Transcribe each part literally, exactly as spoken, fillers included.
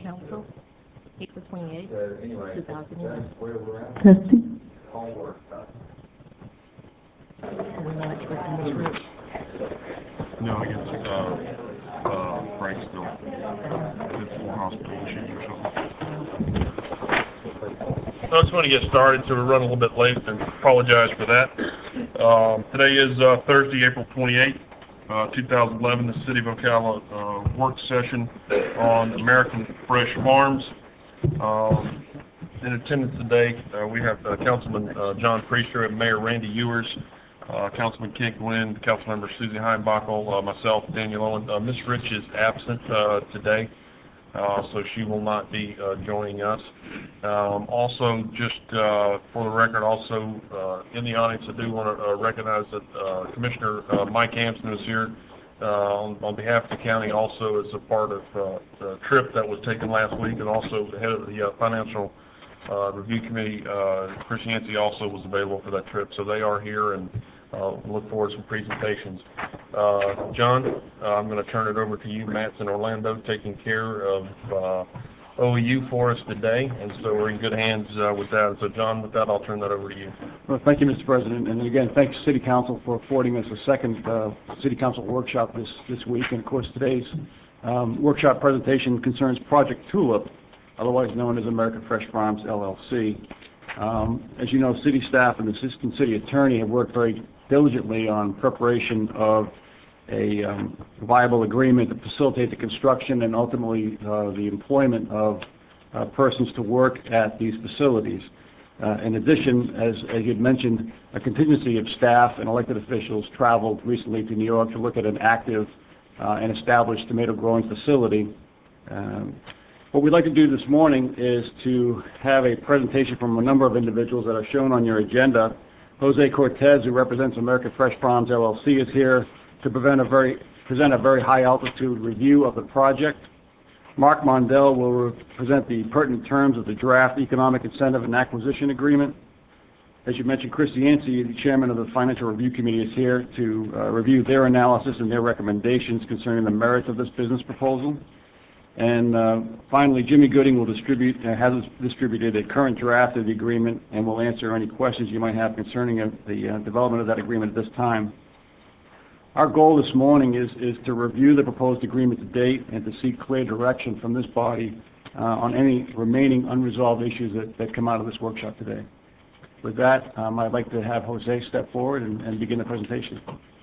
Council, April twenty-eighth, So anyway, two thousand that's eleven. where we're at. Testing. All work stuff. And we want to hear from Miz Rich. No, I guess, uh, uh, Frank's still, it's for hospital issues or something. I just want to get started, so we're running a little bit late, and apologize for that. Um, today is uh, Thursday, April twenty-eighth, uh, two thousand eleven, the City of Ocala uh, work session on American Fresh Farms. Um, in attendance today, uh, we have uh, Councilman uh, John Priester and Mayor Randy Ewers, uh, Councilman Kent Glenn, Councilmember Susie Heinbachel, uh, myself, Daniel Owen. Uh, Miz Rich is absent uh, today. Uh, so she will not be uh, joining us. Um, also, just uh, for the record, also uh, in the audience, I do want to uh, recognize that uh, Commissioner uh, Mike Hampson is here uh, on, on behalf of the county, also as a part of uh, the trip that was taken last week, and also the head of the uh, Financial uh, Review Committee, uh, Chris Yancey, also was available for that trip. So they are here, and uh, look forward to some presentations. Uh, John, uh, I'm going to turn it over to you. Matt's in Orlando taking care of uh, O E U for us today, and so we're in good hands uh, with that. So, John, with that, I'll turn that over to you. Well, thank you, Mister President, and again, thanks City Council for affording us a second uh, City Council workshop this, this week. And of course, today's um, workshop presentation concerns Project Tulip, otherwise known as American Fresh Farms, L L C. Um, as you know, city staff and the Assistant City Attorney have worked very diligently on preparation of a um, viable agreement to facilitate the construction and ultimately uh, the employment of uh, persons to work at these facilities. Uh, in addition, as, as you had mentioned, a contingency of staff and elected officials traveled recently to New York to look at an active uh, and established tomato growing facility. Um, what we'd like to do this morning is to have a presentation from a number of individuals that are shown on your agenda. Jose Cortez, who represents American Fresh Farms, L L C, is here to present a very, present a very high-altitude review of the project. Mark Mondell will re present the pertinent terms of the draft Economic Incentive and Acquisition Agreement. As you mentioned, Chris Yancey, the chairman of the Financial Review Committee, is here to uh, review their analysis and their recommendations concerning the merits of this business proposal. And uh, finally, Jimmy Gooding will distribute, uh, has distributed a current draft of the agreement and will answer any questions you might have concerning uh, the uh, development of that agreement at this time. Our goal this morning is, is to review the proposed agreement to date and to seek clear direction from this body uh, on any remaining unresolved issues that, that come out of this workshop today. With that, um, I'd like to have Jose step forward and, and begin the presentation.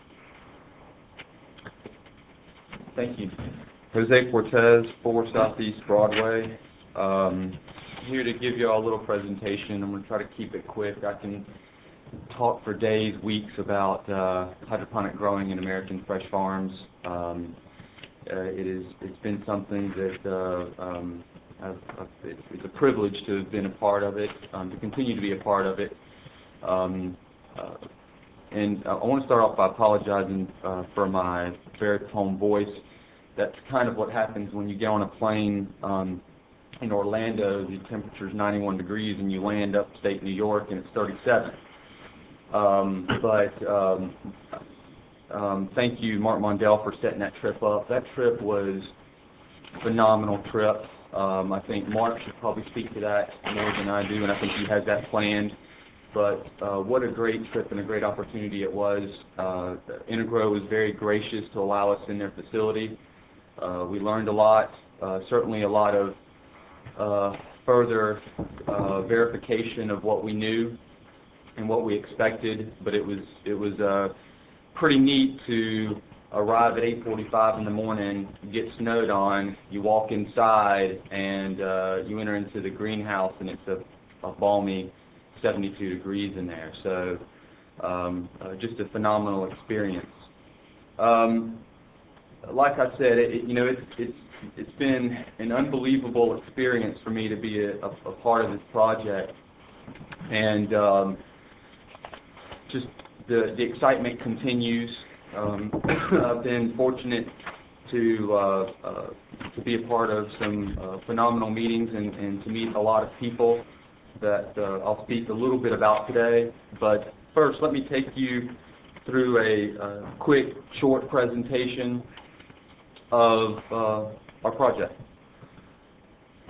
Thank you. Jose Cortez, four Southeast Broadway. Um, here to give you all a little presentation. I'm going to try to keep it quick. I can talk for days, weeks about uh, hydroponic growing in American Fresh Farms. Um, uh, it is, it's been something that uh, um, I've, I've, it's, it's a privilege to have been a part of it, um, to continue to be a part of it. Um, uh, and I want to start off by apologizing uh, for my baritone voice. That's kind of what happens when you get on a plane um, in Orlando. The temperature's ninety-one degrees and you land upstate New York and it's thirty-seven. Um, but um, um, thank you, Mark Mondell, for setting that trip up. That trip was a phenomenal trip. Um, I think Mark should probably speak to that more than I do, and I think he has that planned. But uh, what a great trip and a great opportunity it was. Uh, Integro was very gracious to allow us in their facility. Uh, we learned a lot, uh, certainly a lot of uh, further uh, verification of what we knew and what we expected, but it was it was uh, pretty neat to arrive at eight forty-five in the morning, get snowed on, you walk inside, and uh, you enter into the greenhouse, and it's a, a balmy seventy-two degrees in there. So um, uh, just a phenomenal experience. Um, like I said, it, you know, it's it's it's been an unbelievable experience for me to be a, a, a part of this project, and um, just the the excitement continues. Um, I've been fortunate to uh, uh, to be a part of some uh, phenomenal meetings and, and to meet a lot of people that uh, I'll speak a little bit about today. But first, let me take you through a uh, quick, short presentation of uh, our project.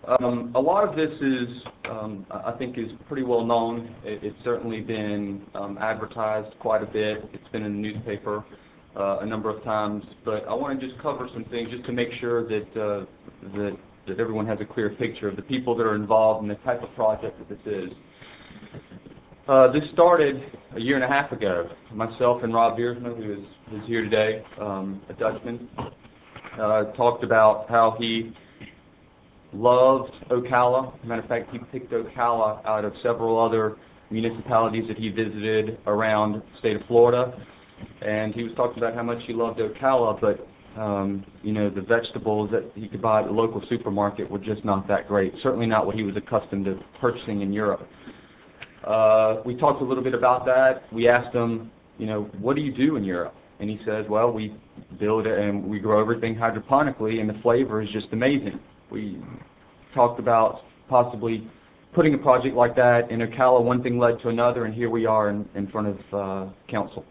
Um, a lot of this is, um, I I think, is pretty well known. It, it's certainly been um, advertised quite a bit. It's been in the newspaper uh, a number of times. But I want to just cover some things just to make sure that, uh, that that everyone has a clear picture of the people that are involved in the type of project that this is. Uh, this started a year and a half ago. Myself and Rob Biersma, who is who's here today, um, a Dutchman, uh, talked about how he loved Ocala. Matter of fact, he picked Ocala out of several other municipalities that he visited around the state of Florida. And he was talking about how much he loved Ocala, but um, you know, the vegetables that he could buy at the local supermarket were just not that great. Certainly not what he was accustomed to purchasing in Europe. Uh, we talked a little bit about that. We asked him, you know, what do you do in Europe? And he says, well, we build it and we grow everything hydroponically, and the flavor is just amazing. We talked about possibly putting a project like that in Ocala. One thing led to another, and here we are in, in front of uh, council.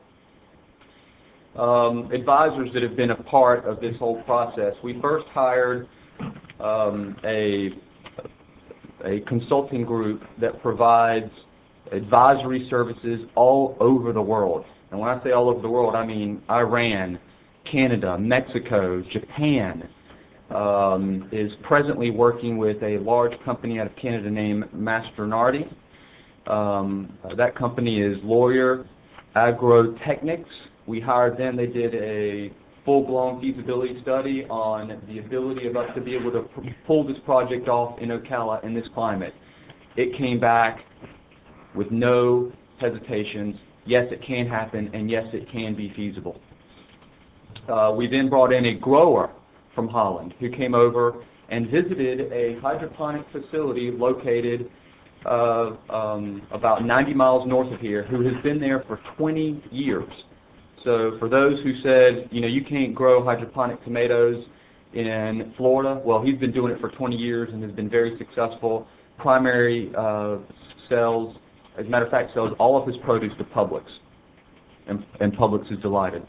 Um, advisors that have been a part of this whole process. We first hired um, a, a consulting group that provides advisory services all over the world. And when I say all over the world, I mean Iran, Canada, Mexico, Japan. Um, is presently working with a large company out of Canada named Mastronardi. Um, uh, that company is Lawyer Agrotechnics. We hired them. They did a full-blown feasibility study on the ability of us to be able to pull this project off in Ocala in this climate. It came back with no hesitations. Yes, it can happen, and yes, it can be feasible. Uh, we then brought in a grower from Holland who came over and visited a hydroponic facility located uh, um, about ninety miles north of here, who has been there for twenty years. So for those who said, you know, you can't grow hydroponic tomatoes in Florida, well, he's been doing it for twenty years and has been very successful. Primary uh, sells, as a matter of fact, sells all of his produce to Publix, and, and Publix is delighted.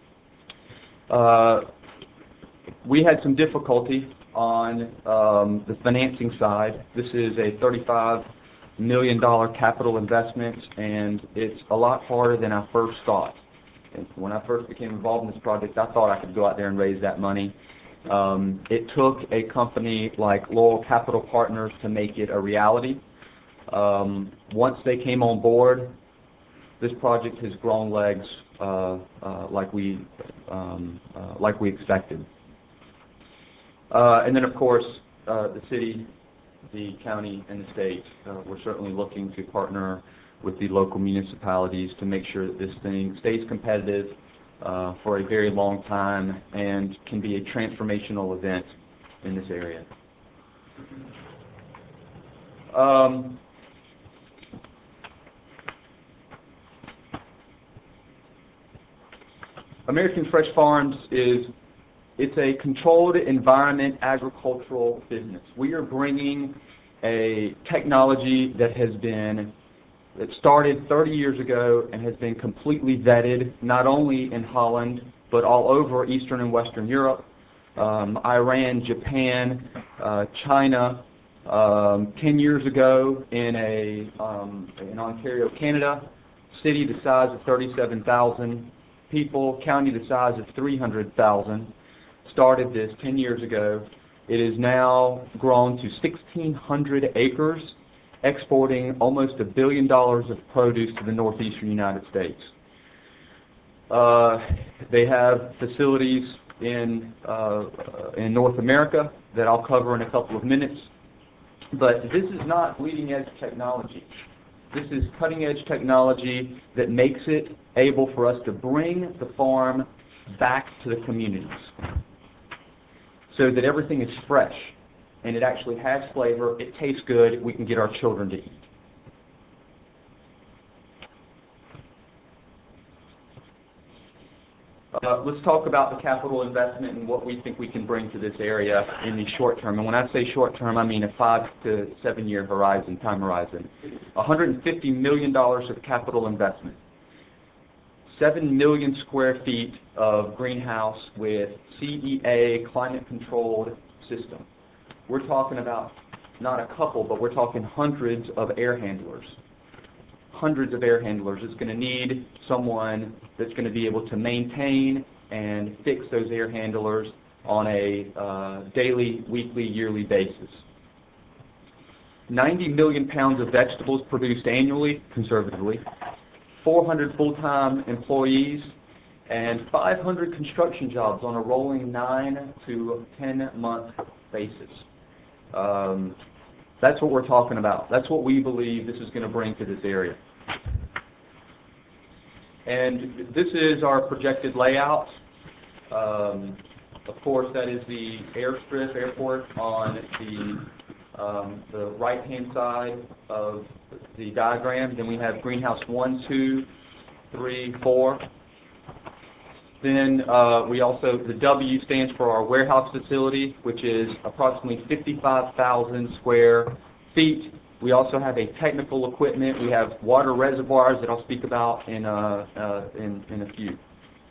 Uh, We had some difficulty on um, the financing side. This is a thirty-five million dollar capital investment, and it's a lot harder than I first thought. And when I first became involved in this project, I thought I could go out there and raise that money. Um, it took a company like Laurel Capital Partners to make it a reality. Um, once they came on board, this project has grown legs uh, uh, like we um, uh, like we expected. Uh, and then, of course, uh, the city, the county, and the state. Uh, we're certainly looking to partner with the local municipalities to make sure that this thing stays competitive uh, for a very long time and can be a transformational event in this area. Um, American Fresh Farms is It's a controlled environment agricultural business. We are bringing a technology that has been, that started thirty years ago and has been completely vetted, not only in Holland, but all over Eastern and Western Europe, um, Iran, Japan, uh, China. Um, ten years ago in a um, in Ontario, Canada, city the size of thirty-seven thousand people, county the size of three hundred thousand. Started this ten years ago. It is now grown to sixteen hundred acres, exporting almost a billion dollars of produce to the northeastern United States. Uh, they have facilities in, uh, in North America that I'll cover in a couple of minutes. But this is not bleeding edge technology. This is cutting edge technology that makes it able for us to bring the farm back to the communities, so that everything is fresh and it actually has flavor, it tastes good, we can get our children to eat. Uh, let's talk about the capital investment and what we think we can bring to this area in the short term. And when I say short term, I mean a five to seven year horizon, time horizon. one hundred fifty million dollars of capital investment. seven million square feet of greenhouse with C E A climate-controlled system. We're talking about not a couple, but we're talking hundreds of air handlers. Hundreds of air handlers. It's going to need someone that's going to be able to maintain and fix those air handlers on a uh, daily, weekly, yearly basis. ninety million pounds of vegetables produced annually, conservatively, four hundred full-time employees, and five hundred construction jobs on a rolling nine to ten month basis. Um, that's what we're talking about. That's what we believe this is going to bring to this area. And this is our projected layout. Um, of course, that is the airstrip airport on the, um, the right-hand side of the diagram. Then we have greenhouse one, two, three, four. Then uh, we also, the W stands for our warehouse facility, which is approximately fifty-five thousand square feet. We also have a technical equipment. We have water reservoirs that I'll speak about in, uh, uh, in, in a few.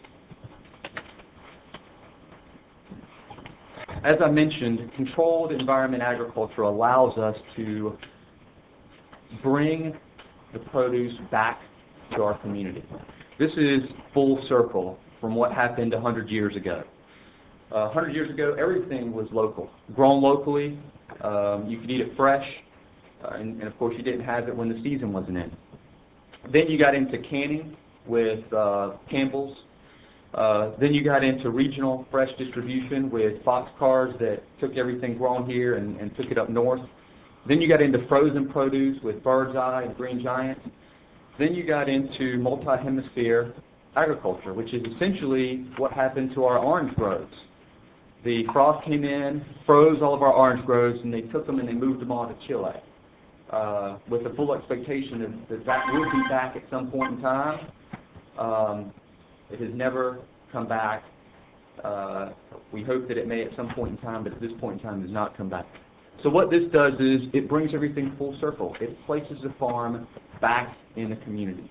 As I mentioned, controlled environment agriculture allows us to bring the produce back to our community. This is full circle from what happened a hundred years ago. Uh, a hundred years ago, everything was local, grown locally. Um, you could eat it fresh, uh, and, and of course, you didn't have it when the season wasn't in. Then you got into canning with uh, Campbell's. Uh, then you got into regional fresh distribution with Fox Cars that took everything grown here and, and took it up north. Then you got into frozen produce with Bird's Eye and Green Giant. Then you got into multi-hemisphere agriculture, which is essentially what happened to our orange groves. The frost came in, froze all of our orange groves, and they took them and they moved them all to Chile, uh, with the full expectation that, that that will be back at some point in time. Um, it has never come back. Uh, we hope that it may at some point in time, but at this point in time has not come back. So what this does is it brings everything full circle. It places the farm back in the community.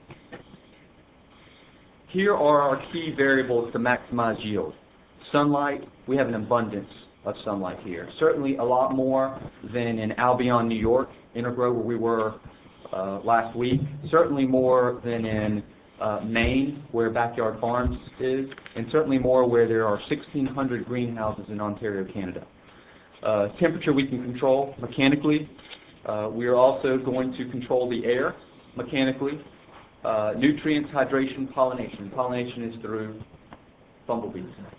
Here are our key variables to maximize yield. Sunlight, we have an abundance of sunlight here. Certainly a lot more than in Albion, New York, Intergrove, where we were uh, last week. Certainly more than in uh, Maine, where Backyard Farms is, and certainly more where there are sixteen hundred greenhouses in Ontario, Canada. Uh, temperature we can control mechanically. Uh, we are also going to control the air mechanically. Uh, nutrients, hydration, pollination. Pollination is through bumblebees.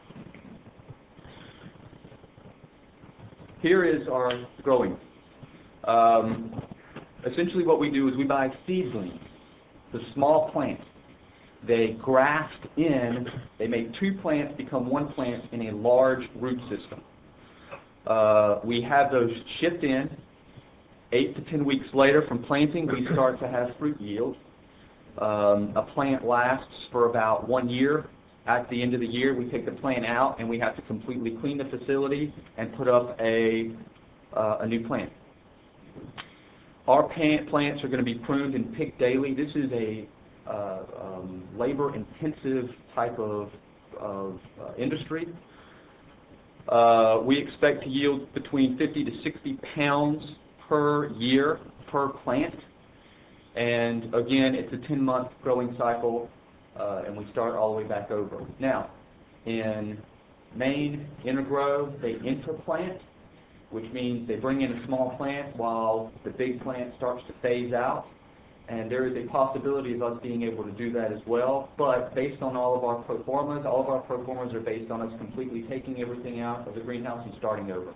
Here is our growing. Um, essentially what we do is we buy seedlings, the small plants. They graft in, they make two plants become one plant in a large root system. Uh, we have those shipped in. Eight to ten weeks later from planting, we start to have fruit yield. Um, a plant lasts for about one year. At the end of the year, we take the plant out and we have to completely clean the facility and put up a, uh, a new plant. Our plant plants are going to be pruned and picked daily. This is a uh, um, labor-intensive type of, of uh, industry. Uh, we expect to yield between fifty to sixty pounds per year per plant. And again, it's a ten month growing cycle, uh, and we start all the way back over. Now, in Maine, Intergrove, they interplant, which means they bring in a small plant while the big plant starts to phase out. And there is a possibility of us being able to do that as well. But based on all of our pro formas, all of our pro formas are based on us completely taking everything out of the greenhouse and starting over.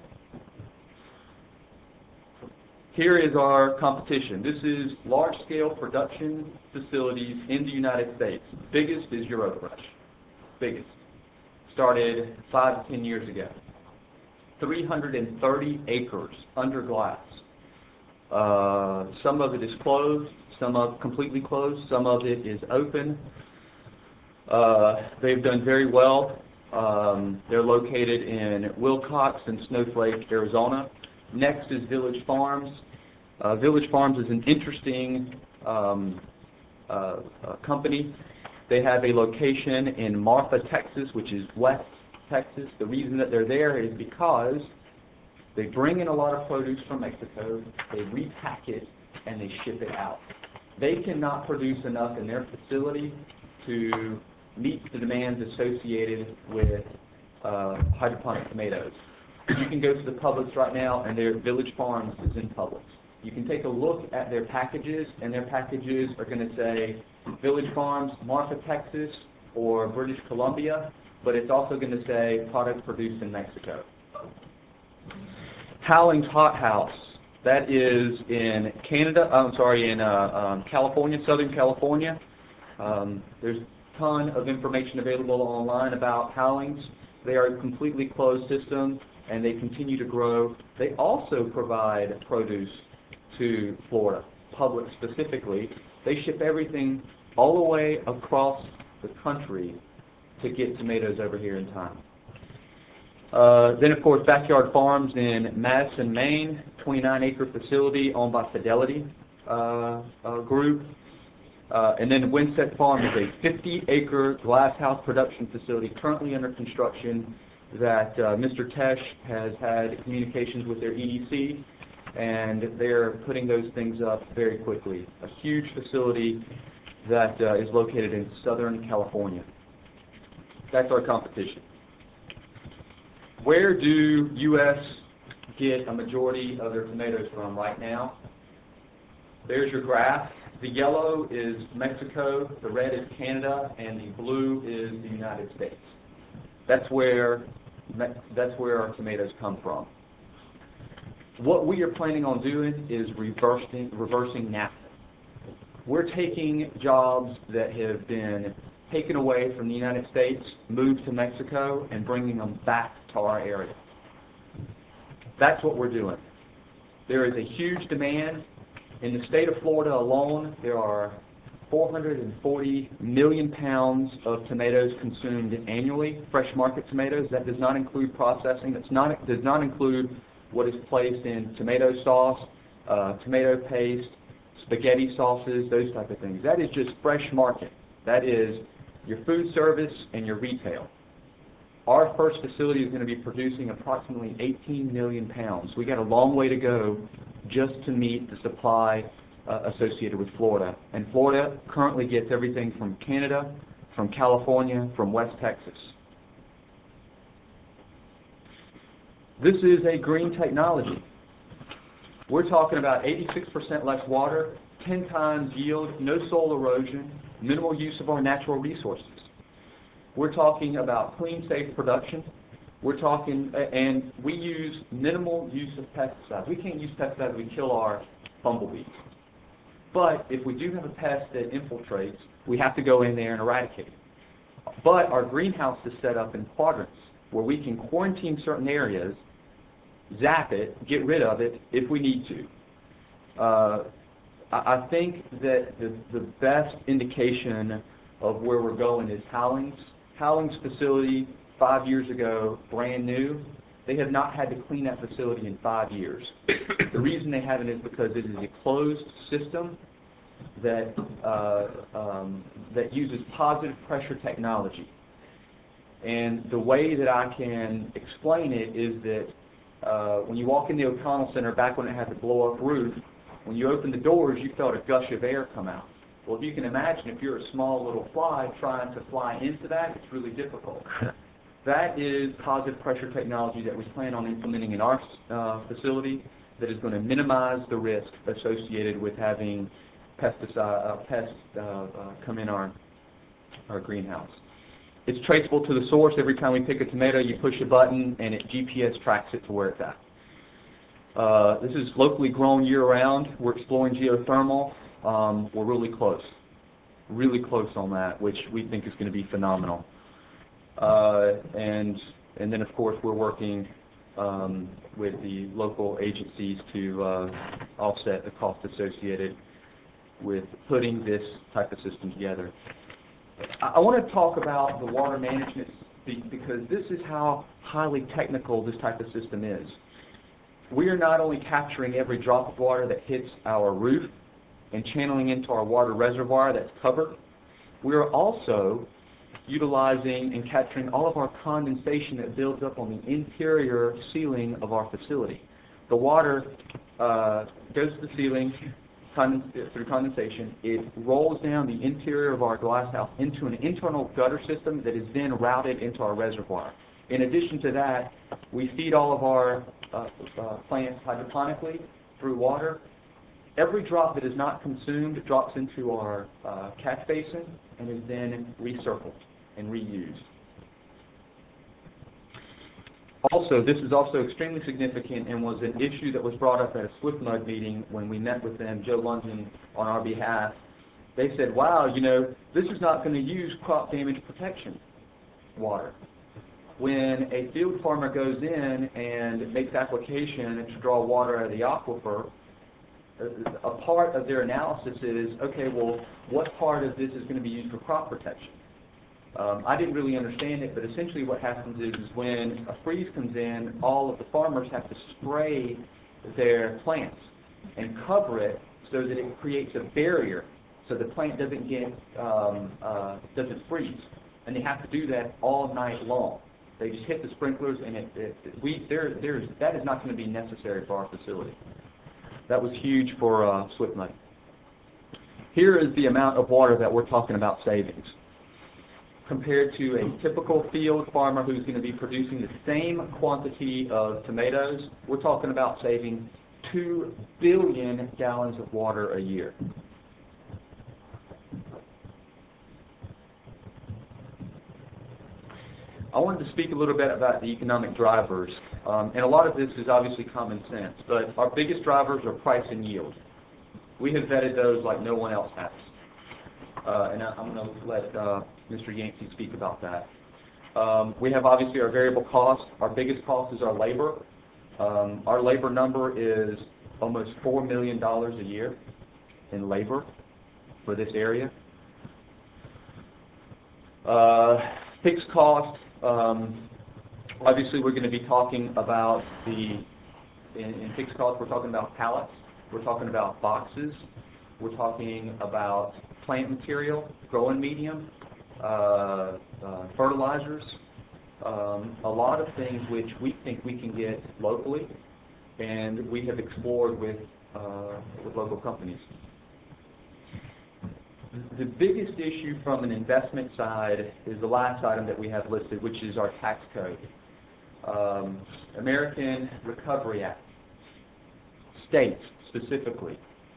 Here is our competition. This is large-scale production facilities in the United States. Biggest is Eurofresh. Biggest. Started five to ten years ago. three hundred thirty acres under glass. Uh, some of it is closed, some of it completely closed, some of it is open. Uh, they've done very well. Um, they're located in Wilcox and Snowflake, Arizona. Next is Village Farms. Uh, Village Farms is an interesting um, uh, uh, company. They have a location in Marfa, Texas, which is West Texas. The reason that they're there is because They bring in a lot of produce from Mexico, they repack it, and they ship it out. They cannot produce enough in their facility to meet the demands associated with uh, hydroponic tomatoes. You can go to the Publix right now, and their Village Farms is in Publix. You can take a look at their packages, and their packages are going to say Village Farms, Marfa, Texas, or British Columbia, but it's also going to say product produced in Mexico. Howling's Hot House, that is in Canada, I'm sorry, in uh, um, California, Southern California. Um, there's a ton of information available online about Howling's. They are a completely closed system, and they continue to grow. They also provide produce to Florida, Publix specifically. They ship everything all the way across the country to get tomatoes over here in time. Uh, then, of course, Backyard Farms in Madison, Maine, twenty-nine acre facility owned by Fidelity uh, uh, Group. Uh, and then Windset Farm is a fifty acre glass house production facility currently under construction that uh, Mister Tesh has had communications with their E D C, and they're putting those things up very quickly. A huge facility that uh, is located in Southern California. That's our competition. Where do U S get a majority of their tomatoes from right now? There's your graph. The yellow is Mexico, the red is Canada, and the blue is the United States. That's where, that's where our tomatoes come from. What we are planning on doing is reversing, reversing NAFTA. We're taking jobs that have been taken away from the United States, moved to Mexico, and bringing them back to our area. That's what we're doing. There is a huge demand. In the state of Florida alone, there are four hundred forty million pounds of tomatoes consumed annually, fresh market tomatoes. That does not include processing. That not, does not include what is placed in tomato sauce, uh, tomato paste, spaghetti sauces, those type of things. That is just fresh market. That is your food service and your retail. Our first facility is going to be producing approximately eighteen million pounds. We got a long way to go just to meet the supply uh, associated with Florida. And Florida currently gets everything from Canada, from California, from West Texas. This is a green technology. We're talking about eighty-six percent less water, ten times yield, no soil erosion, minimal use of our natural resources. We're talking about clean, safe production. We're talking, and we use minimal use of pesticides. We can't use pesticides, we kill our bumblebees. But if we do have a pest that infiltrates, we have to go in there and eradicate it. But our greenhouse is set up in quadrants where we can quarantine certain areas, zap it, get rid of it if we need to. Uh, I, I think that the, the best indication of where we're going is Howling's. Howling's facility, five years ago, brand new. They have not had to clean that facility in five years. The reason they haven't is because it is a closed system that, uh, um, that uses positive pressure technology. And the way that I can explain it is that uh, when you walk in the O'Connell Center, back when it had the blow-up roof, when you opened the doors, you felt a gush of air come out. Well, if you can imagine, if you're a small little fly trying to fly into that, it's really difficult. That is positive pressure technology that we plan on implementing in our uh, facility that is going to minimize the risk associated with having pesticide, uh, pests uh, uh, come in our, our greenhouse. It's traceable to the source. Every time we pick a tomato, you push a button, and it G P S tracks it to where it's at. Uh, this is locally grown year-round. We're exploring geothermal. Um, we're really close, really close on that, which we think is going to be phenomenal. Uh, and and then, of course, we're working um, with the local agencies to uh, offset the cost associated with putting this type of system together. I, I want to talk about the water management because this is how highly technical this type of system is. We are not only capturing every drop of water that hits our roof and channeling into our water reservoir that's covered, we are also utilizing and capturing all of our condensation that builds up on the interior ceiling of our facility. The water uh, goes to the ceiling condens through condensation. It rolls down the interior of our glass house into an internal gutter system that is then routed into our reservoir. In addition to that, we feed all of our uh, uh, plants hydroponically through water. Every drop that is not consumed drops into our uh, catch basin and is then recircled and reused. Also, this is also extremely significant and was an issue that was brought up at a SwiftMud meeting when we met with them, Joe London, on our behalf. They said, wow, you know, this is not going to use crop damage protection water. When a field farmer goes in and makes application to draw water out of the aquifer, a part of their analysis is, okay, well, what part of this is going to be used for crop protection? Um, I didn't really understand it, but essentially what happens is, is when a freeze comes in, all of the farmers have to spray their plants and cover it so that it creates a barrier so the plant doesn't get, um, uh, doesn't freeze. And they have to do that all night long. They just hit the sprinklers, and it, it, we, there, there's, that is not going to be necessary for our facility. That was huge for uh, SwiftMud. Here is the amount of water that we're talking about savings. Compared to a typical field farmer who's going to be producing the same quantity of tomatoes, we're talking about saving two billion gallons of water a year. I wanted to speak a little bit about the economic drivers, um, and a lot of this is obviously common sense, but our biggest drivers are price and yield. We have vetted those like no one else has, uh, and I, I'm going to let uh, Mister Yancey speak about that. Um, we have obviously our variable cost. Our biggest cost is our labor. Um, our labor number is almost four million dollars a year in labor for this area. Uh, fixed cost. Um, obviously, we're going to be talking about the, in, in fixed costs, we're talking about pallets, we're talking about boxes, we're talking about plant material, growing medium, uh, uh, fertilizers, um, a lot of things which we think we can get locally, and we have explored with, uh, with local companies. The biggest issue from an investment side is the last item that we have listed, which is our tax code. Um, American Recovery Act states specifically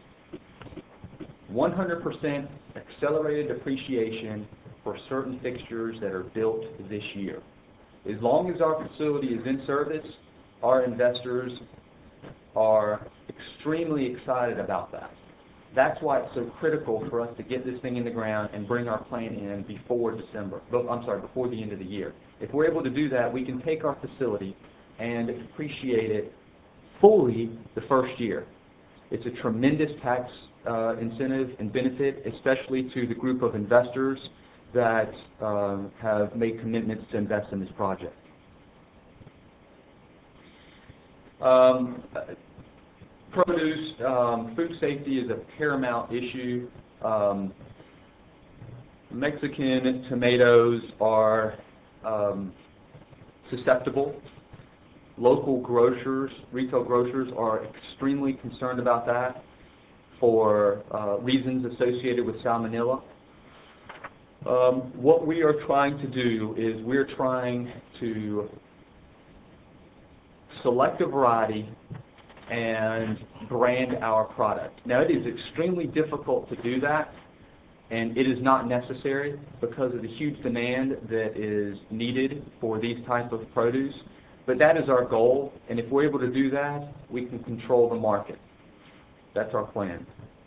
one hundred percent accelerated depreciation for certain fixtures that are built this year. As long as our facility is in service, our investors are extremely excited about that. That's why it's so critical for us to get this thing in the ground and bring our plant in before December, I'm sorry, before the end of the year. If we're able to do that, we can take our facility and depreciate it fully the first year. It's a tremendous tax uh, incentive and benefit, especially to the group of investors that uh, have made commitments to invest in this project. Um, Produce, um, food safety is a paramount issue. Um, Mexican tomatoes are um, susceptible. Local grocers, retail grocers are extremely concerned about that for uh, reasons associated with salmonella. Um, what we are trying to do is we're trying to select a variety and brand our product. Now, it is extremely difficult to do that, and it is not necessary because of the huge demand that is needed for these type of produce, but that is our goal, and if we're able to do that, we can control the market. That's our plan.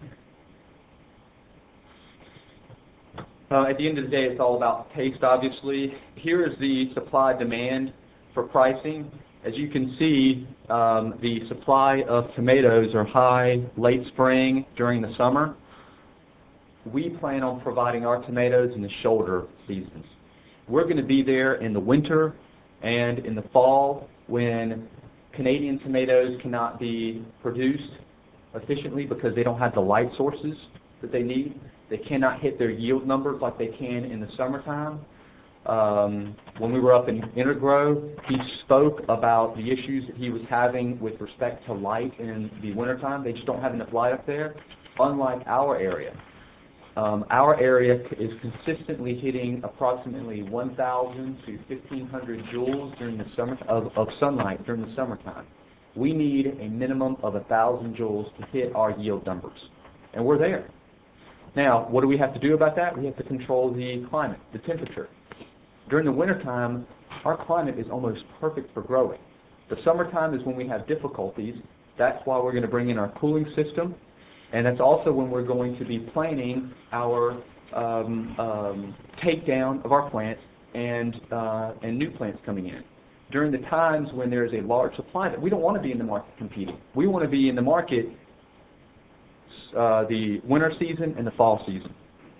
Uh, at the end of the day, it's all about taste, obviously. Here is the supply-demand for pricing. As you can see, um, the supply of tomatoes are high late spring during the summer. We plan on providing our tomatoes in the shoulder seasons. We're going to be there in the winter and in the fall when Canadian tomatoes cannot be produced efficiently because they don't have the light sources that they need. They cannot hit their yield numbers like they can in the summertime. Um, when we were up in Intergrove, he spoke about the issues that he was having with respect to light in the wintertime. They just don't have enough light up there, unlike our area. Um, our area is consistently hitting approximately one thousand to fifteen hundred joules during the summer of, of sunlight during the summertime. We need a minimum of one thousand joules to hit our yield numbers, and we're there. Now, what do we have to do about that? We have to control the climate, the temperature. During the wintertime, our climate is almost perfect for growing. The summertime is when we have difficulties. That's why we're going to bring in our cooling system, and that's also when we're going to be planning our um, um, takedown of our plants and, uh, and new plants coming in. During the times when there's a large supply, that we don't want to be in the market competing. We want to be in the market uh, the winter season and the fall season.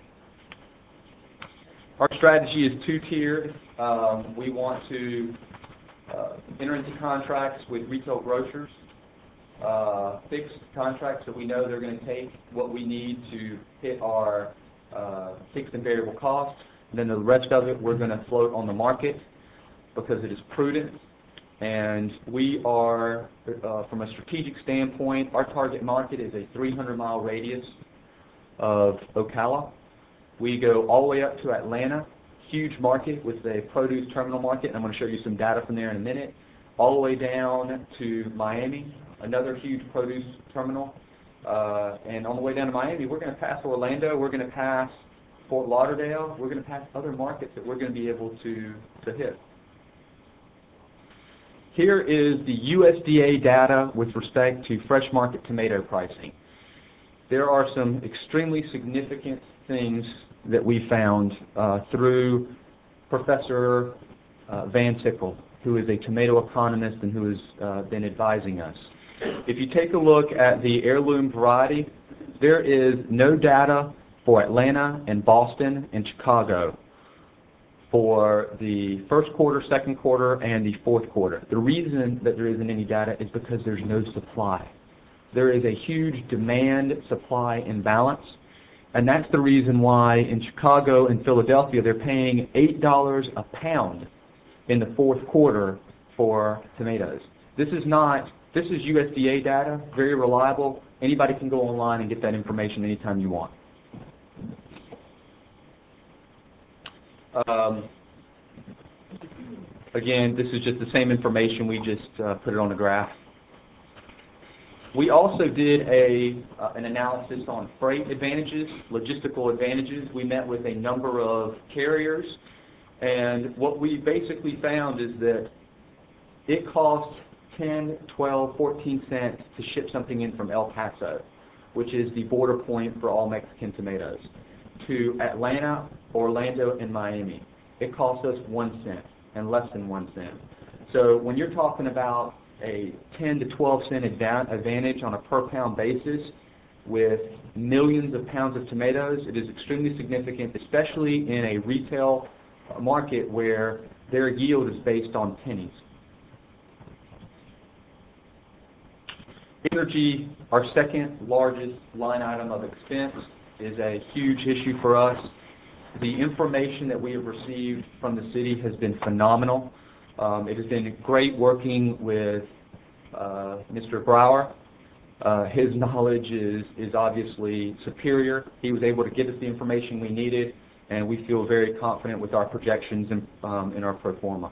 Our strategy is two-tiered. Um, we want to uh, enter into contracts with retail grocers, uh, fixed contracts that we know they're going to take what we need to hit our uh, fixed and variable costs. And then the rest of it we're going to float on the market because it is prudent. And we are, uh, from a strategic standpoint, our target market is a three hundred mile radius of Ocala. We go all the way up to Atlanta, huge market with a produce terminal market, and I'm going to show you some data from there in a minute, all the way down to Miami, another huge produce terminal. Uh, and on the way down to Miami, we're going to pass Orlando, we're going to pass Fort Lauderdale, we're going to pass other markets that we're going to be able to, to hit. Here is the U S D A data with respect to fresh market tomato pricing. There are some extremely significant things that we found uh, through Professor uh, Van Sickle, who is a tomato economist and who has uh, been advising us. If you take a look at the heirloom variety, there is no data for Atlanta and Boston and Chicago for the first quarter, second quarter, and the fourth quarter. The reason that there isn't any data is because there's no supply. There is a huge demand-supply imbalance, and that's the reason why in Chicago and Philadelphia they're paying eight dollars a pound in the fourth quarter for tomatoes. This is not, this is U S D A data, very reliable. Anybody can go online and get that information anytime you want. Um, again, this is just the same information, we just uh, put it on a graph. We also did a, uh, an analysis on freight advantages, logistical advantages. We met with a number of carriers, and what we basically found is that it costs ten, twelve, fourteen cents to ship something in from El Paso, which is the border point for all Mexican tomatoes, to Atlanta, Orlando, and Miami. It costs us one cent and less than one cent. So when you're talking about a ten to twelve cent advantage on a per pound basis with millions of pounds of tomatoes, it is extremely significant, especially in a retail market where their yield is based on pennies. Energy, our second largest line item of expense, is a huge issue for us. The information that we have received from the city has been phenomenal. Um, it has been great working with uh, Mister Brower. Uh, his knowledge is, is obviously superior. He was able to give us the information we needed, and we feel very confident with our projections in, um, in our pro forma.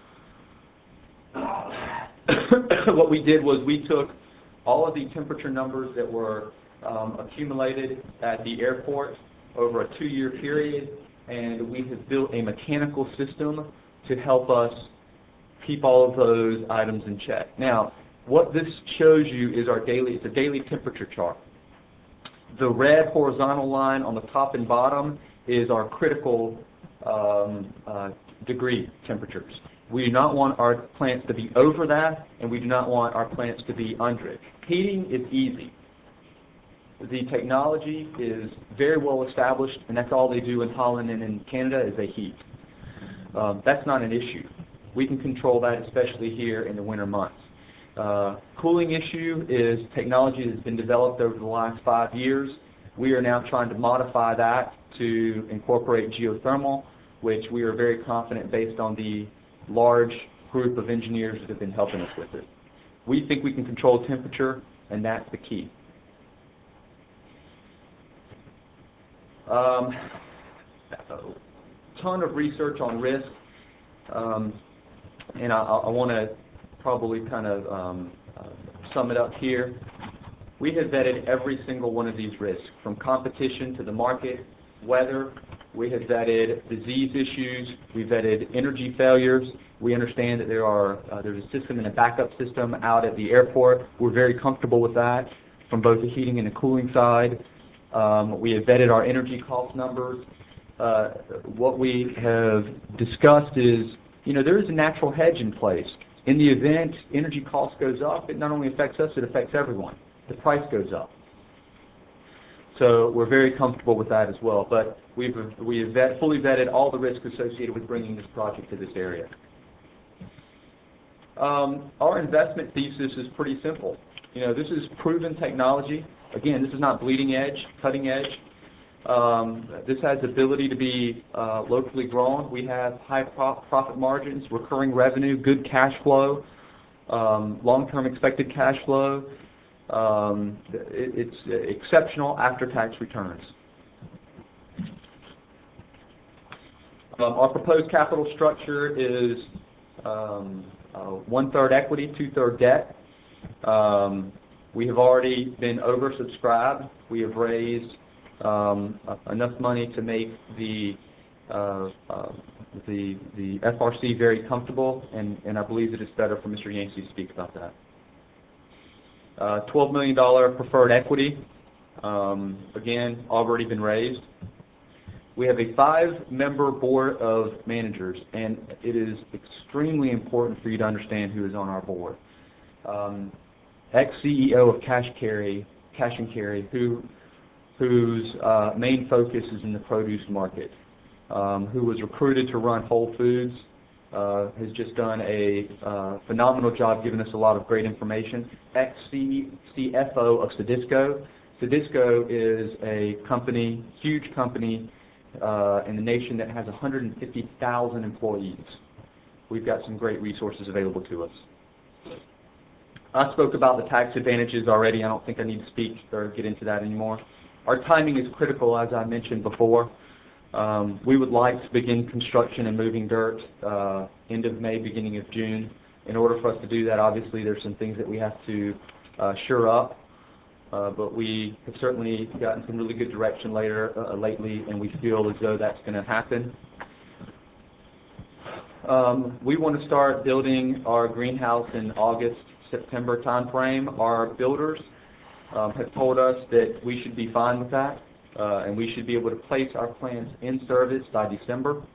What we did was we took all of the temperature numbers that were um, accumulated at the airport over a two-year period, and we have built a mechanical system to help us keep all of those items in check. Now, what this shows you is our daily, it's a daily temperature chart. The red horizontal line on the top and bottom is our critical um, uh, degree temperatures. We do not want our plants to be over that, and we do not want our plants to be under it. Heating is easy. The technology is very well established, and that's all they do in Holland and in Canada is they heat. Um, that's not an issue. We can control that, especially here in the winter months. Uh, cooling issue is technology that's been developed over the last five years. We are now trying to modify that to incorporate geothermal which we are very confident based on the large group of engineers that have been helping us with it. We think we can control temperature, and that's the key. Um, a ton of research on risk, um, and I, I want to probably kind of um, uh, sum it up here. We have vetted every single one of these risks, from competition to the market, weather. We have vetted disease issues. We vetted energy failures. We understand that there are uh, there's a system and a backup system out at the airport. We're very comfortable with that from both the heating and the cooling side. Um, we have vetted our energy cost numbers. Uh, what we have discussed is, you know, there is a natural hedge in place. In the event energy cost goes up, it not only affects us, it affects everyone. The price goes up. So we're very comfortable with that as well. But we've we have vet, fully vetted all the risks associated with bringing this project to this area. Um, our investment thesis is pretty simple. You know, this is proven technology. Again, this is not bleeding edge, cutting edge. Um, this has the ability to be uh, locally grown. We have high pro profit margins, recurring revenue, good cash flow, um, long-term expected cash flow. Um, it, it's exceptional after-tax returns. Um, our proposed capital structure is um, uh, one-third equity, two-third debt. Um, we have already been oversubscribed. We have raised um, enough money to make the uh, uh, the the F R C very comfortable, and, and I believe that it's better for Mister Yancey to speak about that. Uh, twelve million dollars preferred equity, um, again, already been raised. We have a five-member board of managers, and it is extremely important for you to understand who is on our board. Um, ex-C E O of Cash Carry, Cash and Carry, who, whose uh, main focus is in the produce market, um, who was recruited to run Whole Foods, uh, has just done a uh, phenomenal job giving us a lot of great information. Ex-C F O of Sedisco. Sedisco is a company, huge company, Uh, in the nation that has one hundred fifty thousand employees. We've got some great resources available to us. I spoke about the tax advantages already. I don't think I need to speak or get into that anymore. Our timing is critical, as I mentioned before. Um, we would like to begin construction and moving dirt uh, end of May, beginning of June. In order for us to do that, obviously, there's some things that we have to uh, shore up. Uh, but we have certainly gotten some really good direction later, uh, lately, and we feel as though that's going to happen. Um, we want to start building our greenhouse in August, September timeframe. Our builders um, have told us that we should be fine with that, uh, and we should be able to place our plants in service by December.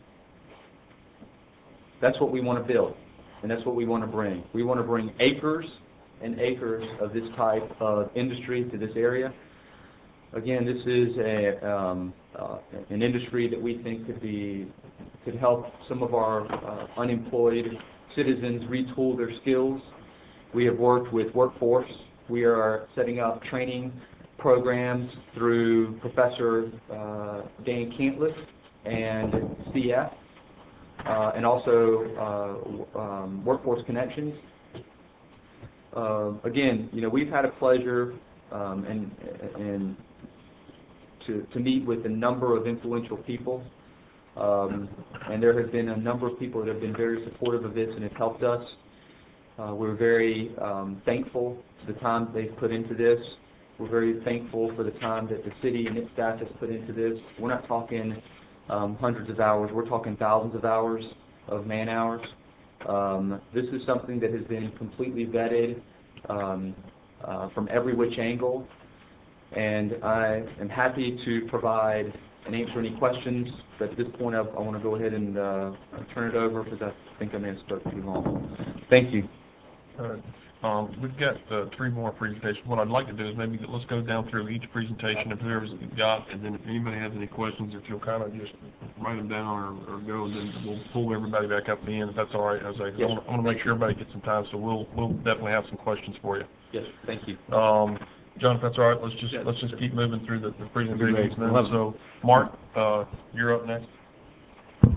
That's what we want to build, and that's what we want to bring. We want to bring acres and acres of this type of industry to this area. Again, this is a, um, uh, an industry that we think could be could help some of our uh, unemployed citizens retool their skills. We have worked with Workforce. We are setting up training programs through Professor uh, Dan Cantless and C F, uh, and also uh, um, Workforce Connections. Uh, again, you know, we've had a pleasure um, and, and to, to meet with a number of influential people, um, and there have been a number of people that have been very supportive of this and have helped us. Uh, we're very um, thankful for the time they've put into this. We're very thankful for the time that the city and its staff has put into this. We're not talking um, hundreds of hours. We're talking thousands of hours of man hours. Um, this is something that has been completely vetted um, uh, from every which angle, and I am happy to provide and answer any questions, but at this point I, I want to go ahead and uh, turn it over because I think I may have spoken too long. Thank you. All right. Um, we've got uh, three more presentations. What I'd like to do is maybe let's go down through each presentation of whoever's got, and then if anybody has any questions, if you'll kind of just write them down or, or go, and then we'll pull everybody back up at the end, if that's all right, Jose. Yes. I want to make sure everybody gets some time, so we'll we'll definitely have some questions for you. Yes, thank you. Um, John, if that's all right, let's just Yes. let's just keep moving through the, the presentations Great. now. We'll have- So, Mark, uh, you're up next.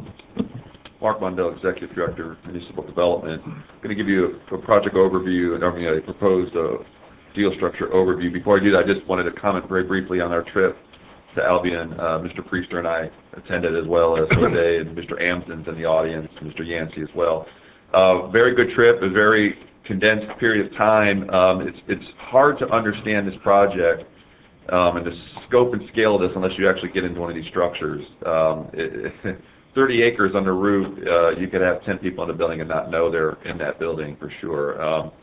Mark Mondell, Executive Director, Municipal Development. I'm going to give you a, a project overview, and I mean a proposed uh, deal structure overview. Before I do that, I just wanted to comment very briefly on our trip to Albion. Uh, Mister Priester and I attended, as well as Jose and Mister Amsden's in the audience, and Mister Yancey as well. Uh, very good trip, a very condensed period of time. Um, it's, it's hard to understand this project um, and the scope and scale of this unless you actually get into one of these structures. Um, it, it, thirty acres under roof, uh, you could have ten people in the building and not know they're in that building for sure. Um,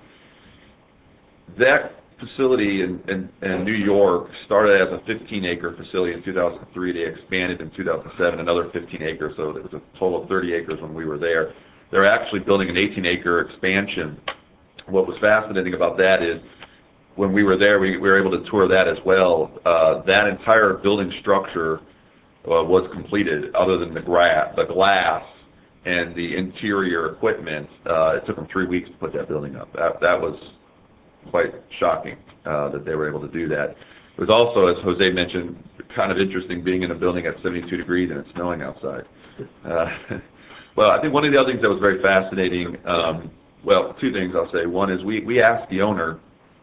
that facility in, in, in New York started as a fifteen acre facility in two thousand three. They expanded in two thousand seven another fifteen acres, so it was a total of thirty acres when we were there. They're actually building an eighteen acre expansion. What was fascinating about that is when we were there, we, we were able to tour that as well. Uh, that entire building structure uh, was completed, other than the, gra the glass and the interior equipment. Uh, it took them three weeks to put that building up. That, that was quite shocking uh, that they were able to do that. It was also, as Jose mentioned, kind of interesting being in a building at seventy-two degrees and it's snowing outside. Uh, well, I think one of the other things that was very fascinating, um, well, two things I'll say. One is we, we asked the owner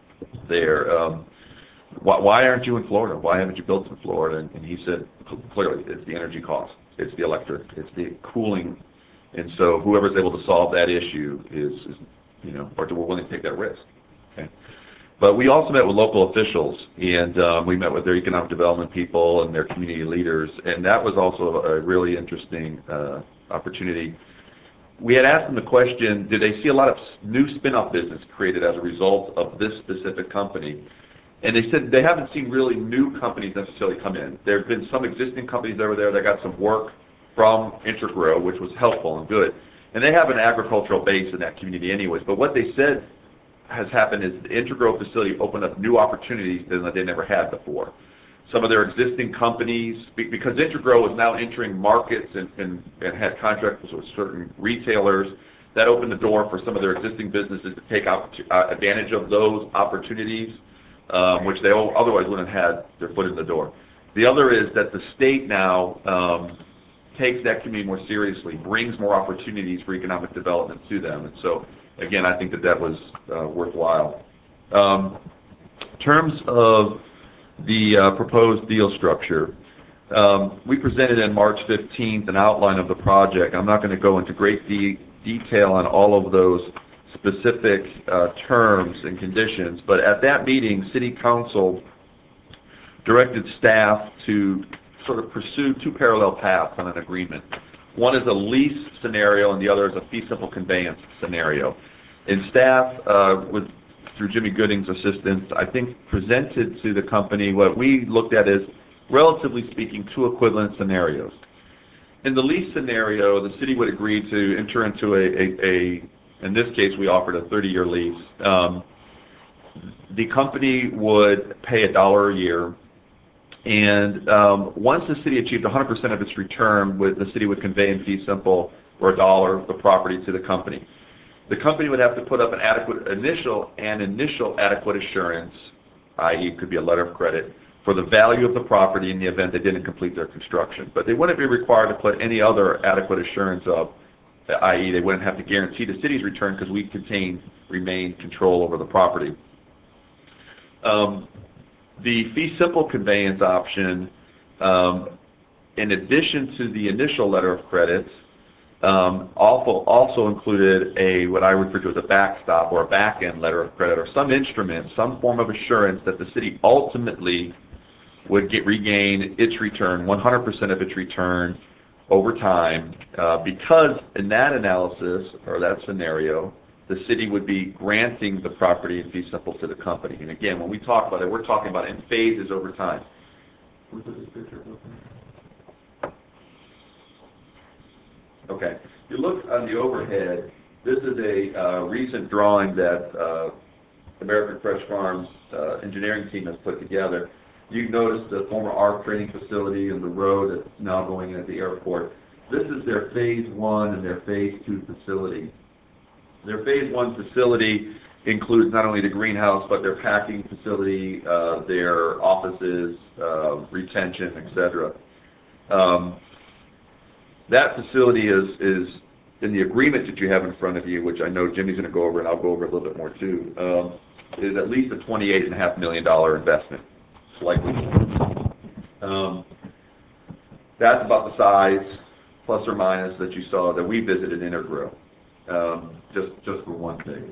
there, um, why, why aren't you in Florida? Why haven't you built in Florida? And, and he said, clearly, it's the energy cost. It's the electric. It's the cooling. And so whoever's able to solve that issue is, is you know, or we're willing to take that risk. Okay. But we also met with local officials, and um, we met with their economic development people and their community leaders, and that was also a really interesting uh, opportunity. We had asked them the question, did they see a lot of new spin-off business created as a result of this specific company? And they said they haven't seen really new companies necessarily come in. There have been some existing companies that were there that got some work from Integro, which was helpful and good. And they have an agricultural base in that community anyways. But what they said has happened is the Integro facility opened up new opportunities that they never had before. Some of their existing companies, because Integro is now entering markets and, and, and had contracts with certain retailers, that opened the door for some of their existing businesses to take out, uh, advantage of those opportunities, um, which they otherwise wouldn't have had their foot in the door. The other is that the state now um, takes that community more seriously, brings more opportunities for economic development to them. And so, again, I think that that was uh, worthwhile. Um, in terms of the uh, proposed deal structure, um, we presented on March fifteenth an outline of the project. I'm not going to go into great de detail on all of those specific uh, terms and conditions, but at that meeting, City Council directed staff to sort of pursue two parallel paths on an agreement. One is a lease scenario, and the other is a fee simple conveyance scenario. And staff, uh, with through Jimmy Gooding's assistance, I think presented to the company what we looked at as, relatively speaking, two equivalent scenarios. In the lease scenario, the city would agree to enter into a, a, a in this case, we offered a thirty year lease. Um, the company would pay a dollar a year, and um, once the city achieved one hundred percent of its return, with the city would convey in fee simple for a dollar the property to the company. The company would have to put up an adequate initial and initial adequate assurance, that is it could be a letter of credit, for the value of the property in the event they didn't complete their construction. But they wouldn't be required to put any other adequate assurance up, that is they wouldn't have to guarantee the city's return because we contain, remain control over the property. Um, the fee simple conveyance option, um, in addition to the initial letter of credit, Um, also, also included a what I refer to as a backstop or a back-end letter of credit, or some instrument, some form of assurance that the city ultimately would get regain its return, one hundred percent of its return over time, uh, because in that analysis or that scenario, the city would be granting the property in fee simple to the company. And again, when we talk about it, we're talking about in phases over time. Okay. If you look on the overhead, this is a uh, recent drawing that uh, American Fresh Farms uh, engineering team has put together. You can notice the former A R C training facility and the road that's now going in at the airport. This is their phase one and their phase two facility. Their phase one facility includes not only the greenhouse, but their packing facility, uh, their offices, uh, retention, et cetera. Um, That facility is, is in the agreement that you have in front of you, which I know Jimmy's going to go over, and I'll go over a little bit more too, um, is at least a twenty-eight and a half million dollar investment, likely. Um, that's about the size, plus or minus, that you saw that we visited Intergrill, um, just just for one thing.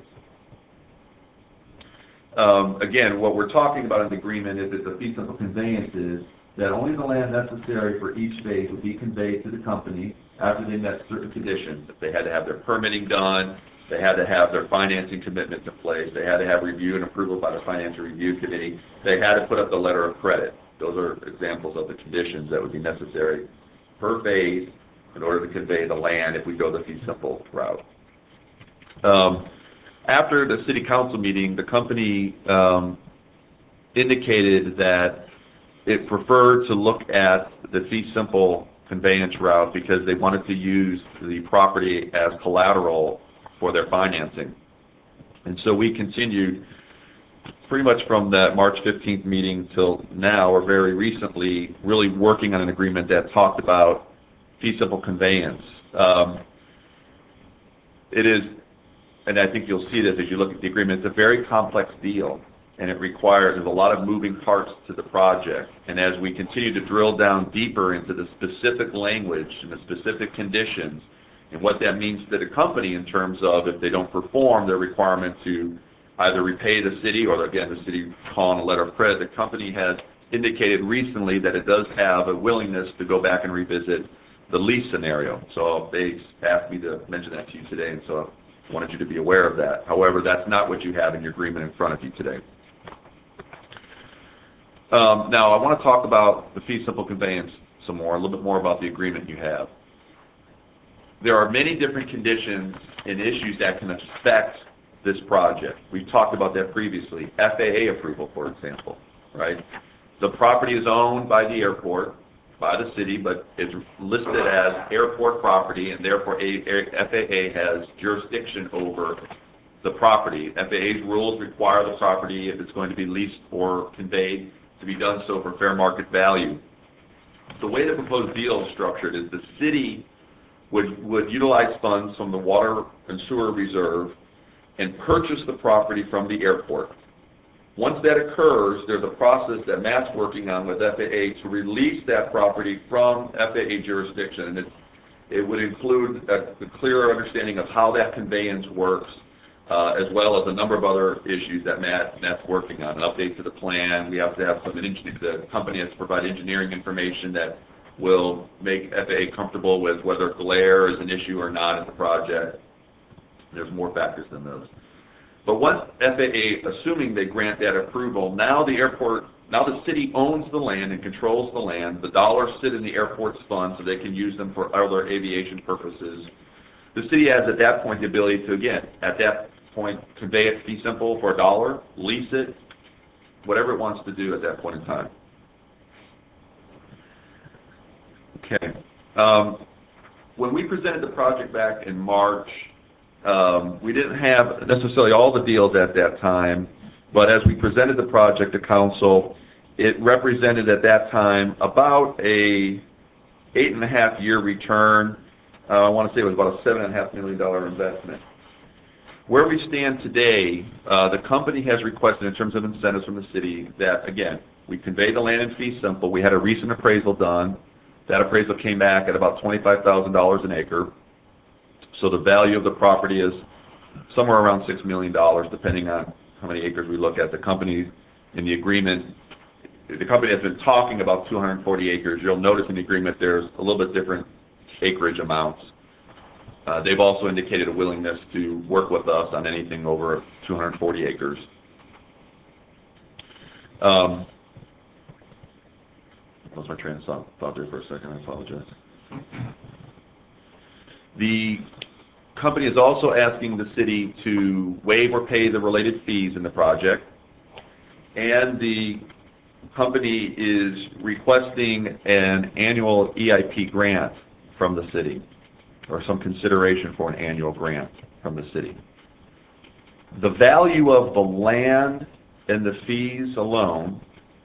Um, again, what we're talking about in the agreement is that the fee simple conveyance is that only the land necessary for each phase would be conveyed to the company after they met certain conditions. If they had to have their permitting done, they had to have their financing commitments in place, they had to have review and approval by the Financial Review Committee, they had to put up the letter of credit. Those are examples of the conditions that would be necessary per phase in order to convey the land if we go the fee simple route. Um, after the City Council meeting, the company um, indicated that it preferred to look at the fee simple conveyance route because they wanted to use the property as collateral for their financing. And so we continued pretty much from that March fifteenth meeting till now, or very recently, really working on an agreement that talked about fee simple conveyance. Um, it is, and I think you'll see this as you look at the agreement, it's a very complex deal, and it requires, there's a lot of moving parts to the project. And as we continue to drill down deeper into the specific language and the specific conditions, and what that means to the company in terms of if they don't perform their requirement to either repay the city, or again, the city calling a letter of credit, the company has indicated recently that it does have a willingness to go back and revisit the lease scenario. So they asked me to mention that to you today, and so I wanted you to be aware of that. However, that's not what you have in your agreement in front of you today. Um, now, I want to talk about the fee simple conveyance some more, a little bit more about the agreement you have. There are many different conditions and issues that can affect this project. We've talked about that previously. F A A approval, for example, right? The property is owned by the airport, by the city, but it's listed as airport property, and therefore F A A has jurisdiction over the property. F A A's rules require the property, if it's going to be leased or conveyed, to be done so for fair market value. The way the proposed deal is structured is the city would, would utilize funds from the Water and Sewer Reserve and purchase the property from the airport. Once that occurs, there's a process that Matt's working on with F A A to release that property from F A A jurisdiction. And it's, it would include a, a clearer understanding of how that conveyance works, uh, as well as a number of other issues that Matt, Matt's working on. An update to the plan. We have to have some, the company has to provide engineering information that will make F A A comfortable with whether glare is an issue or not in the project. There's more factors than those. But once F A A, assuming they grant that approval, now the airport, now the city owns the land and controls the land. The dollars sit in the airport's fund so they can use them for other aviation purposes. The city has at that point the ability to, again, at that point, convey it fee simple for a dollar, lease it, whatever it wants to do at that point in time. Okay. Um, when we presented the project back in March, Um, we didn't have necessarily all the deals at that time, but as we presented the project to council, it represented at that time about a eight and a half year return. Uh, I want to say it was about a seven and a half million dollar investment. Where we stand today, uh, the company has requested in terms of incentives from the city that, again, we convey the land in fee simple. We had a recent appraisal done. That appraisal came back at about twenty-five thousand dollars an acre. So the value of the property is somewhere around six million dollars, depending on how many acres we look at. The company in the agreement, the company has been talking about two hundred forty acres. You'll notice in the agreement there's a little bit different acreage amounts. Uh, they've also indicated a willingness to work with us on anything over two hundred forty acres. Um, lost my train of thought there for a second. I apologize. The company is also asking the city to waive or pay the related fees in the project, and the company is requesting an annual E I P grant from the city, or some consideration for an annual grant from the city. The value of the land and the fees alone,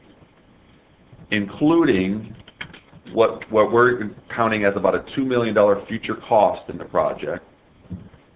including what, what we're counting as about a two million dollar future cost in the project,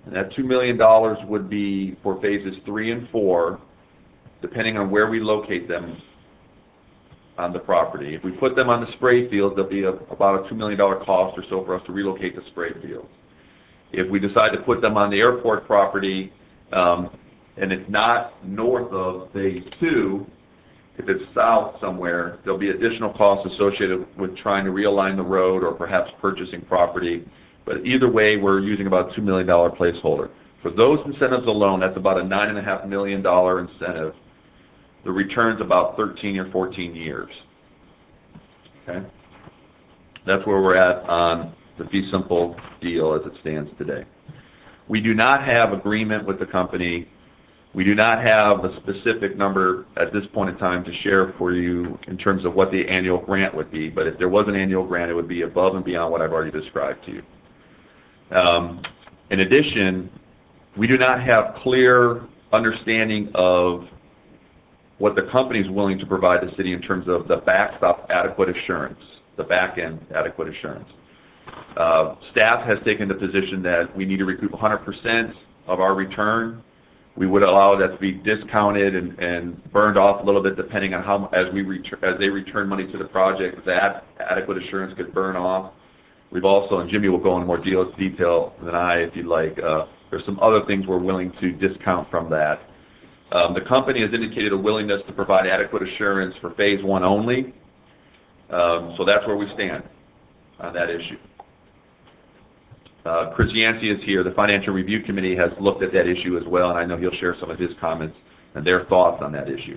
And that two million dollars would be for phases three and four, depending on where we locate them on the property. If we put them on the spray fields, there'll be a, about a two million dollar cost or so for us to relocate the spray fields. If we decide to put them on the airport property, um, and it's not north of phase two, if it's south somewhere, there'll be additional costs associated with trying to realign the road or perhaps purchasing property. But either way, we're using about a two million dollar placeholder. For those incentives alone, that's about a nine point five million dollar incentive. The return's about thirteen or fourteen years. Okay? That's where we're at on the fee simple deal as it stands today. We do not have agreement with the company. We do not have a specific number at this point in time to share for you in terms of what the annual grant would be, but if there was an annual grant, it would be above and beyond what I've already described to you. Um, in addition, we do not have clear understanding of what the company is willing to provide the city in terms of the backstop adequate assurance, the back-end adequate assurance. Uh, staff has taken the position that we need to recoup one hundred percent of our return. We would allow that to be discounted and, and burned off a little bit depending on how, as we return, as they return money to the project, that adequate assurance could burn off. We've also, and Jimmy will go into more deal, detail than I if you'd like, uh, there's some other things we're willing to discount from that. Um, the company has indicated a willingness to provide adequate assurance for phase one only. Um, so that's where we stand on that issue. Uh, Chris Yancey is here. The Financial Review Committee has looked at that issue as well, and I know he'll share some of his comments and their thoughts on that issue.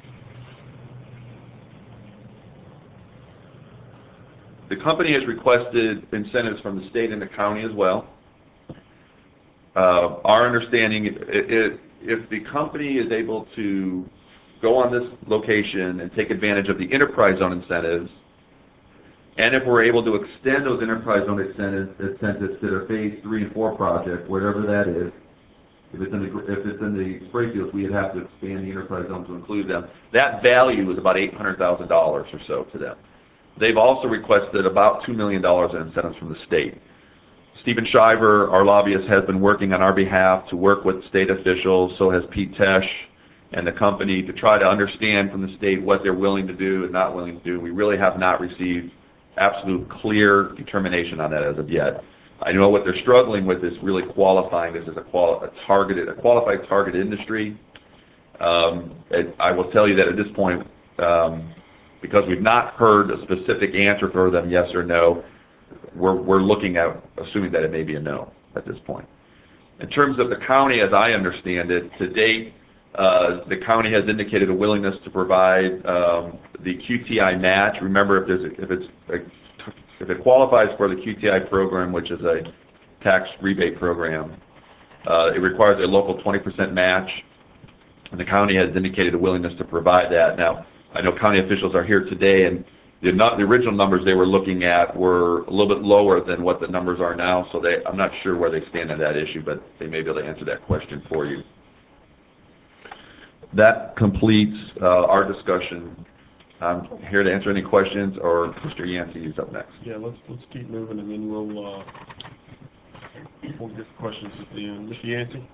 The company has requested incentives from the state and the county as well. Uh, our understanding, it, it, if the company is able to go on this location and take advantage of the enterprise zone incentives, and if we're able to extend those enterprise zone incentives, incentives to their phase three and four project, whatever that is, if it's in the if it's in the spray fields, we'd have to expand the enterprise zone to include them. That value is about eight hundred thousand dollars or so to them. They've also requested about two million dollars in incentives from the state. Stephen Shiver, our lobbyist, has been working on our behalf to work with state officials, so has Pete Tesh and the company, to try to understand from the state what they're willing to do and not willing to do. We really have not received absolute clear determination on that as of yet. I know what they're struggling with is really qualifying this as a, quali a targeted, a qualified target industry. Um, it, I will tell you that at this point, um, because we've not heard a specific answer for them, yes or no, we're, we're looking at assuming that it may be a no at this point. In terms of the county, as I understand it, to date, uh, the county has indicated a willingness to provide um, the Q T I match. Remember, if, there's a, if, it's a, if it qualifies for the Q T I program, which is a tax rebate program, uh, it requires a local twenty percent match, and the county has indicated a willingness to provide that. Now, I know county officials are here today, and the, not, the original numbers they were looking at were a little bit lower than what the numbers are now, so they, I'm not sure where they stand on that issue, but they may be able to answer that question for you. That completes uh, our discussion. I'm here to answer any questions, or Mister Yancey is up next. Yeah, let's, let's keep moving, and then we'll, uh, we'll get the questions at the end. Mister Yancey?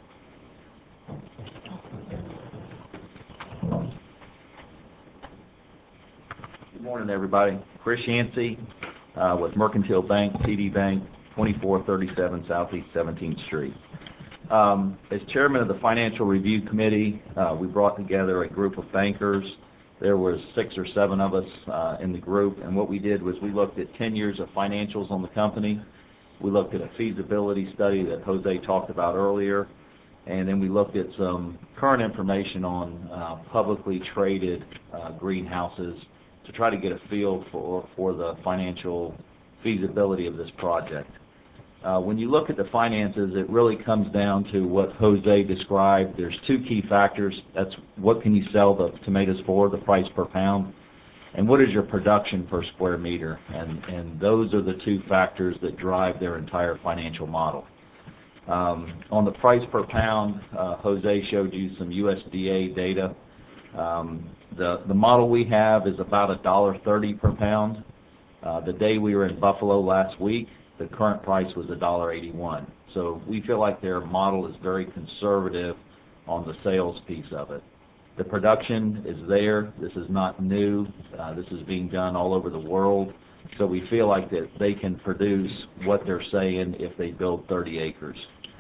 Good morning, everybody. Chris Yancey uh, with Mercantile Bank, T D Bank, twenty-four thirty-seven Southeast seventeenth Street. Um, as chairman of the Financial Review Committee, uh, we brought together a group of bankers. There was six or seven of us uh, in the group, and what we did was we looked at ten years of financials on the company. We looked at a feasibility study that Jose talked about earlier, and then we looked at some current information on uh, publicly traded uh, greenhouses to try to get a feel for, for the financial feasibility of this project. Uh, when you look at the finances, it really comes down to what Jose described. There's two key factors. That's what can you sell the tomatoes for, the price per pound, and what is your production per square meter. And, and those are the two factors that drive their entire financial model. Um, on the price per pound, uh, Jose showed you some U S D A data. Um, the, the model we have is about a dollar thirty per pound. Uh, the day we were in Buffalo last week, the current price was a dollar eighty-one. So we feel like their model is very conservative on the sales piece of it. The production is there. This is not new. Uh, this is being done all over the world. So we feel like that they can produce what they're saying if they build thirty acres.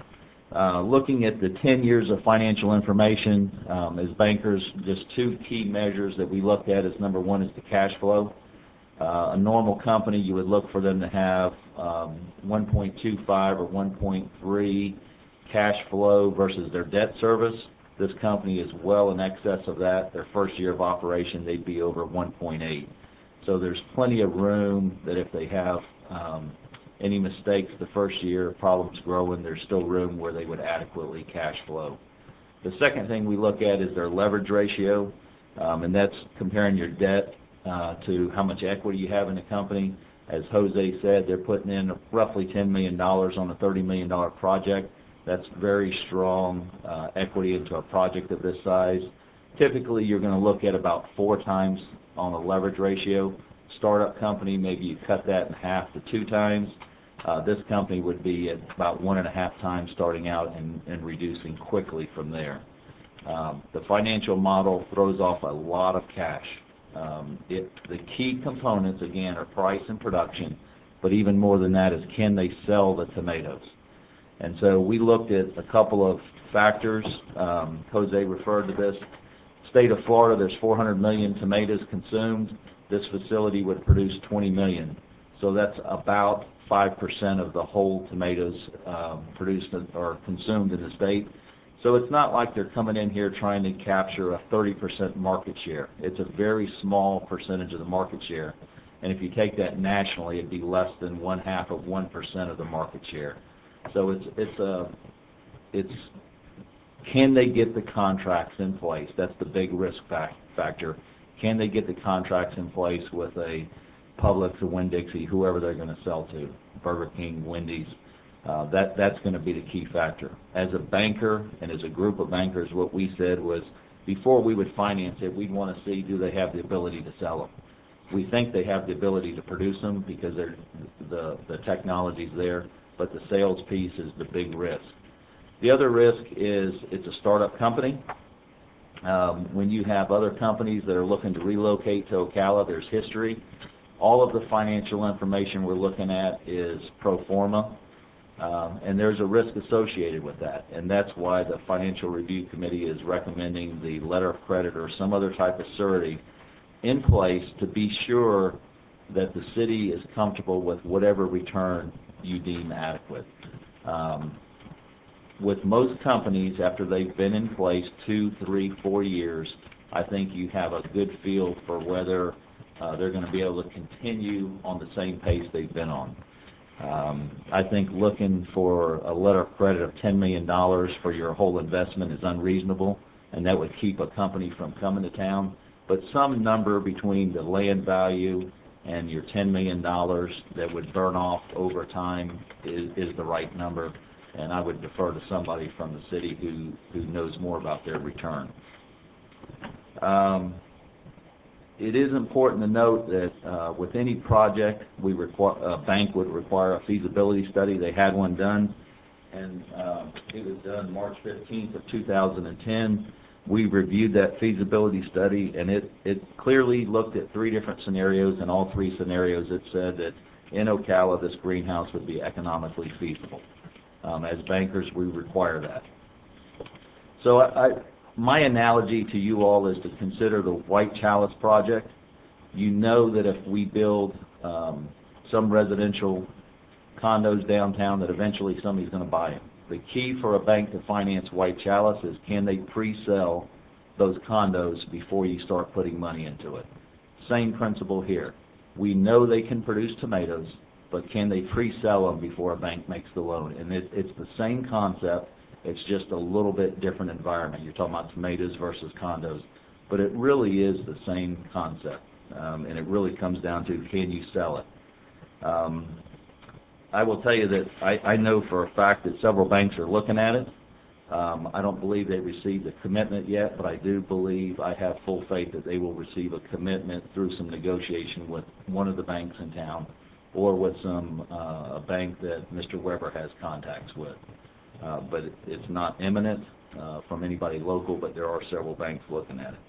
Uh, looking at the ten years of financial information, um, as bankers, just two key measures that we looked at is number one is the cash flow. Uh, a normal company, you would look for them to have um, one point two five or one point three cash flow versus their debt service. This company is well in excess of that. Their first year of operation, they'd be over one point eight. So there's plenty of room that if they have um, any mistakes the first year, problems growing, there's still room where they would adequately cash flow. The second thing we look at is their leverage ratio, um, and that's comparing your debt uh, to how much equity you have in the company. As Jose said, they're putting in roughly ten million dollars on a thirty million dollar project. That's very strong uh, equity into a project of this size. Typically, you're going to look at about four times on a leverage ratio. Startup company, maybe you cut that in half to two times. Uh, this company would be at about one and a half times starting out and, and reducing quickly from there. Um, the financial model throws off a lot of cash. Um, it, the key components, again, are price and production, but even more than that is can they sell the tomatoes? And so we looked at a couple of factors. Um, Jose referred to this. State of Florida, there's four hundred million tomatoes consumed. This facility would produce twenty million. So that's about five percent of the whole tomatoes um, produced or consumed in the state. So it's not like they're coming in here trying to capture a thirty percent market share. It's a very small percentage of the market share. And if you take that nationally, it'd be less than one half of one percent of the market share. So it's, it's a, it's, can they get the contracts in place? That's the big risk fac factor. Can they get the contracts in place with a Publix, a Winn-Dixie, whoever they're going to sell to, Burger King, Wendy's? Uh, that, that's going to be the key factor. As a banker and as a group of bankers, what we said was before we would finance it, we'd want to see do they have the ability to sell them. We think they have the ability to produce them because they're, the, the technology's there, but the sales piece is the big risk. The other risk is it's a startup company. Um, when you have other companies that are looking to relocate to Ocala, there's history. All of the financial information we're looking at is pro forma, um, and there's a risk associated with that. And that's why the Financial Review Committee is recommending the letter of credit or some other type of surety in place to be sure that the city is comfortable with whatever return you deem adequate. Um, with most companies, after they've been in place two, three, four years, I think you have a good feel for whether uh, they're going to be able to continue on the same pace they've been on. Um, I think looking for a letter of credit of ten million dollars for your whole investment is unreasonable, and that would keep a company from coming to town. But some number between the land value and your ten million dollars that would burn off over time is, is the right number. And I would defer to somebody from the city who, who knows more about their return. Um, it is important to note that uh, with any project, we require, a bank would require a feasibility study. They had one done, and uh, it was done March fifteenth of two thousand ten. We reviewed that feasibility study, and it, it clearly looked at three different scenarios, and all three scenarios it said that in Ocala this greenhouse would be economically feasible. Um, as bankers, we require that. So I, I, my analogy to you all is to consider the White Chalice project. You know that if we build um, some residential condos downtown, that eventually somebody's going to buy them. The key for a bank to finance White Chalice is can they pre-sell those condos before you start putting money into it. Same principle here. We know they can produce tomatoes, but can they pre-sell them before a bank makes the loan? And it, it's the same concept, it's just a little bit different environment. You're talking about tomatoes versus condos, but it really is the same concept, um, and it really comes down to can you sell it? Um, I will tell you that I, I know for a fact that several banks are looking at it. Um, I don't believe they received a commitment yet, but I do believe, I have full faith that they will receive a commitment through some negotiation with one of the banks in town or with some, uh, a bank that Mister Weber has contacts with. Uh, but it- it's not imminent, uh, from anybody local, but there are several banks looking at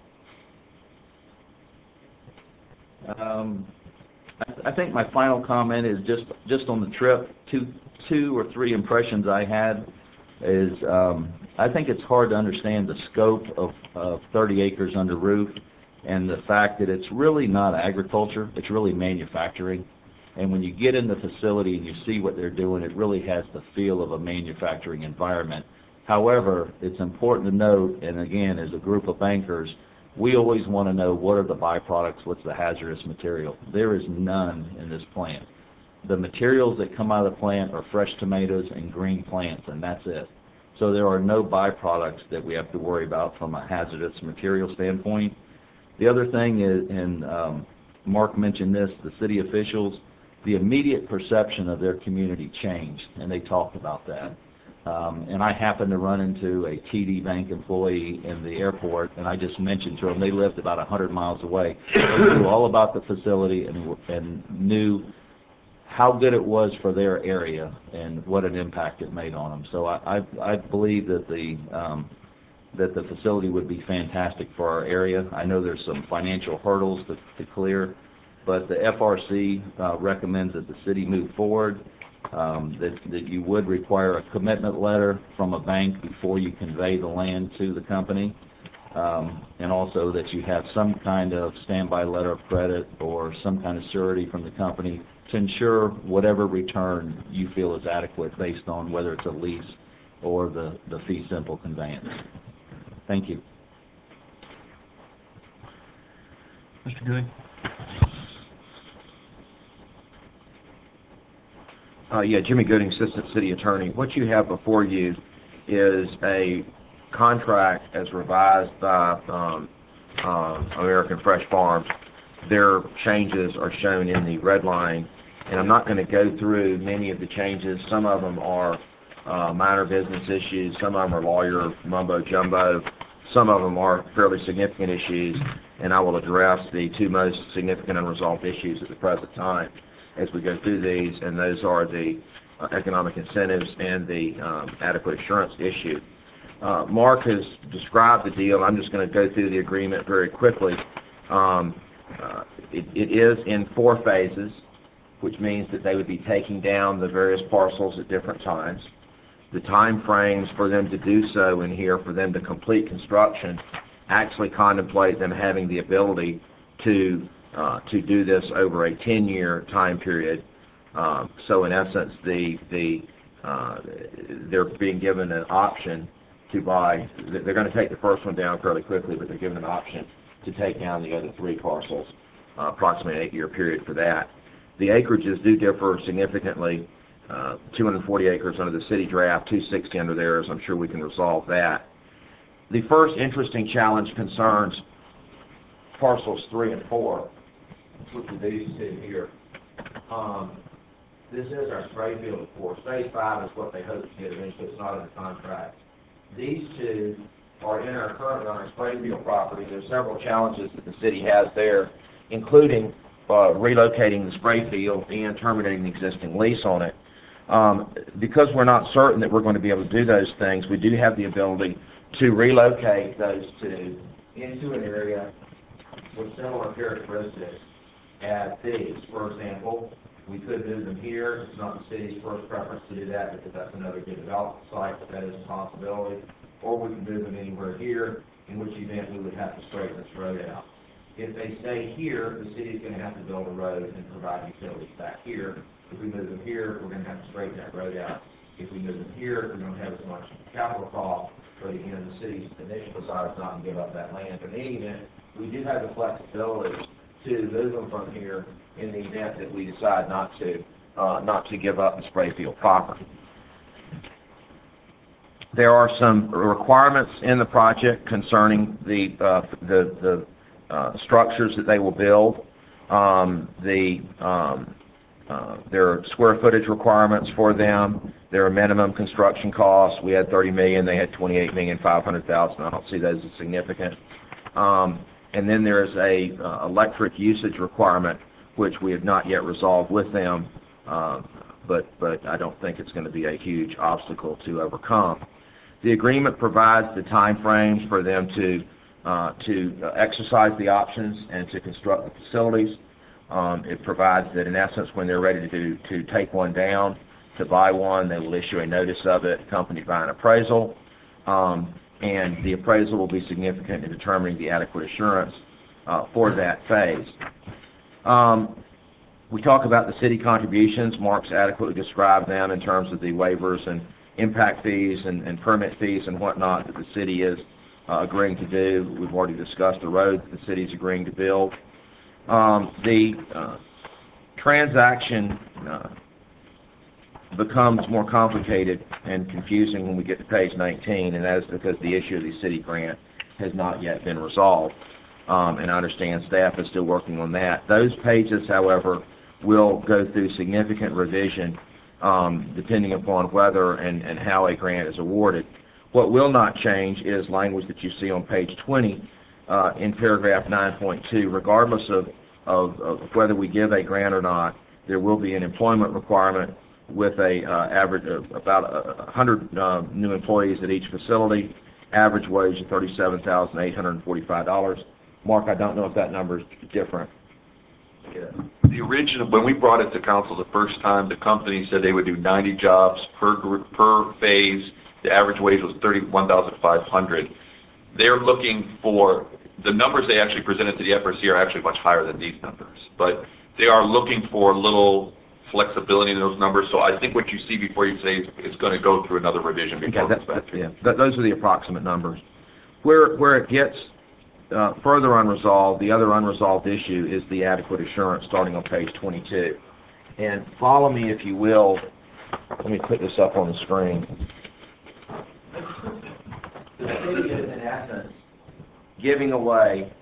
it. Um, I, I think my final comment is just, just on the trip, two, two or three impressions I had is, um, I think it's hard to understand the scope of, of thirty acres under roof and the fact that it's really not agriculture, it's really manufacturing. And when you get in the facility and you see what they're doing, it really has the feel of a manufacturing environment. However, it's important to note, and again, as a group of bankers, we always want to know what are the byproducts, what's the hazardous material. There is none in this plant. The materials that come out of the plant are fresh tomatoes and green plants, and that's it. So there are no byproducts that we have to worry about from a hazardous material standpoint. The other thing is, and um, Mark mentioned this, the city officials, the immediate perception of their community changed, and they talked about that. Um, and I happened to run into a T D Bank employee in the airport, and I just mentioned to them, they lived about one hundred miles away. They knew all about the facility and, and knew how good it was for their area and what an impact it made on them. So I, I, I believe that the, um, that the facility would be fantastic for our area. I know there's some financial hurdles to, to clear, but the F R C uh, recommends that the city move forward, um, that, that you would require a commitment letter from a bank before you convey the land to the company, um, and also that you have some kind of standby letter of credit or some kind of surety from the company to ensure whatever return you feel is adequate based on whether it's a lease or the, the fee simple conveyance. Thank you. Mister Gooding? Uh, yeah, Jimmy Gooding, Assistant City Attorney. What you have before you is a contract as revised by um, uh, American Fresh Farms. Their changes are shown in the red line, and I'm not going to go through many of the changes. Some of them are uh, minor business issues. Some of them are lawyer mumbo-jumbo. Some of them are fairly significant issues, and I will address the two most significant unresolved issues at the present time as we go through these, and those are the uh, economic incentives and the um, adequate assurance issue. Uh, Mark has described the deal. I'm just going to go through the agreement very quickly. Um, uh, it, it is in four phases, which means that they would be taking down the various parcels at different times. The time frames for them to do so in here, for them to complete construction, actually contemplate them having the ability to uh, to do this over a ten-year time period. Um, so in essence, the the uh, they're being given an option to buy. They're going to take the first one down fairly quickly, but they're given an option to take down the other three parcels, uh, approximately an eight-year period for that. The acreages do differ significantly. Uh, two hundred forty acres under the city draft, two hundred sixty under theirs. I'm sure we can resolve that. The first interesting challenge concerns parcels three and four, which are these two here. Um, this is our spray field, of course. Phase five is what they hope to get eventually. It's not in the contract. These two are in our current on our spray field property. There's several challenges that the city has there, including uh, relocating the spray field and terminating the existing lease on it. Um, because we're not certain that we're going to be able to do those things, we do have the ability to relocate those two into an area with similar characteristics as these. For example, we could move them here. It's not the city's first preference to do that because that's another good development site, but that is a possibility. Or we can move them anywhere here, in which event we would have to straighten this road out. If they stay here, the city is going to have to build a road and provide utilities back here. If we move them here, we're going to have to straighten that road out. If we move them here, we don't have as much capital cost, but again, the city's initial desire is not to give up that land. But in any event, we do have the flexibility to move them from here in the event that we decide not to, uh, not to give up the spray field property. There are some requirements in the project concerning the uh, the, the uh, structures that they will build. Um, the um, Uh, there are square footage requirements for them. There are minimum construction costs. We had thirty million dollars. They had twenty-eight million five hundred thousand dollars. I don't see those as significant. Um, and then there's a uh, electric usage requirement which we have not yet resolved with them, uh, but, but I don't think it's going to be a huge obstacle to overcome. The agreement provides the time frames for them to, uh, to exercise the options and to construct the facilities. Um, it provides that, in essence, when they're ready to, do, to take one down, to buy one, they will issue a notice of it accompanied by an appraisal, um, and the appraisal will be significant in determining the adequate assurance uh, for that phase. Um, we talk about the city contributions. Mark's adequately described them in terms of the waivers and impact fees and, and permit fees and whatnot that the city is uh, agreeing to do. We've already discussed the road that the city is agreeing to build. Um, the uh, transaction uh, becomes more complicated and confusing when we get to page nineteen, and that is because the issue of the city grant has not yet been resolved. Um, and I understand staff is still working on that. Those pages, however, will go through significant revision um, depending upon whether and, and how a grant is awarded. What will not change is language that you see on page twenty uh, in paragraph nine point two. Regardless of, of, of whether we give a grant or not, there will be an employment requirement with a uh, average of about one hundred uh, new employees at each facility, average wage of thirty-seven thousand eight hundred forty-five dollars. Mark, I don't know if that number is different. The original, when we brought it to council the first time, the company said they would do ninety jobs per group, per phase. The average wage was thirty-one thousand five hundred. They're looking for, the numbers they actually presented to the F R C are actually much higher than these numbers, but they are looking for a little flexibility in those numbers. So I think what you see before you say it's going to go through another revision before Okay, it goes back to you. yeah, that, those are the approximate numbers. Where, where it gets uh, further unresolved, the other unresolved issue is the adequate assurance starting on page twenty-two. And follow me, if you will. Let me put this up on the screen. The city is, in essence, giving away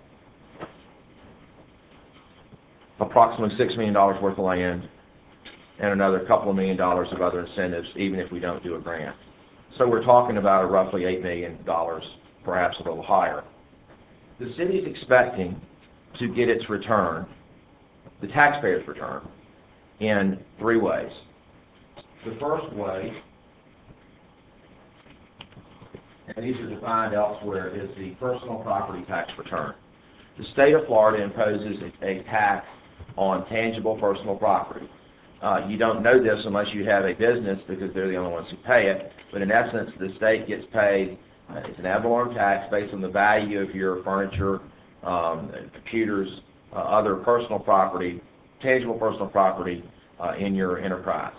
approximately six million dollars worth of land and another couple of million dollars of other incentives, even if we don't do a grant. So we're talking about a roughly eight million dollars, perhaps a little higher. The city is expecting to get its return, the taxpayer's return, in three ways. The first way, and these are defined elsewhere, is the personal property tax return. The state of Florida imposes a, a tax on tangible personal property. Uh, you don't know this unless you have a business because they're the only ones who pay it, but in essence the state gets paid, uh, it's an ad valorem tax based on the value of your furniture, um, computers, uh, other personal property, tangible personal property uh, in your enterprise.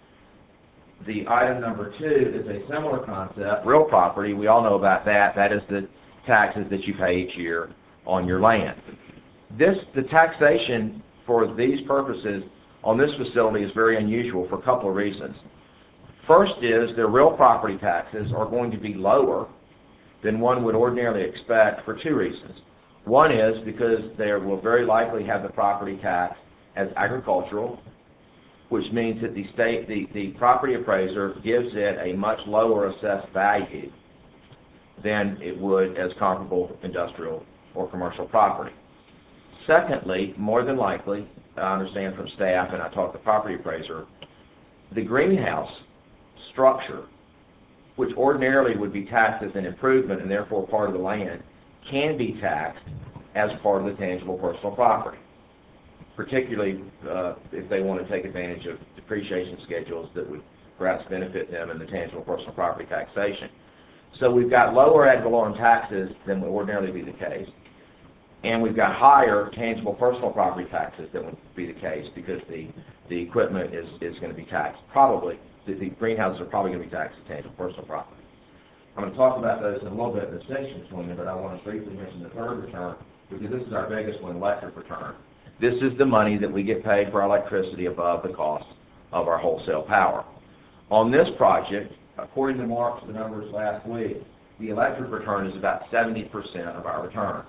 The item number two is a similar concept, real property. We all know about that. That is the taxes that you pay each year on your land. This, the taxation for these purposes on this facility is very unusual for a couple of reasons. First is their real property taxes are going to be lower than one would ordinarily expect for two reasons. One is because they will very likely have the property tax as agricultural, which means that the state, the, the property appraiser gives it a much lower assessed value than it would as comparable industrial or commercial property. Secondly, more than likely, I understand from staff, and I talked to the property appraiser, the greenhouse structure, which ordinarily would be taxed as an improvement and therefore part of the land, can be taxed as part of the tangible personal property, particularly uh, if they want to take advantage of depreciation schedules that would perhaps benefit them in the tangible personal property taxation. So we've got lower ad valorem taxes than would ordinarily be the case, and we've got higher tangible personal property taxes than would be the case because the, the equipment is, is going to be taxed. Probably, the, the greenhouses are probably going to be taxed as tangible personal property. I'm going to talk about those in a little bit in the distinction between them, but I want to briefly mention the third return because this is our biggest one, electric return. This is the money that we get paid for our electricity above the cost of our wholesale power. On this project, according to Mark's the numbers last week, the electric return is about seventy percent of our return.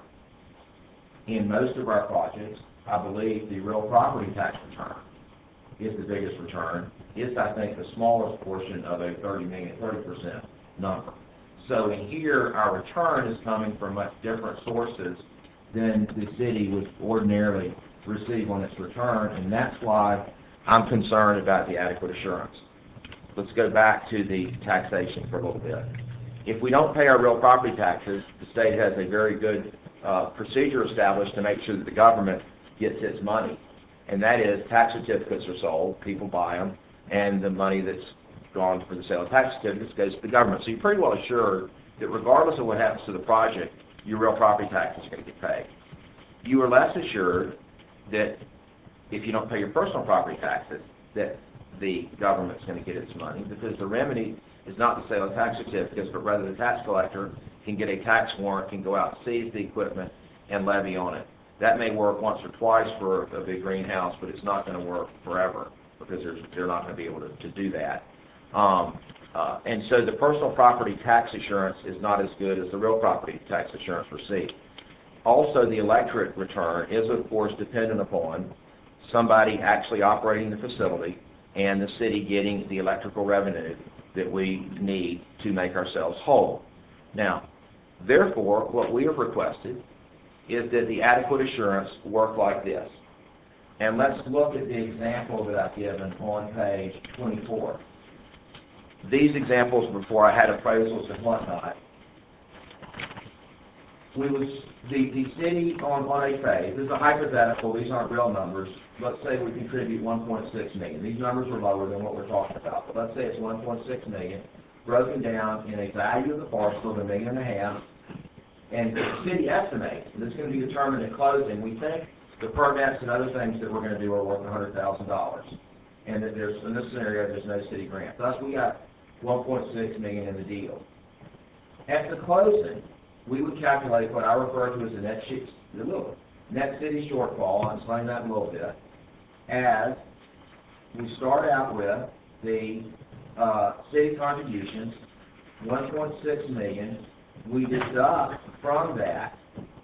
In most of our projects, I believe the real property tax return is the biggest return. It's, I think, the smallest portion of a thirty million, thirty percent number. So in here, our return is coming from much different sources than the city would ordinarily receive on its return, and that's why I'm concerned about the adequate assurance. Let's go back to the taxation for a little bit. If we don't pay our real property taxes, the state has a very good uh, procedure established to make sure that the government gets its money, and that is tax certificates are sold, people buy them, and the money that's gone for the sale of tax certificates goes to the government. So you're pretty well assured that regardless of what happens to the project, your real property taxes are going to get paid. You are less assured that if you don't pay your personal property taxes, that the government's going to get its money, because the remedy is not the sale of tax certificates, but rather the tax collector can get a tax warrant, can go out and seize the equipment and levy on it. That may work once or twice for a big greenhouse, but it's not going to work forever, because they're not going to be able to, to do that. Um, uh, and so the personal property tax assurance is not as good as the real property tax assurance receipt. Also, the electric return is, of course, dependent upon somebody actually operating the facility and the city getting the electrical revenue that we need to make ourselves whole. Now, therefore, what we have requested is that the adequate assurance work like this. And let's look at the example that I've given on page twenty-four. These examples before I had appraisals and whatnot, we was, the, the city on, on a phase, this is a hypothetical, these aren't real numbers, let's say we contribute one point six million. These numbers are lower than what we're talking about, but let's say it's one point six million, broken down in a value of the parcel of a million and a half, and the city estimates, and this is going to be determined at closing, we think the permits and other things that we're going to do are worth one hundred thousand dollars. And that there's, in this scenario, there's no city grant. Thus, we got one point six million dollars in the deal. At the closing, we would calculate what I refer to as the net, sheet, the little, net city shortfall, I'll explain that in a little bit, as we start out with the uh, city contributions, one point six million dollars, we deduct from that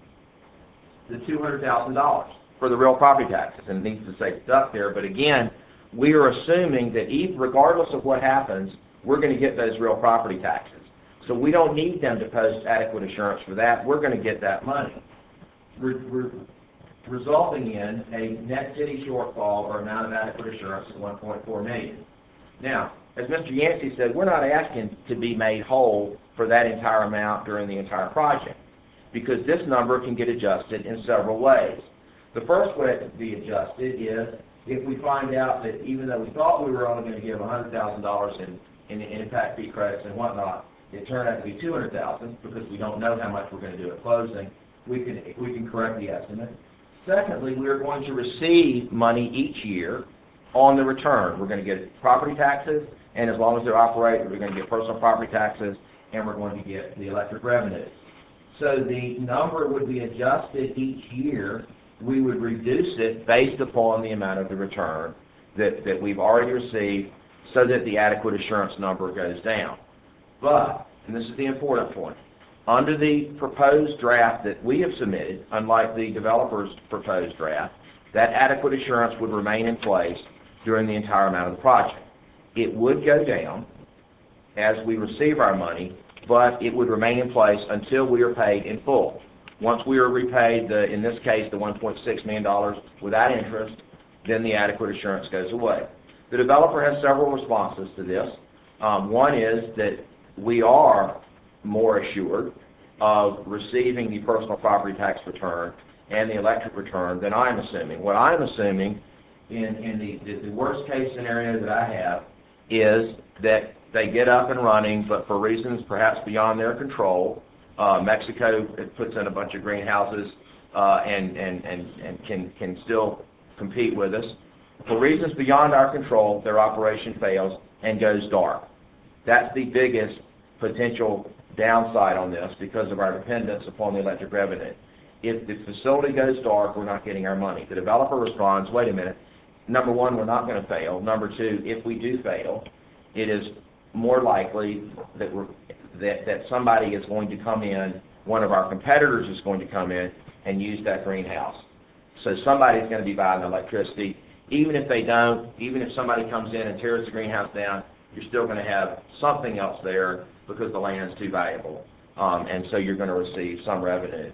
the two hundred thousand dollars for the real property taxes, and it needs to say deduct there, but again, we are assuming that even, regardless of what happens, we're going to get those real property taxes. So we don't need them to post adequate assurance for that. We're going to get that money, re re resulting in a net city shortfall or amount of adequate assurance of one point four million dollars. Now, as Mister Yancey said, we're not asking to be made whole for that entire amount during the entire project, because this number can get adjusted in several ways. The first way it can be adjusted is if we find out that even though we thought we were only going to give one hundred thousand dollars in, in, in impact fee credits and whatnot, it turned out to be two hundred thousand dollars because we don't know how much we're going to do at closing. We can, we can correct the estimate. Secondly, we are going to receive money each year on the return. We're going to get property taxes, and as long as they're operating, we're going to get personal property taxes, and we're going to get the electric revenue. So the number would be adjusted each year. We would reduce it based upon the amount of the return that, that we've already received, so that the adequate assurance number goes down. But, and this is the important point, under the proposed draft that we have submitted, unlike the developer's proposed draft, that adequate assurance would remain in place during the entire amount of the project. It would go down as we receive our money, but it would remain in place until we are paid in full. Once we are repaid, the, in this case, the one point six million dollars without interest, then the adequate assurance goes away. The developer has several responses to this. Um, one is that we are more assured of receiving the personal property tax return and the electric return than I'm assuming. What I'm assuming in, in the, the, the worst case scenario that I have is that they get up and running, but for reasons perhaps beyond their control, uh, Mexico puts in a bunch of greenhouses uh, and, and, and, and can, can still compete with us. For reasons beyond our control, their operation fails and goes dark. That's the biggest potential downside on this because of our dependence upon the electric revenue. If the facility goes dark, we're not getting our money. The developer responds, wait a minute, number one, we're not going to fail. Number two, if we do fail, it is more likely that, we're, that, that somebody is going to come in, one of our competitors is going to come in and use that greenhouse. So somebody's going to be buying the electricity. Even if they don't, even if somebody comes in and tears the greenhouse down, you're still going to have something else there because the land is too valuable, um, and so you're going to receive some revenue.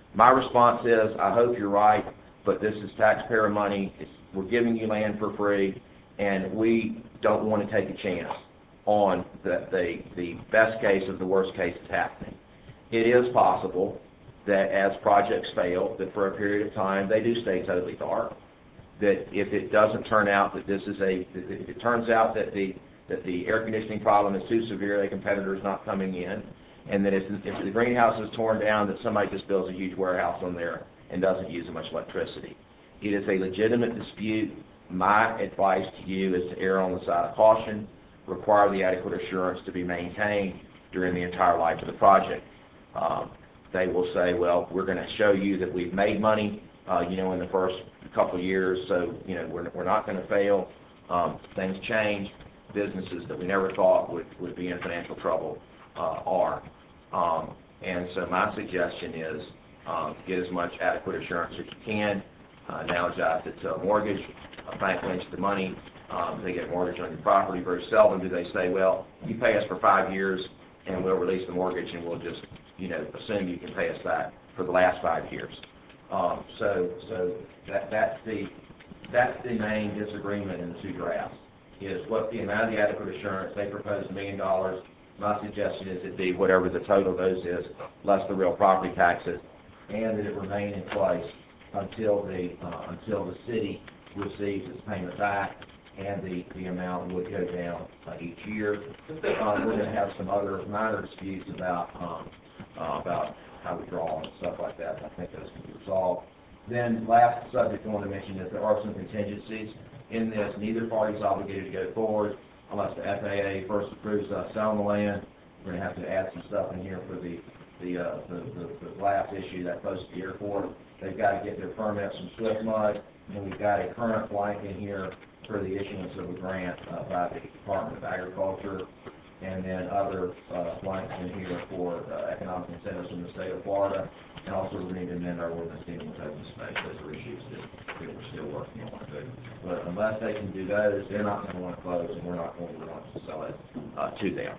My response is, I hope you're right, but this is taxpayer money. It's, we're giving you land for free, and we don't want to take a chance on the, the, the best case of the worst case is happening. It is possible that as projects fail, that for a period of time, they do stay totally dark. That if it doesn't turn out that this is a, if it turns out that the, that the air conditioning problem is too severe, a competitor is not coming in, and that if, if the greenhouse is torn down, that somebody just builds a huge warehouse on there and doesn't use as much electricity. It is a legitimate dispute. My advice to you is to err on the side of caution, require the adequate assurance to be maintained during the entire life of the project. Um, they will say, well, we're going to show you that we've made money, uh, you know, in the first couple of years, so, you know, we're, we're not going to fail. Um, things change. Businesses that we never thought would, would be in financial trouble uh, are. Um, and so my suggestion is um, get as much adequate assurance as you can. Uh, analogize it to a mortgage. A bank lends the money. Um, they get a mortgage on your property. Very seldom do they say, well, you pay us for five years and we'll release the mortgage and we'll just, you know, assume you can pay us back for the last five years. Um, so so that, that's, the, that's the main disagreement in the two drafts, is what the amount of the adequate assurance. They propose a million dollars. My suggestion is it be whatever the total of those is, less the real property taxes, and that it remain in place until the, uh, until the city receives its payment back, and the, the amount would go down uh, each year. Um, we're going to have some other minor disputes about um, uh, about how we draw and stuff like that. I think those can be resolved. Then last subject I want to mention is there are some contingencies in this. Neither party is obligated to go forward unless the F A A first approves us selling the land. We're going to have to add some stuff in here for the the, uh, the, the, the glass issue that close to the airport. They've got to get their permits from Swift Mud, and we've got a current blank in here for the issuance of a grant uh, by the Department of Agriculture, and then other uh, blanks in here for uh, economic incentives from the state of Florida. And also we need to amend our ordinance dealing with open space. Those are issues that, that we're still working on. But unless they can do those, they're not going to want to close, and we're not going to want to sell it uh, to them.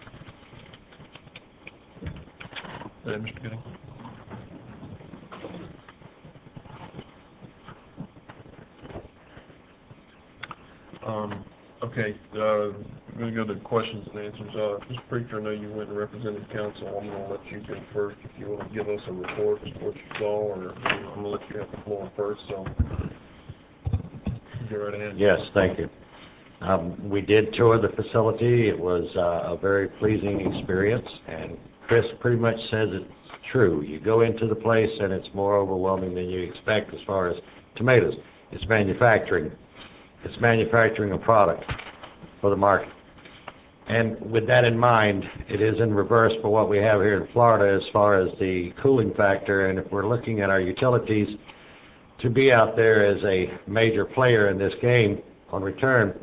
Uh, Mister Gooding? Um, okay, uh, I'm going to go to questions and answers. Uh, Mister Preacher, I know you went and represented council. I'm going to let you go first if you want to give us a report of what you saw, or I'm going to let you have the floor first, so go right ahead. Yes, thank you. Um, we did tour the facility. It was uh, a very pleasing experience, and Chris pretty much says it's true. You go into the place and it's more overwhelming than you expect as far as tomatoes. It's manufacturing. It's manufacturing a product for the market. And with that in mind, it is in reverse for what we have here in Florida as far as the cooling factor. And if we're looking at our utilities, to be out there as a major player in this game on return,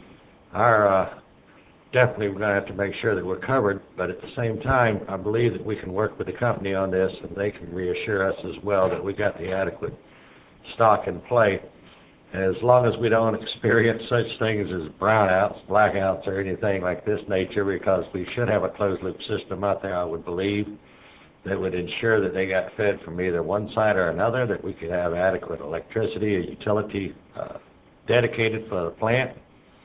our uh, definitely we're going to have to make sure that we're covered. But at the same time, I believe that we can work with the company on this, and they can reassure us as well that we got the adequate stock in play. As long as we don't experience such things as brownouts, blackouts, or anything like this nature, because we should have a closed-loop system out there, I would believe, that would ensure that they got fed from either one side or another, that we could have adequate electricity, a utility uh, dedicated for the plant.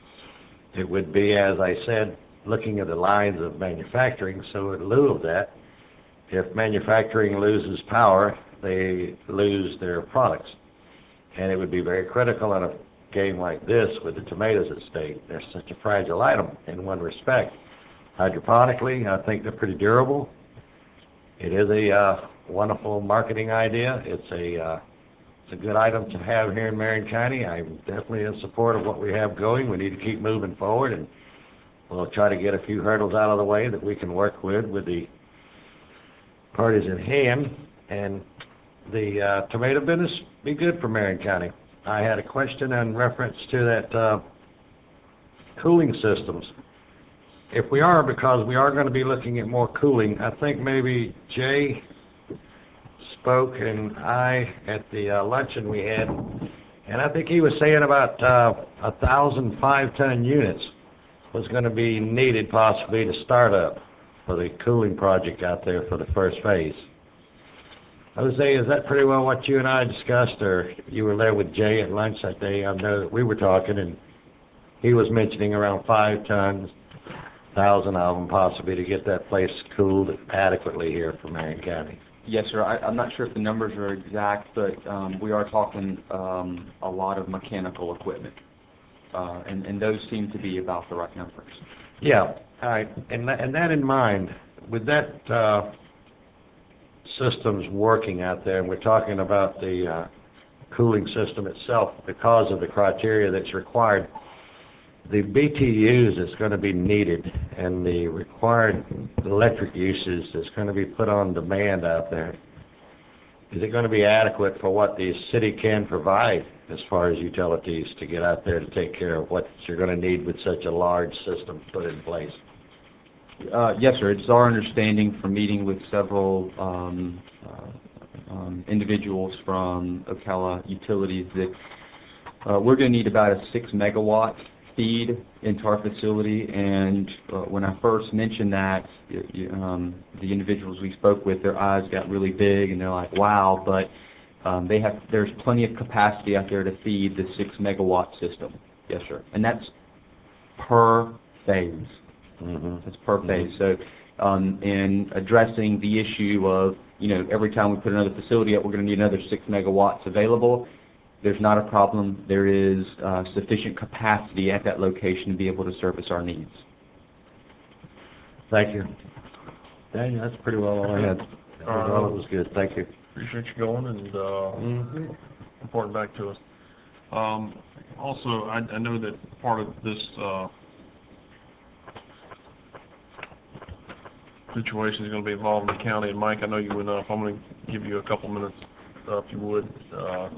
It would be, as I said, looking at the lines of manufacturing, so in lieu of that, if manufacturing loses power, they lose their products. And it would be very critical in a game like this with the tomatoes at stake. They're such a fragile item in one respect. Hydroponically, I think they're pretty durable. It is a uh, wonderful marketing idea. It's a, uh, it's a good item to have here in Marion County. I'm definitely in support of what we have going. We need to keep moving forward, and we'll try to get a few hurdles out of the way that we can work with with the parties in hand. And the uh, tomato business be good for Marion County. I had a question in reference to that uh, cooling systems. If we are, because we are going to be looking at more cooling, I think maybe Jay spoke and I at the uh, luncheon we had, and I think he was saying about uh, a thousand five-ton units was going to be needed possibly to start up for the cooling project out there for the first phase. Jose, is that pretty well what you and I discussed, or you were there with Jay at lunch that day? I know that we were talking, and he was mentioning around five tons, thousand of them possibly, to get that place cooled adequately here for Marion County. Yes, sir. I, I'm not sure if the numbers are exact, but um, we are talking um, a lot of mechanical equipment, uh, and, and those seem to be about the right numbers. Yeah, all right. And, tha- and that in mind, with that uh, systems working out there, and we're talking about the uh, cooling system itself because of the criteria that's required, the B T Us that's going to be needed and the required electric uses that's going to be put on demand out there, is it going to be adequate for what the city can provide as far as utilities to get out there to take care of what you're going to need with such a large system put in place? Uh, yes, sir. It's our understanding from meeting with several um, uh, um, individuals from Ocala Utilities that uh, we're going to need about a six megawatt feed into our facility. And uh, when I first mentioned that, y- y- um, the individuals we spoke with, their eyes got really big, and they're like, "Wow!" But um, they have there's plenty of capacity out there to feed the six megawatt system. Yes, sir. And that's per phase. Mm-hmm. That's per phase. So, um, in addressing the issue of, you know, every time we put another facility up, we're going to need another six megawatts available, there's not a problem. There is uh, sufficient capacity at that location to be able to service our needs. Thank you. Daniel, that's pretty well all I had. All it was good. Thank you. Appreciate you going and uh, Mm-hmm. reporting back to us. Um, also, I, I know that part of this uh, situation is going to be involving the county. And Mike, I know you enough. I'm going to give you a couple minutes, uh, if you would. Uh,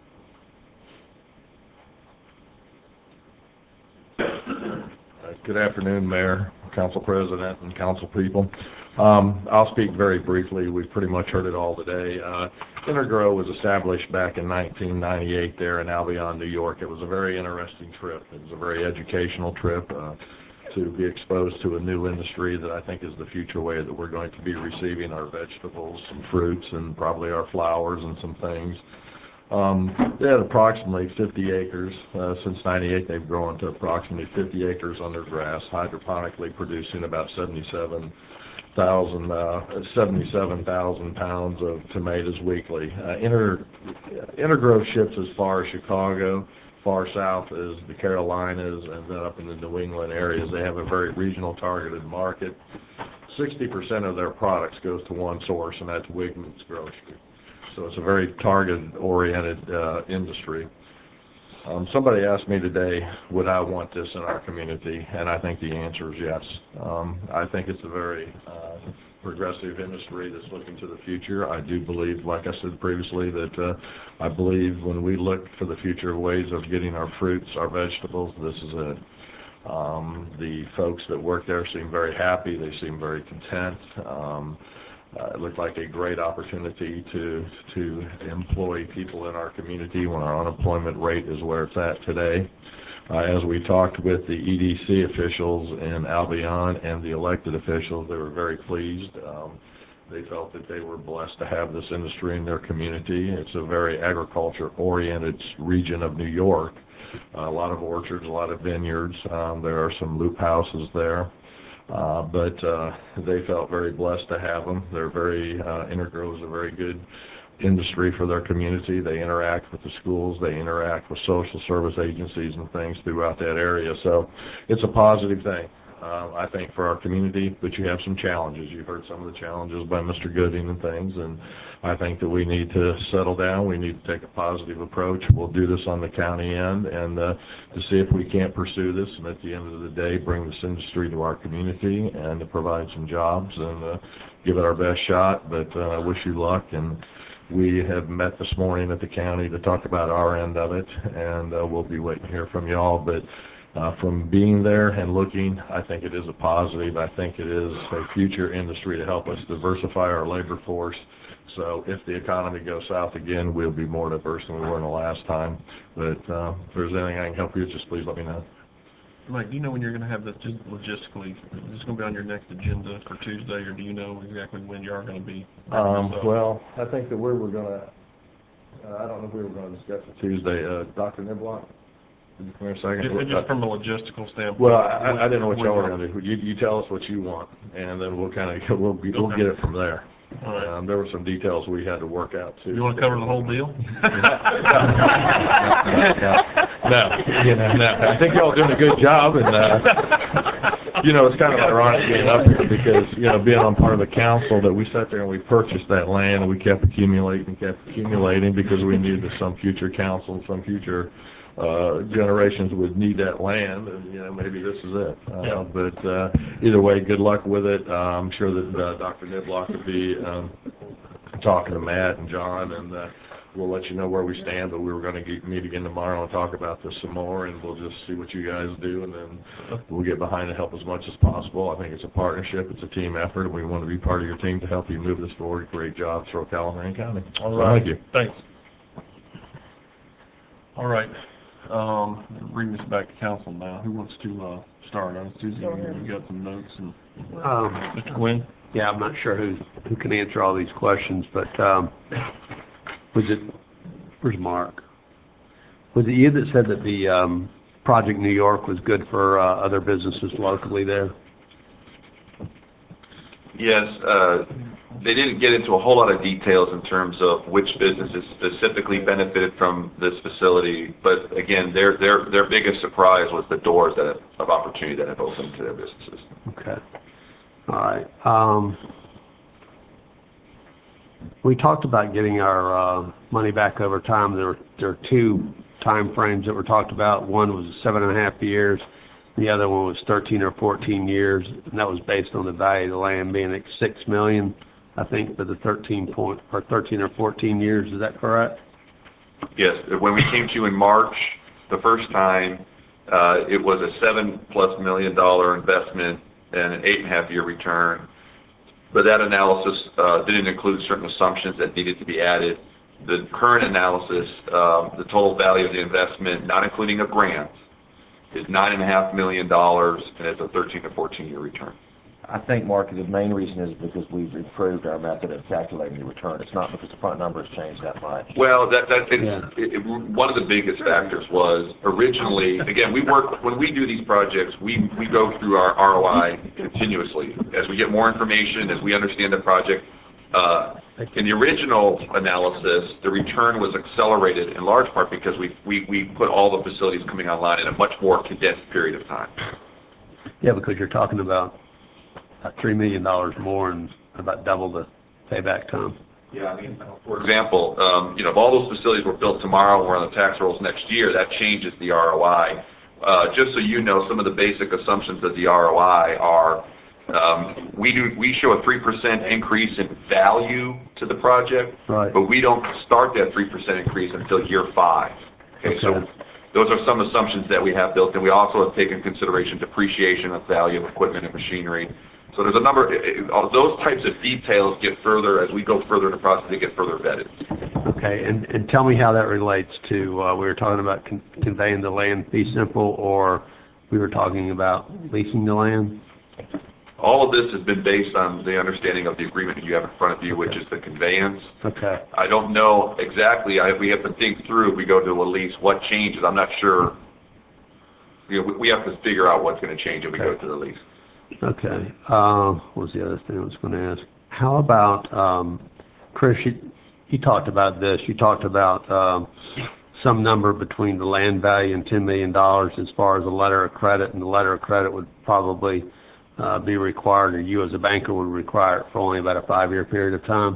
Good afternoon, Mayor, Council President, and council people. Um, I'll speak very briefly. We've pretty much heard it all today. Uh, Intergrow was established back in nineteen ninety-eight there in Albion, New York. It was a very interesting trip. It was a very educational trip uh, to be exposed to a new industry that I think is the future way that we're going to be receiving our vegetables and fruits and probably our flowers and some things. Um, they had approximately fifty acres. Uh, since ninety-eight, they've grown to approximately fifty acres under grass, hydroponically producing about seventy-seven thousand uh, seventy-seven thousand pounds of tomatoes weekly. Uh, Inter, Intergrow ships as far as Chicago, far south as the Carolinas, and then up in the New England areas. They have a very regional targeted market. sixty percent of their products goes to one source, and that's Wegmans Grocery. So it's a very target-oriented uh, industry. Um, somebody asked me today, would I want this in our community? And I think the answer is yes. Um, I think it's a very uh, progressive industry that's looking to the future. I do believe, like I said previously, that uh, I believe when we look for the future ways of getting our fruits, our vegetables, this is it. Um, the folks that work there seem very happy. They seem very content. Um, Uh, it looked like a great opportunity to to employ people in our community when our unemployment rate is where it's at today. Uh, as we talked with the E D C officials in Albion and the elected officials, they were very pleased. Um, they felt that they were blessed to have this industry in their community. It's a very agriculture-oriented region of New York. Uh, a lot of orchards, a lot of vineyards. Um, there are some loop houses there. Uh, but uh, they felt very blessed to have them. They're very, uh, Intergrow is a very good industry for their community. They interact with the schools. They interact with social service agencies and things throughout that area. So it's a positive thing, uh, I think, for our community, but you have some challenges. You've heard some of the challenges by Mister Gooding and things, and I think that we need to settle down. We need to take a positive approach. We'll do this on the county end and uh, to see if we can't pursue this and at the end of the day bring this industry to our community and to provide some jobs and uh, give it our best shot. But uh, I wish you luck, and we have met this morning at the county to talk about our end of it, and uh, we'll be waiting to hear from you all. But Uh, from being there and looking, I think it is a positive. I think it is a future industry to help us diversify our labor force. So if the economy goes south again, we'll be more diverse than we were in the last time. But uh, if there's anything I can help you, just please let me know. Mike, do you know when you're gonna have this, just logistically, is this gonna be on your next agenda for Tuesday, or do you know exactly when you are gonna be? wrapping Um, this up? well, I think that we were gonna, uh, I don't know if we were gonna discuss it Tuesday, uh, Doctor Niblock? Did you come here a second? Just, just from a logistical standpoint. Well, I, I didn't know what when- y'all were gonna do. You, you tell us what you want, and then we'll kinda, we'll, be- we'll get it from there. All right. Um, there were some details we had to work out too. You wanna cover the whole deal? No, you know, no, I think y'all doing a good job, and, uh, you know, it's kind of ironic being up here because, you know, being on part of the council, that we sat there and we purchased that land, and we kept accumulating, kept accumulating, because we knew that some future council, some future, uh, generations would need that land, and, you know, maybe this is it. Uh, Yeah. But, uh, either way, good luck with it. Uh, I'm sure that, uh, Doctor Niblock will be, um, talking to Matt and John, and, uh, we'll let you know where we stand, but we were gonna get, meet again tomorrow and talk about this some more, and we'll just see what you guys do, and then we'll get behind and help as much as possible. I think it's a partnership, it's a team effort, and we want to be part of your team to help you move this forward, create jobs for Ocala and County. All So, right. Thank you. Thanks. All right, um, bring this back to council now. Who wants to, uh, start? Uh, Susie, you you got some notes, and Um, Mister Quinn? yeah, I'm not sure who, who can answer all these questions, but, um, was it, where's Mark? Was it you that said that the, um, Project New York was good for, uh, other businesses locally there? Yes, uh, they didn't get into a whole lot of details in terms of which businesses specifically benefited from this facility, but again, their, their, their biggest surprise was the doors that, of opportunity that have opened to their businesses. Okay. All right. Um, we talked about getting our, uh, money back over time. There were, there are two time frames that were talked about. One was seven and a half years. The other one was thirteen or fourteen years, and that was based on the value of the land being at six million, I think, for the thirteen point, or thirteen or fourteen years. Is that correct? Yes, when we came to you in March, the first time, uh, it was a seven-plus million dollar investment and an eight and a half year return. But that analysis, uh, didn't include certain assumptions that needed to be added. The current analysis, uh, the total value of the investment, not including a grant, is nine and a half million dollars, and it's a thirteen to fourteen year return. I think, Mark, the main reason is because we've improved our method of calculating the return. It's not because the front numbers changed that much. Well, that, that, Yeah. it's, it, it, one of the biggest factors was originally, again, we work, when we do these projects, we, we go through our R O I continuously. As we get more information, as we understand the project, uh, in the original analysis, the return was accelerated in large part because we, we, we put all the facilities coming online in a much more condensed period of time. Yeah, because you're talking about uh, three million dollars more and about double the payback time. Yeah, I mean, for example, um, you know, if all those facilities were built tomorrow and we're on the tax rolls next year, that changes the R O I. Uh, just so you know, some of the basic assumptions of the R O I are, um, we do, we show a three percent increase in value to the project, Right. but we don't start that three percent increase until year five. Okay, so Okay. those are some assumptions that we have built, and we also have taken consideration depreciation of value of equipment and machinery. So there's a number, it- it- all those types of details get further, as we go further in the process, they get further vetted. Okay, and, and tell me how that relates to, uh, we were talking about con- conveying the land fee simple, or we were talking about leasing the land? All of this has been based on the understanding of the agreement that you have in front of you, which is the conveyance. Okay, I don't know exactly, I, we have to think through, if we go to a lease, what changes, I'm not sure. You know, we, we have to figure out what's gonna change if we go Okay. to the lease. okay. Uh, what was the other thing I was gonna ask? How about, um, Chris, you, you talked about this, you talked about, um, some number between the land value and ten million dollars as far as a letter of credit, and the letter of credit would probably, uh, be required, or you as a banker would require it for only about a five-year period of time?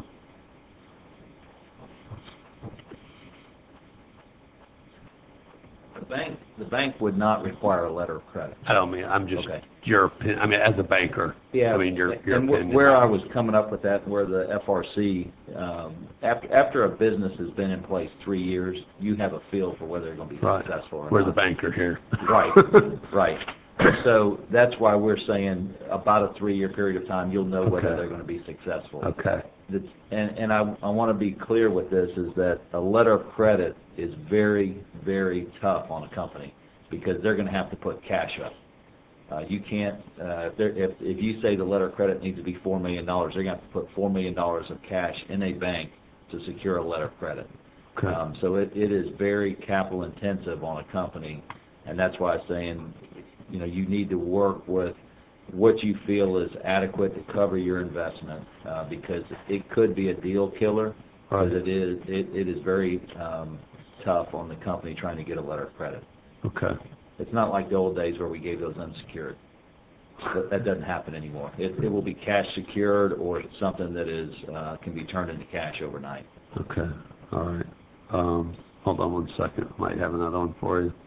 The bank, the bank would not require a letter of credit. I don't mean, I'm just, Okay. your opinion, I mean, as a banker. I mean, your, your and opinion. wh- where I was coming up with that, where the F R C, um, after, after a business has been in place three years, you have a feel for whether they're gonna be Right. successful or not. We're the banker here. Right, right. So that's why we're saying about a three-year period of time, you'll know whether Okay. they're gonna be successful. Okay, That's- And, and I, I wanna be clear with this, is that a letter of credit is very, very tough on a company. because they're gonna have to put cash up. Uh, you can't, uh, if, there- if, if you say the letter of credit needs to be four million dollars, they're gonna have to put four million dollars of cash in a bank to secure a letter of credit. Okay. Um, so it, it is very capital intensive on a company, and that's why I'm saying, you know, you need to work with what you feel is adequate to cover your investment, uh, because it could be a deal killer, Right. because it is, it, it is very, um, tough on the company trying to get a letter of credit. Okay. It's not like the old days where we gave those unsecured. That, that doesn't happen anymore. It, it will be cash secured or something that is, uh, can be turned into cash overnight. Okay. All right. Um, hold on one second. I might have another one for you.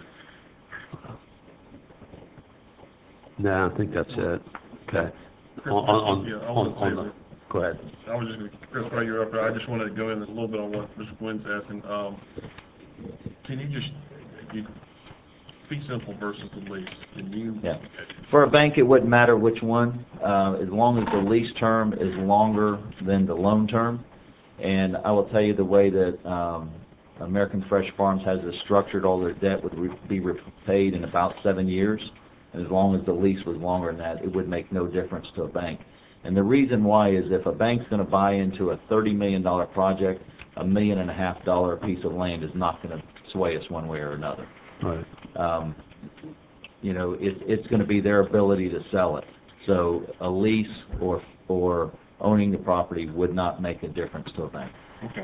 No, I think that's it. Okay. On, on, Yeah, I on, wanna on say the, that- go ahead. I was just gonna, Chris, while you're up there, I just wanted to go in a little bit on what Mister Quinn's asking. Um, can you just, you, fee simple versus the lease, can you? Yeah. For a bank, it wouldn't matter which one, uh, as long as the lease term is longer than the loan term. And I will tell you the way that, um, American Fresh Farms has it structured, all their debt would re- be repaid in about seven years. And as long as the lease was longer than that, it would make no difference to a bank. And the reason why is if a bank's gonna buy into a thirty million dollar project, a million and a half dollar piece of land is not gonna sway us one way or another. Right. Um, you know, it, it's gonna be their ability to sell it. So a lease or, or owning the property would not make a difference to a bank. Okay.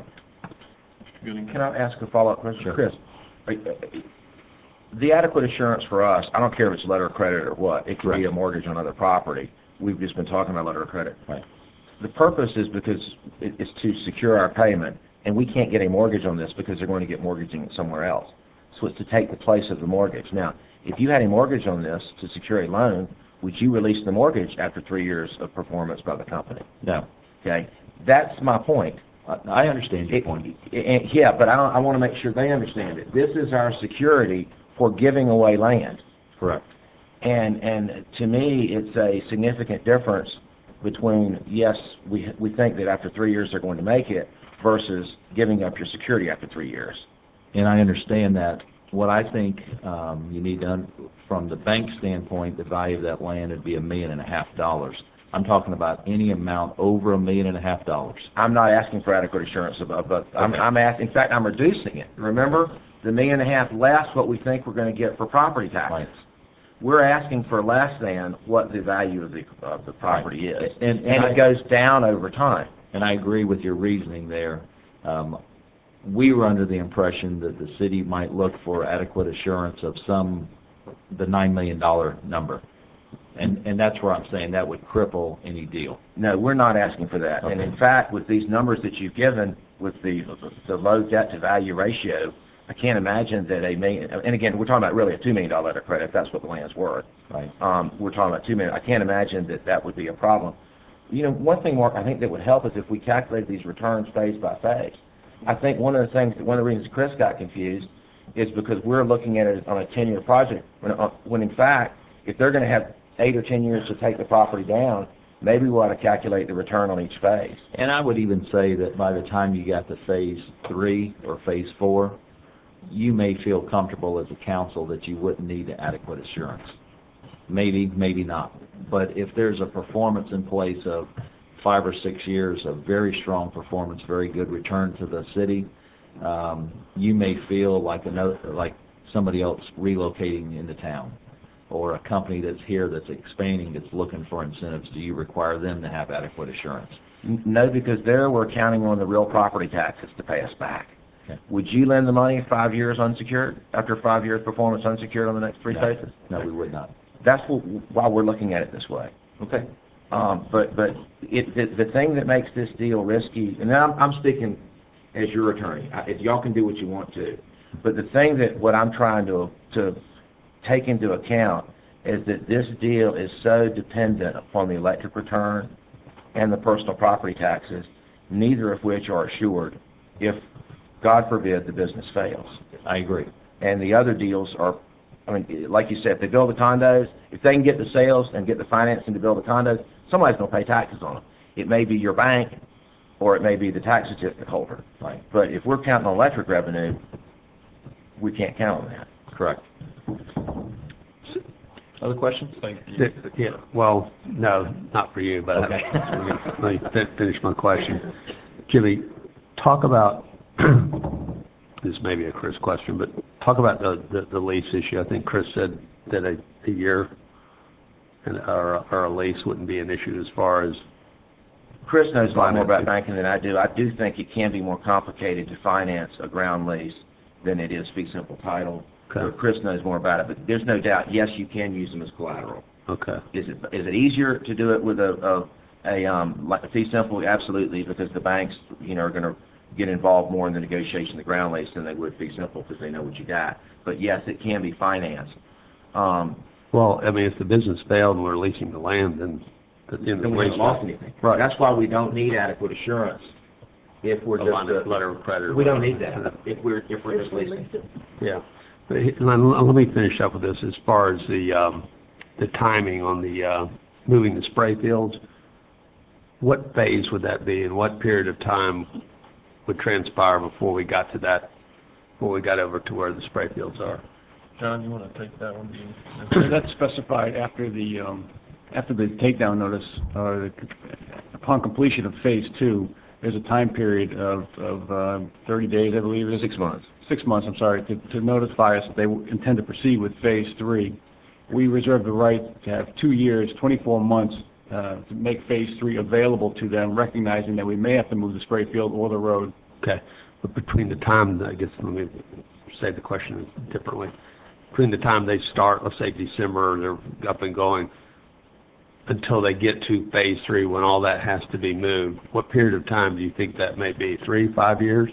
Good. Can I ask a follow-up question? Sure. Chris, are you- the adequate assurance for us, I don't care if it's letter of credit or what, it could be Right. a mortgage on other property. We've just been talking about letter of credit. Right. The purpose is because it- it's to secure our payment, and we can't get a mortgage on this because they're going to get mortgaging somewhere else. So it's to take the place of the mortgage. Now, if you had a mortgage on this to secure a loan, would you release the mortgage after three years of performance by the company? No, Okay? That's my point. I, I understand your It- point. it- Yeah, but I, don't- I want to make sure they understand it. This is our security for giving away land. Correct. And, and to me, it's a significant difference between, yes, we, we think that after three years they're going to make it, versus giving up your security after three years. And I understand that. What I think, um, you need to, un- from the bank standpoint, the value of that land would be a million and a half dollars. I'm talking about any amount over a million and a half dollars. I'm not asking for adequate assurance above, but I'm, Okay. I'm asking, in fact, I'm reducing it. Remember, the million and a half less what we think we're going to get for property taxes. Right. We're asking for less than what the value of the, of the property is. And, And I- it goes down over time. And I agree with your reasoning there. Um, we were under the impression that the city might look for adequate assurance of some, the nine million dollar number. And, and that's where I'm saying that would cripple any deal. No, we're not asking for that. And in Okay. fact, with these numbers that you've given, with the, the low debt-to-value ratio, I can't imagine that a million, and again, we're talking about really a two million dollar letter of credit, if that's what the land's worth. Right. Um, we're talking about two million, I can't imagine that that would be a problem. You know, one thing, Mark, I think that would help is if we calculated these returns phase by phase. I think one of the things, one of the reasons Chris got confused is because we're looking at it on a ten-year project, when, uh, when in fact, if they're gonna have eight or ten years to take the property down, maybe we ought to calculate the return on each phase. And I would even say that by the time you got to phase three or phase four, you may feel comfortable as a council that you wouldn't need adequate assurance. Maybe, maybe not. But if there's a performance in place of five or six years of very strong performance, very good return to the city, um, you may feel like another, like somebody else relocating into town, or a company that's here that's expanding, that's looking for incentives. Do you require them to have adequate assurance? N- No, because there we're counting on the real property taxes to pay us back. Okay. Would you lend the money five years unsecured, after five years performance unsecured on the next three No. phases? No, we would not. That's wh- why we're looking at it this way. Okay. Um, but, but it, the, the thing that makes this deal risky, and I'm, I'm speaking as your attorney, I, if y'all can do what you want to, but the thing that, what I'm trying to, to take into account is that this deal is so dependent upon the electric return and the personal property taxes, neither of which are assured if, God forbid, the business fails. I agree. And the other deals are, I mean, like you said, if they build the condos, if they can get the sales and get the financing to build the condos, somebody's going to pay taxes on them. It may be your bank, or it may be the tax certificate holder. Right. But if we're counting on electric revenue, we can't count on that. Correct. Other questions? Thank you. Th- Yeah, well, no, not for you, but Okay. let me, let me fin- finish my question. Jimmy, talk about, this may be a Chris question, but talk about the, the, the lease issue. I think Chris said that a, a year and, or, or a lease wouldn't be an issue as far as, Chris knows a lot more about Financing. banking than I do. I do think it can be more complicated to finance a ground lease than it is fee simple title. okay, Chris knows more about it, but there's no doubt, yes, you can use them as collateral. okay, Is it, is it easier to do it with a, a, a, um, like a fee simple? Absolutely, because the banks, you know, are gonna get involved more in the negotiation of the ground lease than they would fee simple, because they know what you got. But yes, it can be financed. Um, well, I mean, if the business failed and we're leasing the land, then, then the then we lease. haven't lost anything. Right. That's why we don't need adequate assurance if we're A just, line of a- letter of credit. or we don't whatever. need that if we're, if we're just leasing. Yeah. But he- Let let me finish up with this as far as the, um, the timing on the, uh, moving the spray fields. What phase would that be, and what period of time would transpire before we got to that, before we got over to where the spray fields are? John, you want to take that one? Do you- So that's specified after the, um, after the takedown notice, or the- upon completion of phase two, there's a time period of, of, uh, thirty days, I believe it is. Six months. Six months, I'm sorry, to, to notify us that they intend to proceed with phase three. We reserve the right to have two years, twenty-four months, uh, to make phase three available to them, recognizing that we may have to move the spray field or the road. Okay, but between the time, I guess, let me say the question differently. Between the time they start, let's say December, they're up and going, until they get to phase three, when all that has to be moved, what period of time do you think that may be? Three, five years?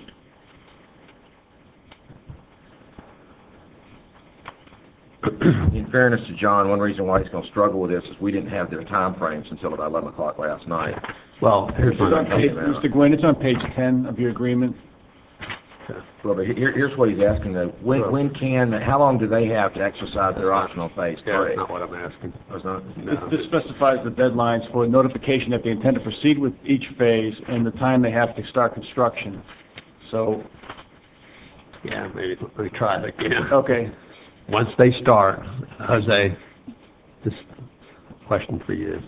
In fairness to John, one reason why he's gonna struggle with this is we didn't have their time frames until about eleven o'clock last night. Well, here's It's on my, page, Mister Gwynn, it's on page ten of your agreement. Well, but here, here's what he's asking though, when, when can, how long do they have to exercise their option on phase yeah, three? that's not what I'm asking. That's not- This this specifies the deadlines for notification that they intend to proceed with each phase and the time they have to start construction. So, Yeah, maybe, let me try it again. okay, Once they start, Jose, this question for you.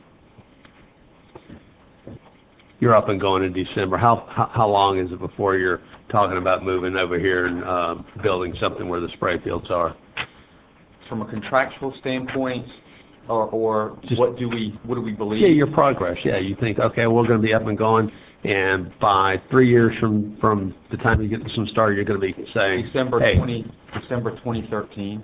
You're up and going in December. How, how, how long is it before you're talking about moving over here and, uh, building something where the spray fields are? From a contractual standpoint, or, or Just- what do we, what do we believe? Yeah, your progress, yeah, you think, okay, we're gonna be up and going, and by three years from, from the time you get this one started, you're gonna be saying, December hey, twenty, December twenty thirteen,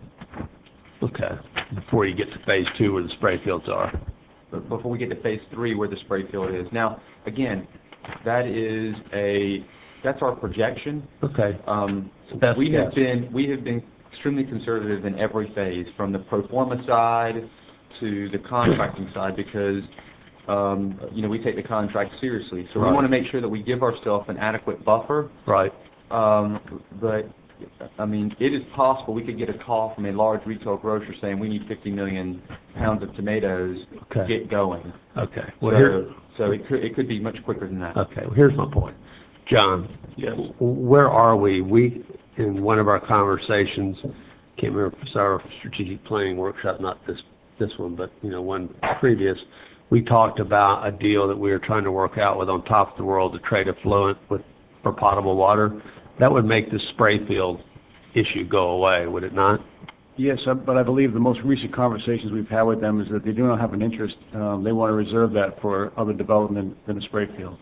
okay, before you get to phase two where the spray fields are. but before we get to phase three where the spray field is. Now, again, that is a, that's our projection. Okay, Um, Best we have guess. been, we have been extremely conservative in every phase, from the pro forma side to the contracting side, because, um, you know, we take the contract seriously. So we Right. want to make sure that we give ourselves an adequate buffer. right, Um, but, I mean, it is possible we could get a call from a large retail grocer saying, we need fifty million pounds of tomatoes to okay, get going. okay. Well, here, So, so it could, it could be much quicker than that. okay, well, here's my point. John, yes. w- where are we? We, in one of our conversations, can't remember if it's our strategic planning workshop, not this, this one, but, you know, one previous, we talked about a deal that we were trying to work out with On Top of the World to trade effluent with, for potable water. That would make the spray field issue go away, would it not? Yes, uh, but I believe the most recent conversations we've had with them is that they do not have an interest, um, they want to reserve that for other development than a spray field,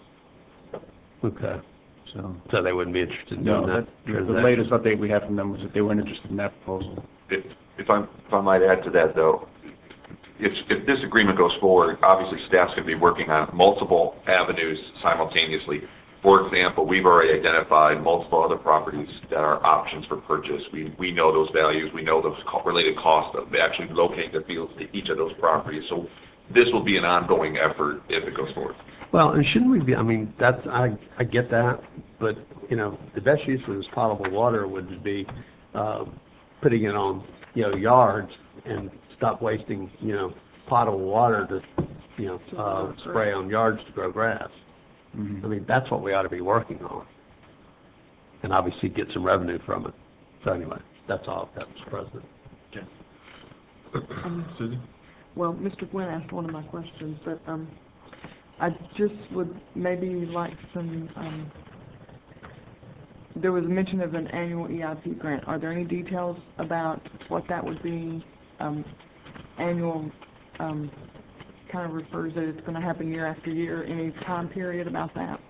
Okay, so. so they wouldn't be interested in No, doing that? that, the transaction? latest update we had from them was that they weren't interested in that proposal. If, if I, if I might add to that, though, if, if this agreement goes forward, obviously staff's going to be working on multiple avenues simultaneously. For example, we've already identified multiple other properties that are options for purchase. We, we know those values, we know those co- related costs of actually locating the fields to each of those properties. So this will be an ongoing effort if it goes forward. Well, and shouldn't we be, I mean, that's, I, I get that, but, you know, the best use for this potable water would be, uh, putting it on, you know, yards and stop wasting, you know, potable water to, you know, uh, spray on yards to grow grass. Mhm. I mean, that's what we ought to be working on. And obviously get some revenue from it. So anyway, that's all, Mister President. Um, Susie? Well, Mister Gwynn asked one of my questions, but, um, I just would maybe like some, um, there was a mention of an annual E I P grant. Are there any details about what that would be? Um, annual, um, kind of refers that it's gonna happen year after year. Any time period about that?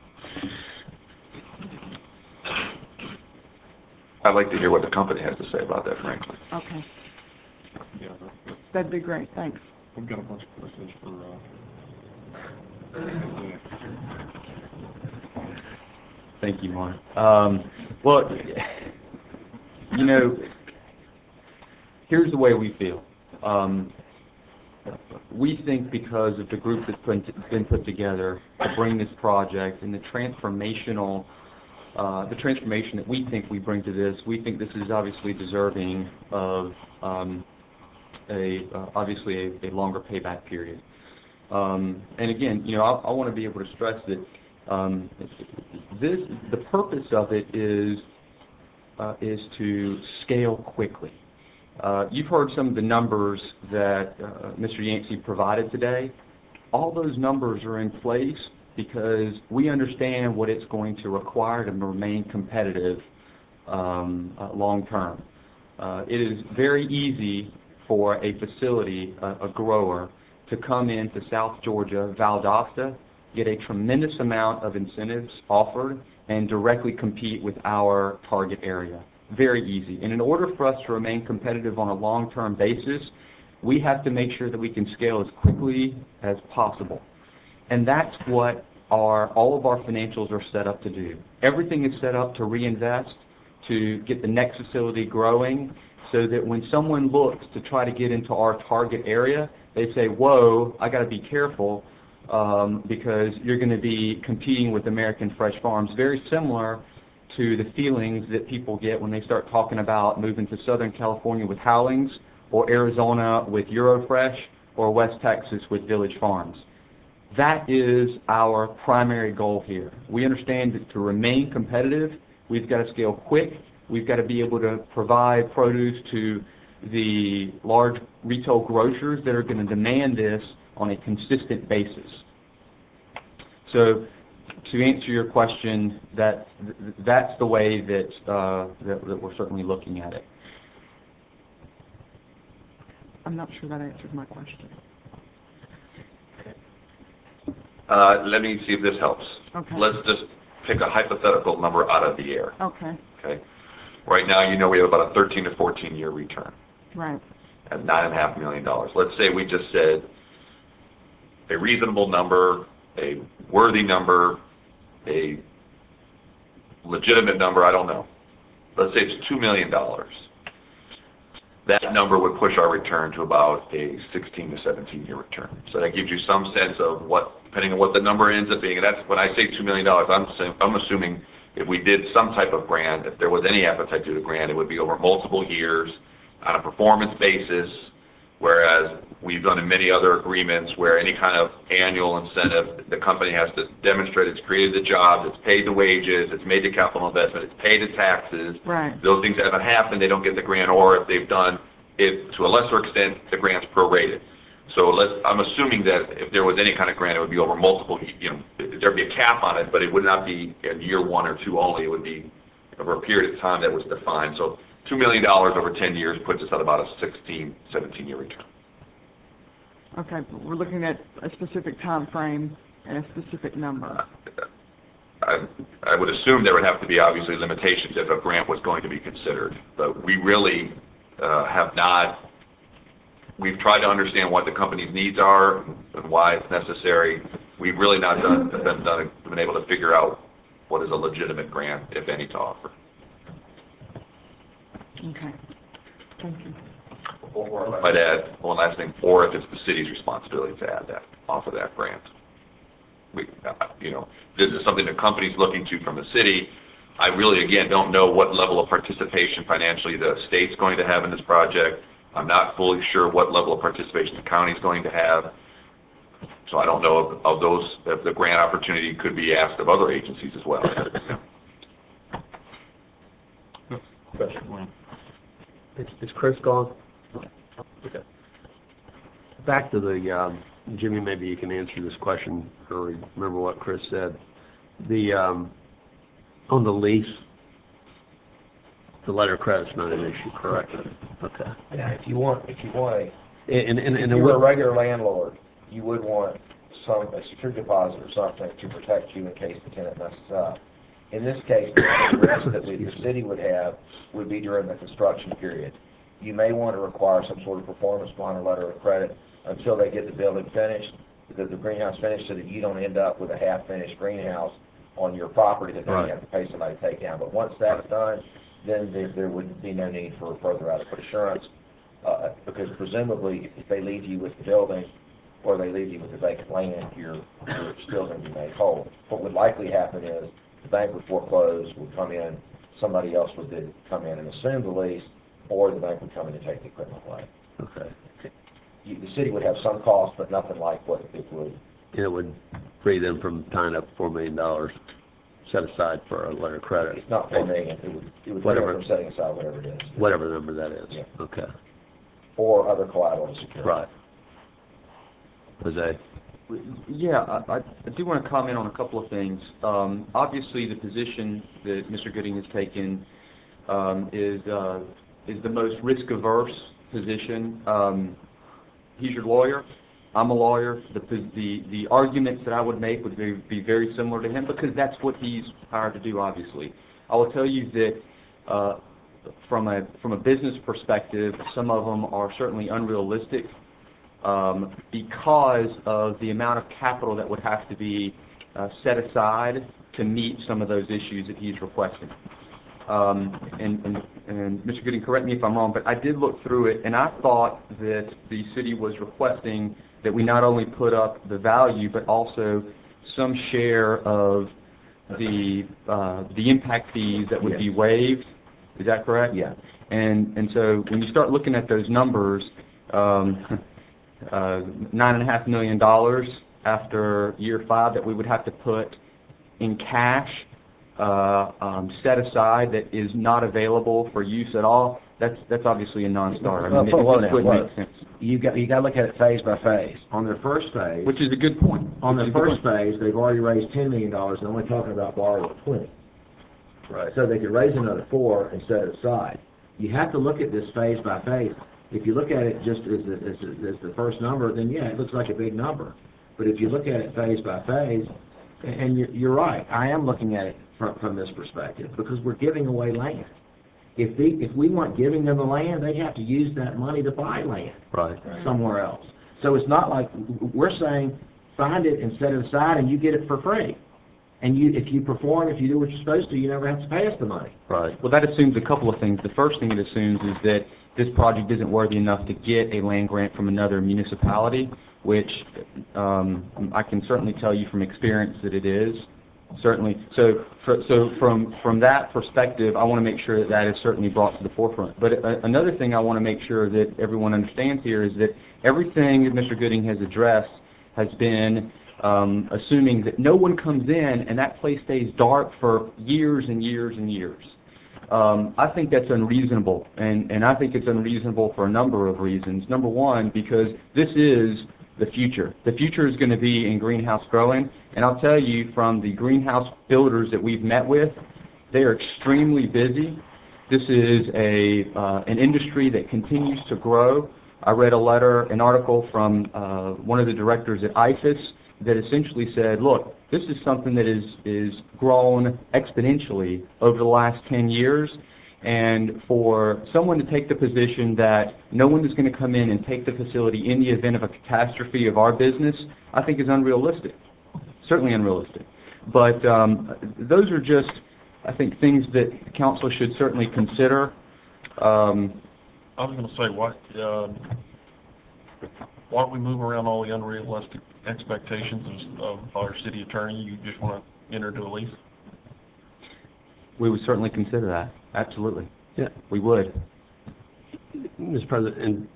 I'd like to hear what the company has to say about that, frankly. Okay, Yeah, that- that'd be great, thanks. we've got a bunch of questions for, uh, Thank you, Mark. Um, well, you know, here's the way we feel. Um, we think because of the group that's been, been put together to bring this project and the transformational, uh, the transformation that we think we bring to this, we think this is obviously deserving of, um, a, uh, obviously a, a longer payback period. Um, and again, you know, I, I want to be able to stress that um, this, the purpose of it is uh, is to scale quickly. Uh, you've heard some of the numbers that uh, Mister Yancey provided today. All those numbers are in place because we understand what it's going to require to remain competitive um, uh, long term. Uh, it is very easy for a facility, a, a grower, to come into South Georgia, Valdosta, get a tremendous amount of incentives offered, and directly compete with our target area. Very easy. And in order for us to remain competitive on a long-term basis, we have to make sure that we can scale as quickly as possible. And that's what our, all of our financials are set up to do. Everything is set up to reinvest, to get the next facility growing, so that when someone looks to try to get into our target area, they say, whoa, I got to be careful um, because you're going to be competing with American Fresh Farms. Very similar to the feelings that people get when they start talking about moving to Southern California with Howlings, or Arizona with Eurofresh, or West Texas with Village Farms. That is our primary goal here. We understand that to remain competitive, we've got to scale quick. We've got to be able to provide produce to the large retail grocers that are going to demand this on a consistent basis. So, to answer your question, that that's the way that, uh, that that we're certainly looking at it. I'm not sure that answers my question. Uh, let me see if this helps. Okay. Let's just pick a hypothetical number out of the air, Okay, okay? Right now, you know we have about a thirteen to fourteen year return right. at nine and a half million dollars. Let's say we just said a reasonable number, a worthy number, a legitimate number, I don't know. Let's say it's two million dollars. That number would push our return to about a sixteen to seventeen year return. So that gives you some sense of what, depending on what the number ends up being. And that's, when I say two million dollars, I'm, saying, I'm assuming if we did some type of grant, if there was any appetite to do the grant, it would be over multiple years on a performance basis, whereas we've done in many other agreements where any kind of annual incentive, the company has to demonstrate it's created the jobs, it's paid the wages, it's made the capital investment, it's paid the taxes. Right. Those things haven't happened, they don't get the grant, or if they've done it to a lesser extent, the grant's prorated. So let's, I'm assuming that if there was any kind of grant, it would be over multiple, you know, there'd be a cap on it, but it would not be in year one or two only, it would be over a period of time that was defined. So two million dollars over ten years puts us at about a sixteen, seventeen year return. Okay, but we're looking at a specific time frame and a specific number. I, I would assume there would have to be obviously limitations if a grant was going to be considered, but we really uh, have not, we've tried to understand what the company's needs are and why it's necessary. We've really not done, been, done, been able to figure out what is a legitimate grant, if any, to offer. Okay, thank you. Or I might add one last thing, or if it's the city's responsibility to add that, offer that grant. We, uh, you know, this is something the company's looking to from the city. I really, again, don't know what level of participation financially the state's going to have in this project. I'm not fully sure what level of participation the county's going to have. So I don't know of, of those, if the grant opportunity could be asked of other agencies as well. Question, Wayne. Is, is Chris gone? Okay. Back to the, um, Jimmy, maybe you can answer this question, or remember what Chris said. The, um, on the lease, the letter of credit's not an issue, correct? Okay. Yeah, if you want, if you want a, And, and, and if it you're a would, regular landlord, you would want some, a security deposit or something to protect you in case the tenant messes up. In this case, the risk that we, the city would have would be during the construction period. You may want to require some sort of performance bond or letter of credit until they get the building finished, the, the greenhouse finished, so that you don't end up with a half-finished greenhouse on your property that then Right. you have to pay somebody to take down. But once that's done, then there, there would be no need for further adequate assurance, uh, because presumably if they leave you with the building or they leave you with the vacant land, you're, you're still going to be made whole. What would likely happen is the bank would foreclose, would come in, somebody else would then come in and assume the lease, or the bank would come in and take the equipment away. okay. You, the city would have some cost, but nothing like what it would. And it would free them from tying up four million dollars set aside for a letter of credit. It's not four million, it would, it would free Whatever. them from setting aside whatever it is. Whatever number that is. Yeah. Okay. Or other collateral to secure. Right. Jose? Yeah, I, I do want to comment on a couple of things. Um, obviously, the position that Mister Gooding has taken um, is uh, is the most risk-averse position. Um, he's your lawyer. I'm a lawyer. The, the the arguments that I would make would be, be very similar to him because that's what he's hired to do. Obviously, I will tell you that uh, from a from a business perspective, some of them are certainly unrealistic um, because of the amount of capital that would have to be uh, set aside to meet some of those issues that he's requesting. Um, and, and, and Mister Gooding, correct me if I'm wrong, but I did look through it, and I thought that the city was requesting that we not only put up the value, but also some share of the uh, the impact fees that would Yes. be waived. Is that correct? Yeah. And and so when you start looking at those numbers, um, uh, nine and a half million dollars after year five that we would have to put in cash. Uh, um, set aside that is not available for use at all, that's that's obviously a non-starter. I mean, it, Well, it now, wouldn't look, make sense. You got, you got to look at it phase by phase. On their first phase, Which is a good point. on Which the is a good first phase, they've already raised ten million dollars, and only talking about borrowing twenty. Right. So they could raise another four and set it aside. You have to look at this phase by phase. If you look at it just as the, as the, as the first number, then yeah, it looks like a big number. But if you look at it phase by phase, and and you're, you're right, I am looking at it from, from this perspective, because we're giving away land. If the, if we weren't giving them the land, they have to use that money to buy land Right. somewhere else. So it's not like, we're saying, find it and set it aside and you get it for free. And you, if you perform, if you do what you're supposed to, you never have to pay us the money. Right. Well, that assumes a couple of things. The first thing it assumes is that this project isn't worthy enough to get a land grant from another municipality, which um, I can certainly tell you from experience that it is. Certainly. So, for, so from from that perspective, I want to make sure that that is certainly brought to the forefront. But uh, another thing I want to make sure that everyone understands here is that everything that Mister Gooding has addressed has been um, assuming that no one comes in and that place stays dark for years and years and years. Um, I think that's unreasonable, and, and I think it's unreasonable for a number of reasons. Number one, because this is the future. The future is going to be in greenhouse growing, and I'll tell you from the greenhouse builders that we've met with, they are extremely busy. This is a uh, an industry that continues to grow. I read a letter, an article from uh, one of the directors at I F A S that essentially said, look, this is something that is, is grown exponentially over the last ten years, and for someone to take the position that no one is going to come in and take the facility in the event of a catastrophe of our business, I think is unrealistic, certainly unrealistic. But um, those are just, I think, things that council should certainly consider. Um, I was gonna say, why, um, why don't we move around all the unrealistic expectations of, of our city attorney? You just wanna enter into a lease? we would certainly consider that, absolutely. Yeah. We would. Mister President, and,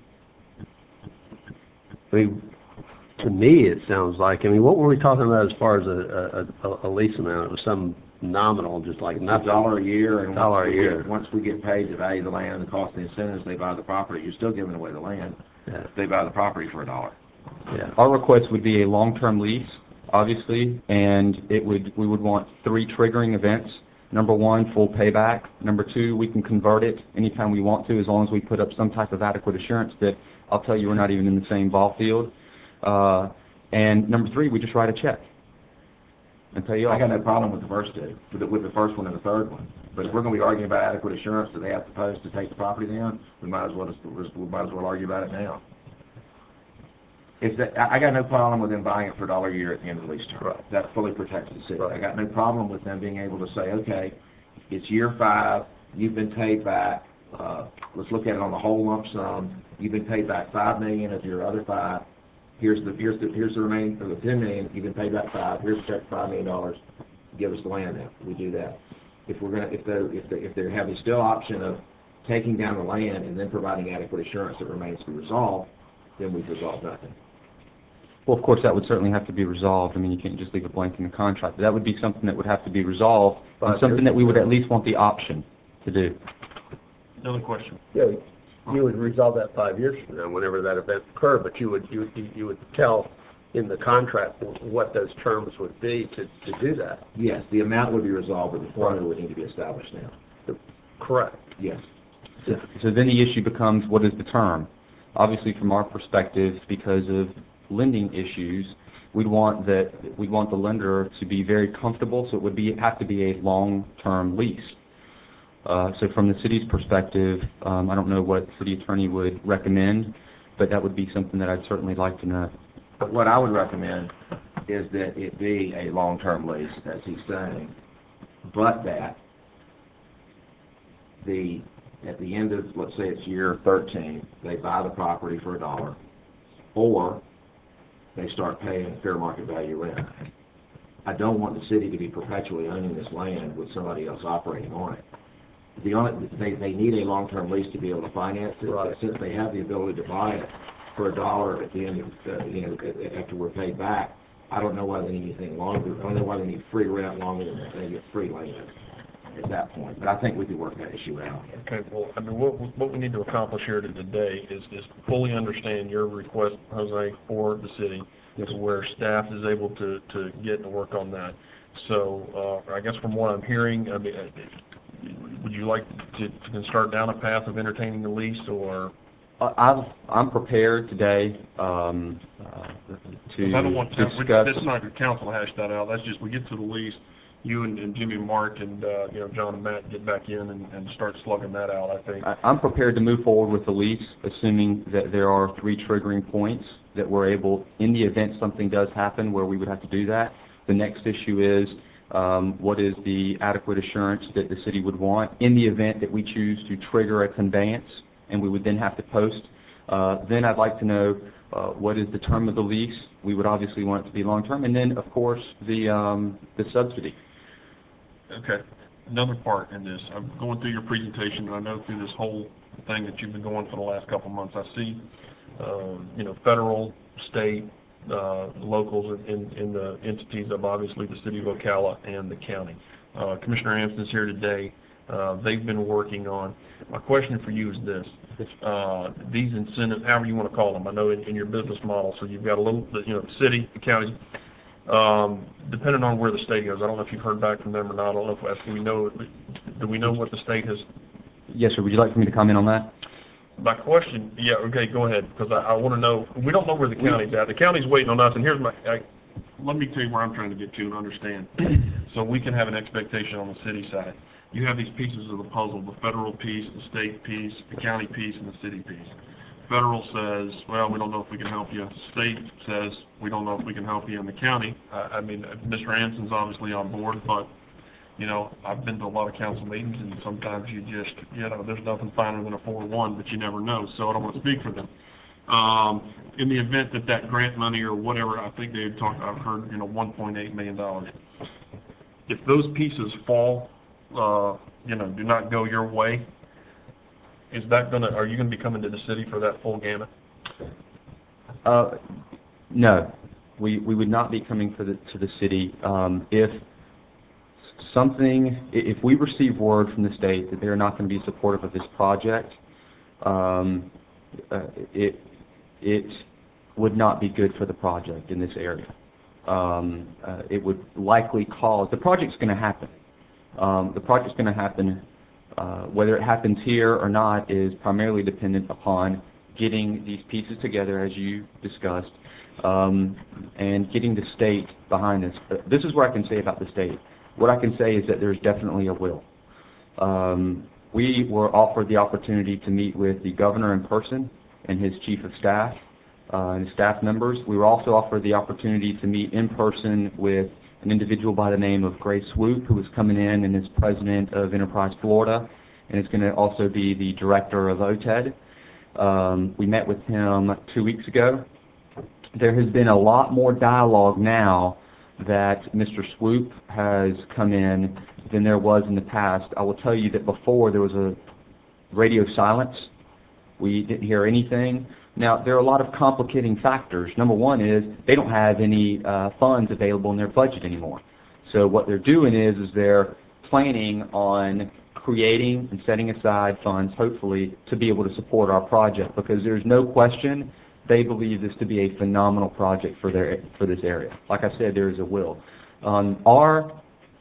I mean, to me, it sounds like, I mean, what were we talking about as far as a, a, a- a lease amount? It was some nominal, just like It's a nothing. dollar a year, and Dollar once a we year. get, once we get paid the value of the land and the cost of the incentives, they buy the property, you're still giving away the land. Yeah, They buy the property for a dollar. yeah. Our request would be a long-term lease, obviously, and it would, we would want three triggering events. Number one, full payback. Number two, we can convert it anytime we want to, as long as we put up some type of adequate assurance that, I'll tell you, we're not even in the same ball field. Uh, and number three, we just write a check and pay you off. I got no problem with the first two, with the, with the first one and the third one. But if we're gonna be arguing about adequate assurance that they have to post to take the property down, we might as well, just- we might as well argue about it now. If that, I I got no problem with them buying it for a dollar a year at the end of the lease term. Right. That fully protects the city. Right. I got no problem with them being able to say, okay, it's year five, you've been paid back, uh, let's look at it on the whole lump sum, you've been paid back five million of your other five, here's the, here's the, here's the remaining, of the ten million, you've been paid back five, here's a check for five million dollars, give us the land now, we do that. If we're gonna, if they're, if they, if they're having still option of taking down the land and then providing adequate assurance that remains to be resolved, then we've resolved nothing. Well, of course, that would certainly have to be resolved. I mean, you can't just leave it blank in the contract. But that would be something that would have to be resolved, and Five something years. that we would at least want the option to do. Another question. Yeah, you would resolve that five years from now, whenever that event occurred, but you would, you would, you would tell in the contract what those terms would be to, to do that. Yes, the amount would be resolved, but the formula would need to be established now. Correct. Yes. So, so then the issue becomes, what is the term? Obviously, from our perspective, because of lending issues, we'd want that, we'd want the lender to be very comfortable, so it would be, have to be a long-term lease. Uh, so from the city's perspective, um, I don't know what the city attorney would recommend, but that would be something that I'd certainly like to know. But what I would recommend is that it be a long-term lease, as he's saying, but that the, at the end of, let's say it's year thirteen, they buy the property for a dollar, or they start paying fair market value rent. I don't want the city to be perpetually owning this land with somebody else operating on it. The only, they, they need a long-term lease to be able to finance it, but since they have the ability to buy it for a dollar at the end of, uh, you know, after we're paid back, I don't know why they need anything longer, I don't know why they need free rent longer than they get free land at that point, but I think we could work that issue out. Okay, well, I mean, what, what we need to accomplish here today is, is fully understand your request, Jose, for the city, to where staff is able to, to get and work on that. So, uh, I guess from what I'm hearing, I mean, uh, would you like to, to start down a path of entertaining the lease, or? Uh, I've, I'm prepared today, um, uh, to 'Cause I don't want to, we- discuss. this is not your council to hash that out, that's just, we get to the lease, you and, and Jimmy and Mark and, uh, you know, John and Matt get back in and, and start slugging that out, I think. I- I'm prepared to move forward with the lease, assuming that there are three triggering points that we're able, in the event something does happen where we would have to do that. The next issue is, um, what is the adequate assurance that the city would want in the event that we choose to trigger a conveyance, and we would then have to post. Uh, then I'd like to know, uh, what is the term of the lease. We would obviously want it to be long-term. And then, of course, the, um, the subsidy. Okay, another part in this, I'm going through your presentation, and I know through this whole thing that you've been going for the last couple of months, I see, um, you know, federal, state, uh, locals in, in the entities of obviously the city of Ocala and the county. Uh, Commissioner Anson's here today. Uh, they've been working on, my question for you is this, uh, these incentives, however you want to call them, I know in, in your business model, so you've got a little, you know, the city, the county, um, depending on where the state goes, I don't know if you've heard back from them or not, I don't know if, do we know, do we know what the state has? Yes, sir. Would you like for me to comment on that? My question, yeah, okay, go ahead, because I, I want to know, we don't know where the county's at. The county's waiting on us, and here's my, I, let me tell you where I'm trying to get to and understand, so we can have an expectation on the city side. You have these pieces of the puzzle, the federal piece, the state piece, the county piece, and the city piece. Federal says, well, we don't know if we can help you. State says, we don't know if we can help you. In the county, I, I mean, Mister Anson's obviously on board, but, you know, I've been to a lot of council meetings, and sometimes you just, you know, there's nothing finer than a four one, but you never know, so I don't want to speak for them. Um, in the event that that grant money or whatever, I think they had talked, I've heard, you know, one point eight million dollars. If those pieces fall, uh, you know, do not go your way, is that gonna, are you gonna be coming to the city for that full gamut? Uh, no, we, we would not be coming for the, to the city. Um, if something, i- if we receive word from the state that they're not going to be supportive of this project, um, uh, it, it would not be good for the project in this area. Um, uh, it would likely cause, the project's going to happen. Um, the project's going to happen, uh, whether it happens here or not is primarily dependent upon getting these pieces together, as you discussed, um, and getting the state behind this. Uh, This is what I can say about the state. What I can say is that there's definitely a will. Um, we were offered the opportunity to meet with the governor in person and his chief of staff uh, and staff members. We were also offered the opportunity to meet in person with an individual by the name of Grace Swoop, who is coming in and is president of Enterprise Florida, and is going to also be the director of O T E D. Um, we met with him two weeks ago. There has been a lot more dialogue now that Mister Swoop has come in than there was in the past. I will tell you that before there was a radio silence. We didn't hear anything. Now, there are a lot of complicating factors. Number one is they don't have any uh, funds available in their budget anymore. So what they're doing is, is they're planning on creating and setting aside funds, hopefully, to be able to support our project, because there's no question they believe this to be a phenomenal project for their for this area. Like I said, there is a will. Um, our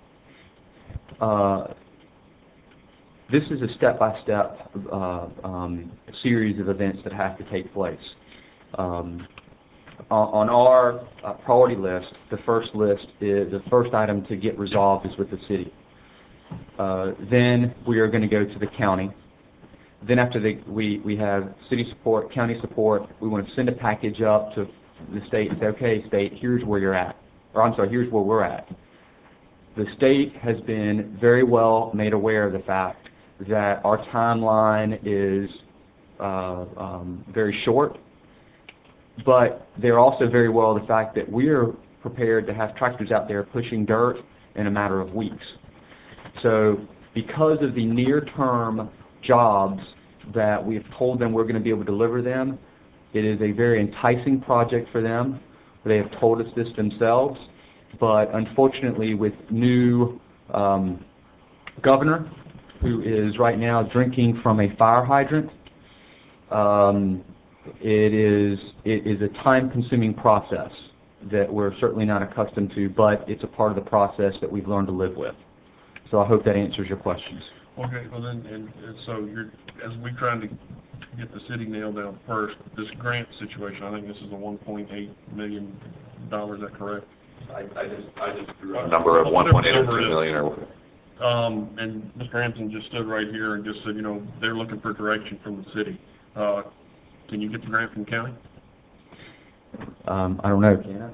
uh, this is a step-by-step uh, um, series of events that have to take place. Um, on, on our uh, priority list, the first list is the first item to get resolved is with the city. Uh, then we are going to go to the county. Then after the, we, we have city support, county support, we want to send a package up to the state and say, okay, state, here's where you're at. Or I'm sorry, here's where we're at. The state has been very well made aware of the fact that our timeline is uh, um, very short, but they're also very well the fact that we're prepared to have tractors out there pushing dirt in a matter of weeks. So because of the near-term jobs that we have told them we're going to be able to deliver them, it is a very enticing project for them. They have told us this themselves, but unfortunately with new um, governor, who is right now drinking from a fire hydrant, um, it is it is a time-consuming process that we're certainly not accustomed to, but it's a part of the process that we've learned to live with. So I hope that answers your questions. Okay, well then, and, and so you're, as we trying to get the city nailed down first, this grant situation, I think this is a one point eight million dollars, is that correct? I, I just, I just threw out a number of one point eight or two million or whatever. Um, and Mister Hampton just stood right here and just said, you know, they're looking for direction from the city. Uh, can you get the grant from the county? Um, I don't know, can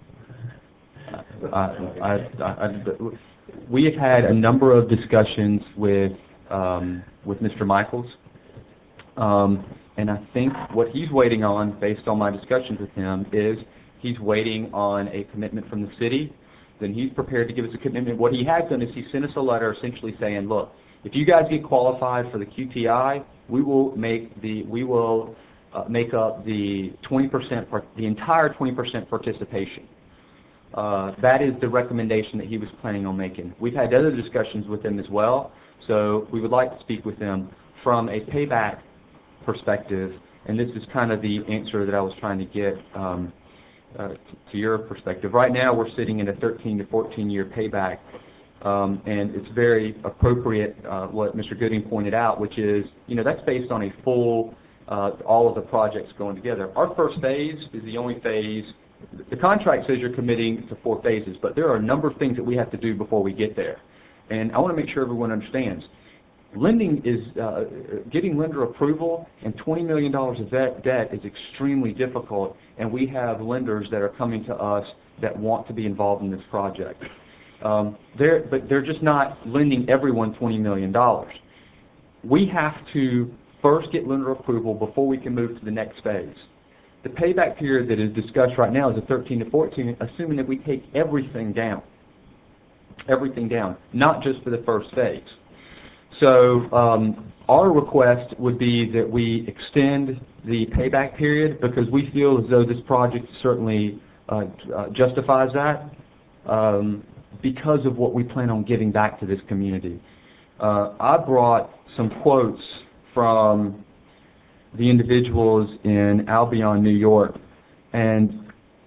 I? I, I, I, I, we have had a number of discussions with um, with Mister Michaels, um, and I think what he's waiting on, based on my discussions with him, is he's waiting on a commitment from the city. Then he's prepared to give us a commitment. What he has done is he sent us a letter essentially saying, look, if you guys get qualified for the Q T I, we will make the we will uh, make up the twenty percent, the entire twenty percent participation. Uh, that is the recommendation that he was planning on making. We've had other discussions with him as well, so we would like to speak with him from a payback perspective, and this is kind of the answer that I was trying to get um, uh, to, to your perspective. Right now we're sitting in a thirteen to fourteen year payback, um, and it's very appropriate uh, what Mister Gooding pointed out, which is, you know, that's based on a full, uh, all of the projects going together. Our first phase is the only phase. The contract says you're committing to four phases, but there are a number of things that we have to do before we get there. And I want to make sure everyone understands. Lending is, uh, getting lender approval and twenty million dollars of debt, debt is extremely difficult, and we have lenders that are coming to us that want to be involved in this project. Um, they're, but they're just not lending everyone twenty million dollars. We have to first get lender approval before we can move to the next phase. The payback period that is discussed right now is a thirteen to fourteen, assuming that we take everything down, everything down, not just for the first phase. So um, our request would be that we extend the payback period because we feel as though this project certainly uh, uh, justifies that. Um, because of what we plan on giving back to this community. Uh, I brought some quotes from the individuals in Albion, New York, and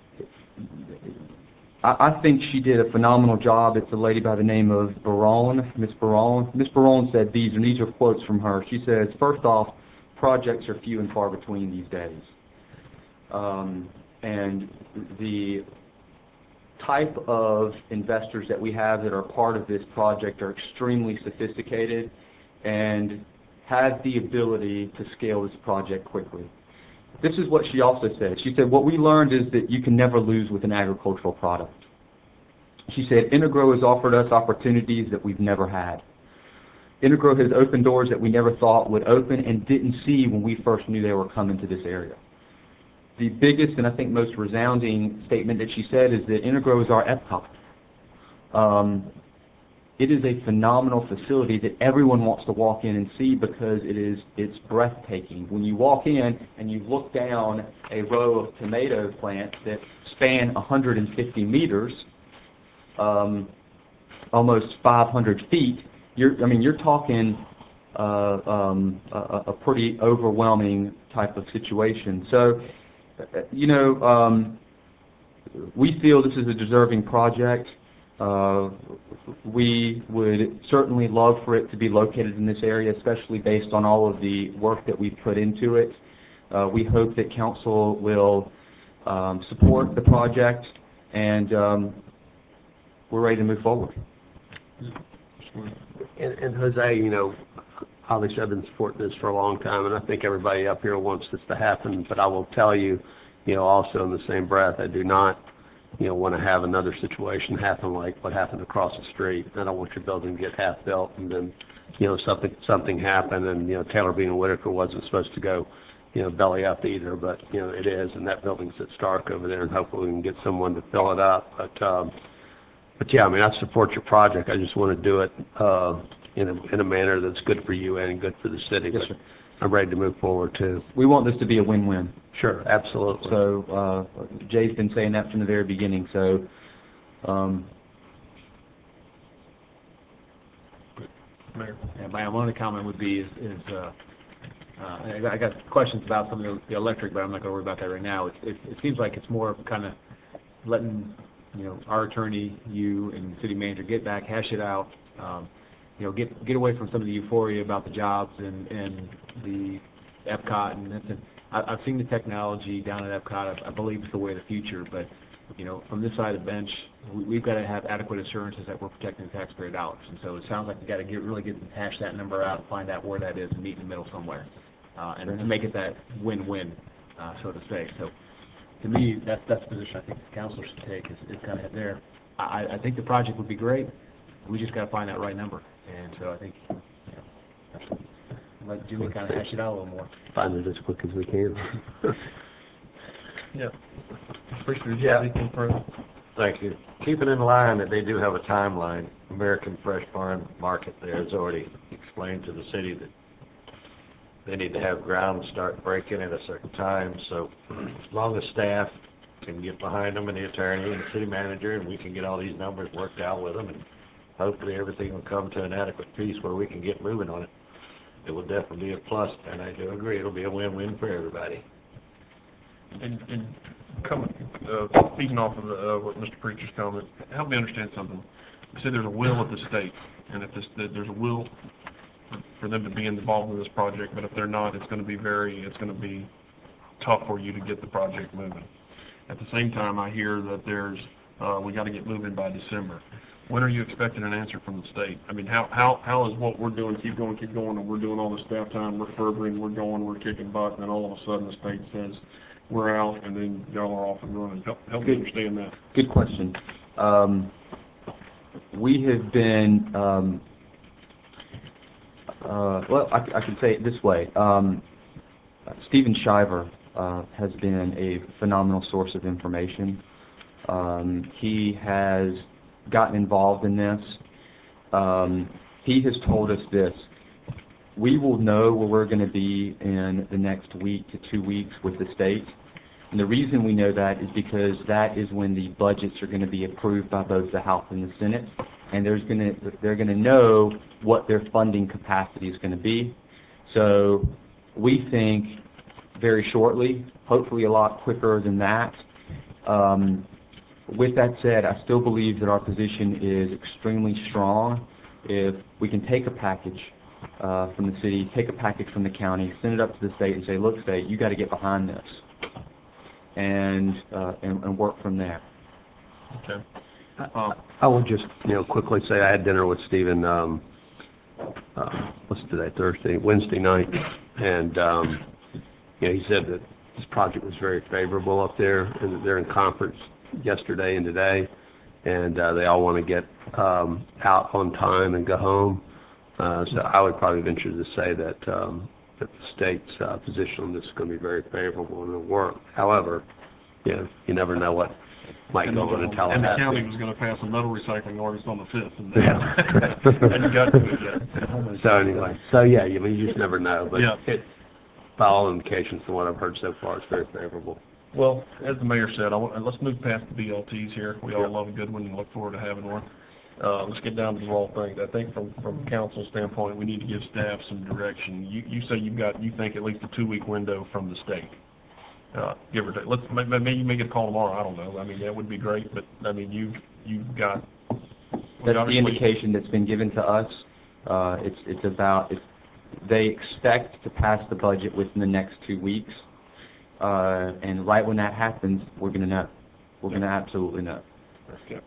I, I think she did a phenomenal job. It's a lady by the name of Baron, Miss Baron. Miss Baron said these, and these are quotes from her. She says, first off, projects are few and far between these days. Um, and the type of investors that we have that are part of this project are extremely sophisticated and have the ability to scale this project quickly. This is what she also said. She said, what we learned is that you can never lose with an agricultural product. She said, Intergrow has offered us opportunities that we've never had. Intergrow has opened doors that we never thought would open and didn't see when we first knew they were coming to this area. The biggest and I think most resounding statement that she said is that Intergrow is our Epcot. Um, it is a phenomenal facility that everyone wants to walk in and see because it is it's breathtaking. When you walk in and you look down a row of tomato plants that span one hundred fifty meters, um, almost five hundred feet, you're I mean you're talking uh, um, a, a pretty overwhelming type of situation. So. You know, um, we feel this is a deserving project. Uh, we would certainly love for it to be located in this area, especially based on all of the work that we've put into it. Uh, we hope that council will um, support the project, and um, we're ready to move forward. And, and Jose, you know, obviously I've been supporting this for a long time, and I think everybody up here wants this to happen, but I will tell you, you know, also in the same breath, I do not, you know, want to have another situation happen like what happened across the street. I don't want your building to get half built and then, you know, something something happen, and, you know, Taylor Bean and Whitaker wasn't supposed to go, you know, belly up either, but, you know, it is, and that building's at Stark over there, and hopefully we can get someone to fill it up. But, um, but yeah, I mean, I support your project. I just want to do it, uh, in a, in a manner that's good for you and good for the city. Yes, But sir. I'm ready to move forward, too. We want this to be a win-win. Sure, absolutely. So uh, Jay's been saying that from the very beginning. So um, Mayor. Yeah, my only comment would be is, is uh, uh, I got- I got questions about some of the- the electric, but I'm not going to worry about that right now. It, it, it seems like it's more of kind of letting, you know, our attorney, you, and the city manager get back, hash it out, um, you know, get get away from some of the euphoria about the jobs and, and the Epcot and this. And I, I've seen the technology down at Epcot. I, I believe it's the way of the future, but, you know, from this side of the bench, we, we've got to have adequate assurances that we're protecting taxpayer dollars. And so it sounds like we got to get really get hash that number out and find out where that is and meet in the middle somewhere, uh, and to make it that win-win, uh, so to say. So to me, that's that's the position I think the council should take is, is kind of there. I, I think the project would be great. We just got to find that right number. And so I think, you know, let Jimmy kind of hash it out a little more. Find it as quick as we can. Yeah. Commissioner, do you have anything further? Thank you. Keeping in line that they do have a timeline, American Fresh Farm Market there has already explained to the city that they need to have ground start breaking at a certain time, so as long as staff can get behind them and the attorney and the city manager, and we can get all these numbers worked out with them, and hopefully everything will come to an adequate piece where we can get moving on it. It will definitely be a plus, and I do agree, it'll be a win-win for everybody. And, and coming, uh, feeding off of the, uh, what Mister Preacher's comment, help me understand something. You said there's a will at the state, and if this, that there's a will for, for them to be involved in this project, but if they're not, it's gonna be very, it's gonna be tough for you to get the project moving. At the same time, I hear that there's, uh, we gotta get moving by December. When are you expecting an answer from the state? I mean, how, how, how is what we're doing, keep going, keep going, and we're doing all this staff time, we're fervouring, we're going, we're kicking butt, and then all of a sudden the state says, we're out, and then y'all are off and running. Help, help me understand that. good question. Um, we have been, um, uh, well, I, I can say it this way. Um, Stephen Shiver uh, has been a phenomenal source of information. Um, he has gotten involved in this. Um, he has told us this. We will know where we're going to be in the next week to two weeks with the state. And the reason we know that is because that is when the budgets are going to be approved by both the House and the Senate, and there's going to, they're going to know what their funding capacity is going to be. So we think very shortly, hopefully a lot quicker than that. Um, with that said, I still believe that our position is extremely strong. If we can take a package uh, from the city, take a package from the county, send it up to the state and say, look, state, you got to get behind this, and, uh, and and work from there. Okay. I I would just, you know, quickly say I had dinner with Stephen, um, uh, what's today, Thursday, Wednesday night, and, um, you know, he said that this project was very favorable up there, and that they're in conference yesterday and today, and, uh, they all want to get, um, out on time and go home. Uh, so I would probably venture to say that, um, that the state's, uh, position on this is going to be very favorable and it'll work. However, you know, you never know what might go on in Tallahassee. And the county was going to pass a metal recycling ordinance on the fifth, and Yeah. hadn't got to it yet. So anyway, so yeah, I mean, you just never know, but Yeah. it, by all indications from what I've heard so far, it's very favorable. Well, as the mayor said, I want, let's move past the B L Ts here. We all Yeah. love a good one and look forward to having one. Uh, let's get down to the raw things. I think from, from council standpoint, we need to give staff some direction. You, you say you've got, you think at least a two-week window from the state, uh, give or take. Let's, may- maybe you may get a call tomorrow, I don't know. I mean, that would be great, but, I mean, you, you've got. we That's the obviously- indication that's been given to us. Uh, it's, it's about, it's, they expect to pass the budget within the next two weeks. Uh, and right when that happens, we're gonna know. We're gonna absolutely know. Okay.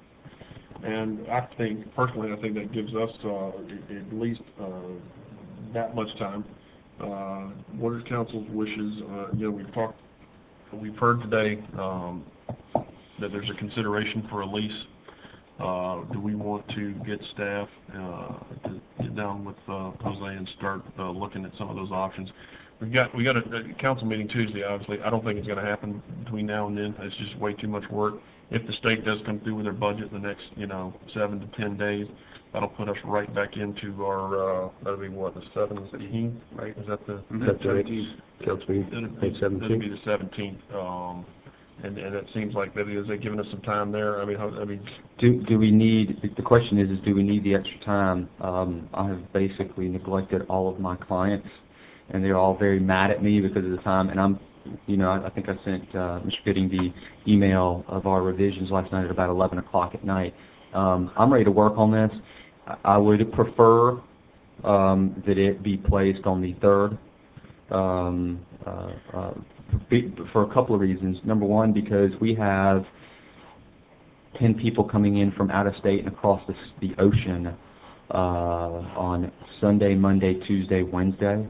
And I think, personally, I think that gives us, uh, at at least, uh, that much time. Uh, what are council's wishes? Uh, you know, we've talked, we've heard today, um, that there's a consideration for a lease. Uh, do we want to get staff, uh, to get down with, uh, Jose and start, uh, looking at some of those options? We've got, we got a, a council meeting Tuesday, obviously. I don't think it's gonna happen between now and then. It's just way too much work. If the state does come through with their budget in the next, you know, seven to ten days, that'll put us right back into our, uh, that'll be what, the seventeenth, right? Is that the? That's right. Council meeting, It'll May be, seventeenth. it'll be the seventeenth, um, and, and it seems like that is, they giving us some time there? I mean, how, I mean, Do, do we need, the question is, is do we need the extra time? Um, I have basically neglected all of my clients, and they're all very mad at me because of the time, and I'm, you know, I, I think I sent, uh, Mister Gooding the email of our revisions last night at about eleven o'clock at night. Um, I'm ready to work on this. I, I would prefer, um, that it be placed on the third, um, uh, uh, be- for a couple of reasons. Number one, because we have ten people coming in from out of state and across the, s- the ocean, uh, on Sunday, Monday, Tuesday, Wednesday.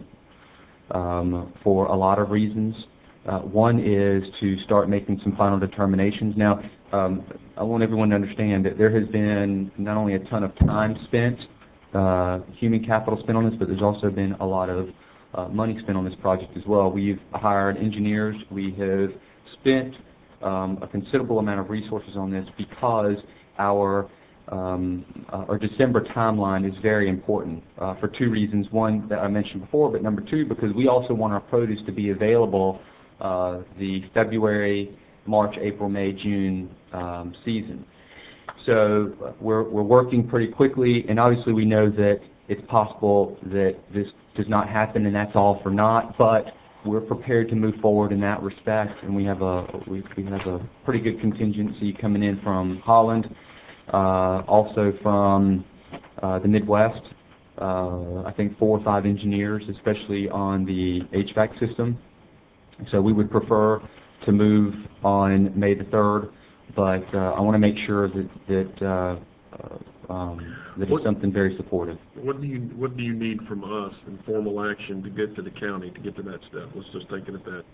Um, for a lot of reasons. Uh, one is to start making some final determinations. Now, um, I want everyone to understand that there has been not only a ton of time spent, uh, human capital spent on this, but there's also been a lot of uh, money spent on this project as well. We've hired engineers. We have spent um, a considerable amount of resources on this because our Um, uh, our December timeline is very important uh, for two reasons. One that I mentioned before, but number two, because we also want our produce to be available uh, the February, March, April, May, June um, season. So uh, we're, we're working pretty quickly, and obviously we know that it's possible that this does not happen, and that's all for naught, but we're prepared to move forward in that respect, and we have a, we, we have a pretty good contingency coming in from Holland. Uh, also from uh, the Midwest, uh, I think four or five engineers, especially on the H V A C system. So we would prefer to move on May the third, but uh, I want to make sure that, that, uh, uh, um, that it's something very supportive. what do you, what do you need from us in formal action to get to the county, to get to that step? Let's just take it at that.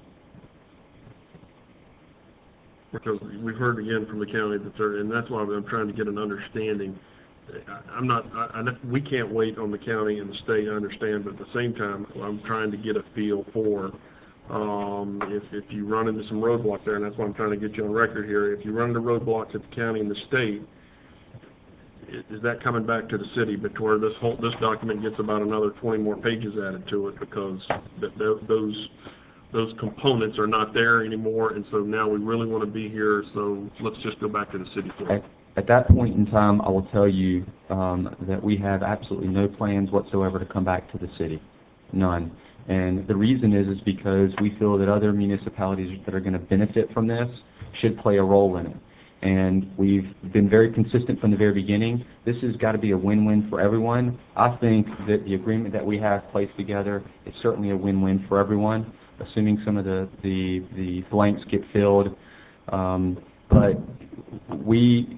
Because we've heard again from the county that they're, and that's why I'm trying to get an understanding. I- I'm not, I, I, know- we can't wait on the county and the state, I understand, but at the same time, I'm trying to get a feel for, um, if, if you run into some roadblocks there, and that's why I'm trying to get you on record here, if you run into roadblocks at the county and the state, i- is that coming back to the city, but to where this whole, this document gets about another twenty more pages added to it, because th- th- those those components are not there anymore, and so now we really want to be here, so let's just go back to the city floor. At, at that point in time, I will tell you um, that we have absolutely no plans whatsoever to come back to the city, none. And the reason is, is because we feel that other municipalities that are going to benefit from this should play a role in it. And we've been very consistent from the very beginning. This has got to be a win-win for everyone. I think that the agreement that we have placed together is certainly a win-win for everyone, assuming some of the, the, the blanks get filled. Um, but we,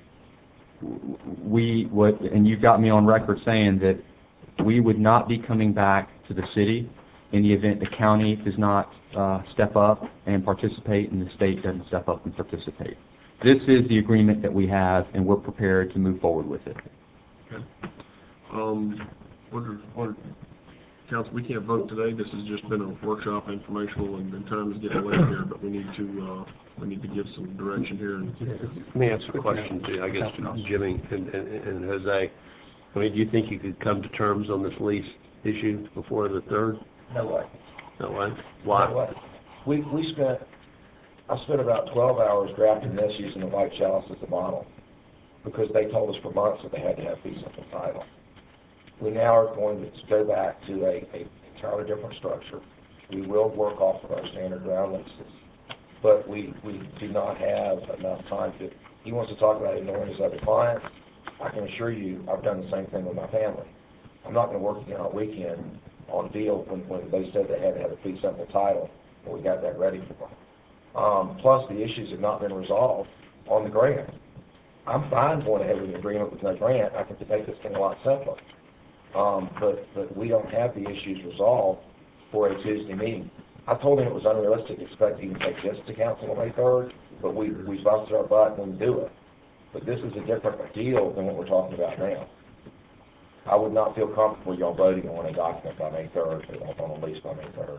we would, and you've got me on record saying that we would not be coming back to the city in the event the county does not uh, step up and participate and the state doesn't step up and participate. This is the agreement that we have, and we're prepared to move forward with it. Okay. Um, what are, what are, council, we can't vote today. This has just been a workshop, informational, and, and time is getting late here, but we need to, uh, we need to give some direction here. And Let me ask a question to, I guess, Jimmy and, and, and Jose. I mean, do you think you could come to terms on this lease issue before the third? No way. No way? Why? No way. We, we spent, I spent about twelve hours drafting this using the white chalice as the model, because they told us for months that they had to have fee simple title. We now are going to go back to a, a entirely different structure. We will work off of our standard ground leases, but we, we do not have enough time to, he wants to talk about ignoring his other clients. I can assure you, I've done the same thing with my family. I'm not going to work again on weekend on a deal when, when they said they had to have a fee simple title, and we got that ready for them. Um, plus, the issues have not been resolved on the grant. I'm fine going ahead with an agreement with no grant. I can make this thing a lot simpler. Um, but, but we don't have the issues resolved for a Tuesday meeting. I told him it was unrealistic to expect him to take this to council on May third, but we, we busted our butt and do it. But this is a different deal than what we're talking about now. I would not feel comfortable y'all voting on a document by May third, or on a lease by May third.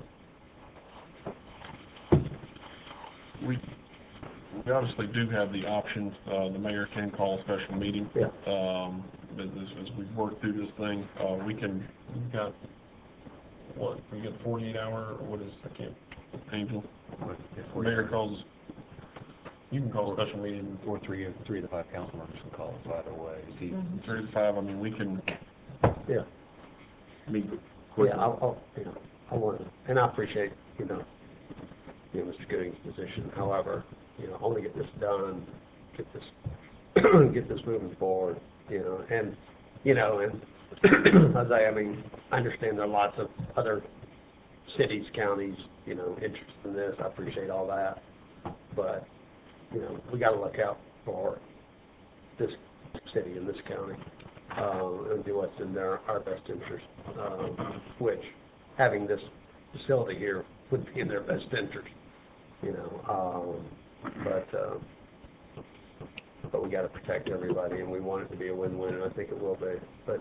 we, we obviously do have the option, uh, the mayor can call a special meeting. Yeah. Um, as, as we work through this thing, uh, we can, we've got, what, we got forty-eight hour, or what is, I can't, Angel? The mayor calls, you can call a special meeting. Or three, three of the five council members can call us either way. See, Mhm. Three to five, I mean, we can Yeah. meet quickly. Yeah, I'll, I'll, you know, I want to, and I appreciate, you know, you know, Mister Gooding's position. However, you know, I want to get this done, get this, get this moving forward, you know, and, you know, and as I, I mean, I understand there are lots of other cities, counties, you know, interested in this. I appreciate all that. But, you know, we got to look out for this city and this county, um, and do what's in their, our best interest, um, which having this facility here would be in their best interest, you know, um, but, um, but we got to protect everybody, and we want it to be a win-win, and I think it will be. But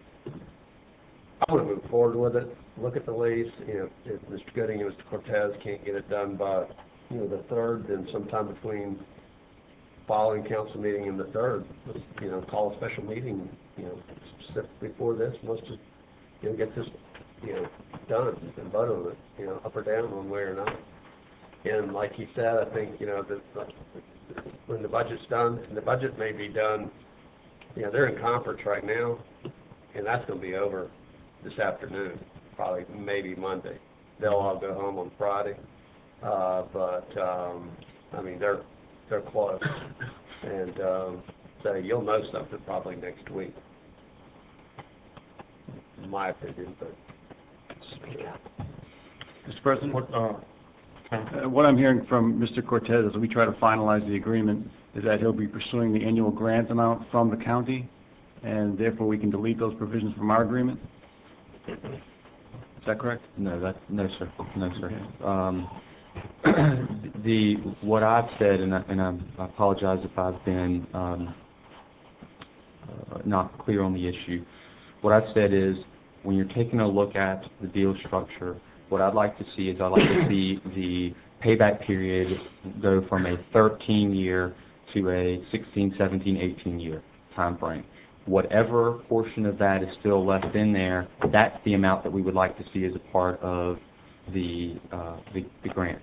I want to move forward with it, look at the lease, you know, if Mister Gooding and Mister Cortez can't get it done by, you know, the third, then sometime between following council meeting and the third, let's, you know, call a special meeting, you know, specifically for this, let's just, you know, get this, you know, done and vote on it, you know, up or down, one way or not. And like he said, I think, you know, that when the budget's done, and the budget may be done, you know, they're in conference right now, and that's going to be over this afternoon, probably maybe Monday. They'll all go home on Friday, uh, but, um, I mean, they're, they're close. And, um, so you'll know something probably next week, in my opinion, but, yeah. Mister President? What, uh, Uh, What I'm hearing from Mister Cortez as we try to finalize the agreement is that he'll be pursuing the annual grant amount from the county, and therefore we can delete those provisions from our agreement? Is that correct? No, that, no, sir, no, sir. Um, the, what I've said, and I, and I apologize if I've been, um, uh, not clear on the issue. What I've said is, when you're taking a look at the deal structure, what I'd like to see is I'd like to see the payback period go from a thirteen year to a sixteen, seventeen, eighteen year time frame. Whatever portion of that is still left in there, that's the amount that we would like to see as a part of the, uh, the, the grant.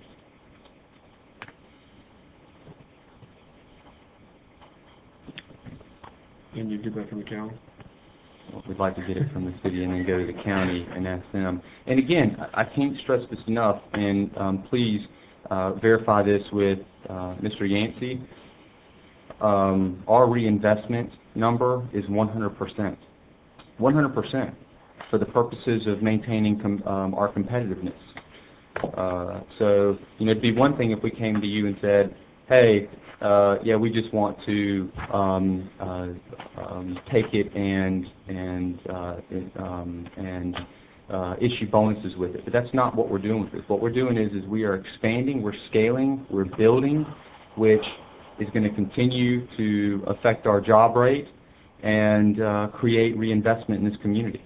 And you get that from the county? We'd like to get it from the city and then go to the county and ask them. And again, I I can't stress this enough, and um, please uh, verify this with uh, Mister Yancey. Um, our reinvestment number is one hundred percent. one hundred percent for the purposes of maintaining com um, our competitiveness. Uh, so, you know, it'd be one thing if we came to you and said, hey, uh, yeah, we just want to um, uh, um, take it and and uh, it, um, and uh, issue bonuses with it. But that's not what we're doing with this. What we're doing is is we are expanding, we're scaling, we're building, which is going to continue to affect our job rate and uh, create reinvestment in this community.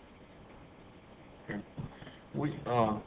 We, uh,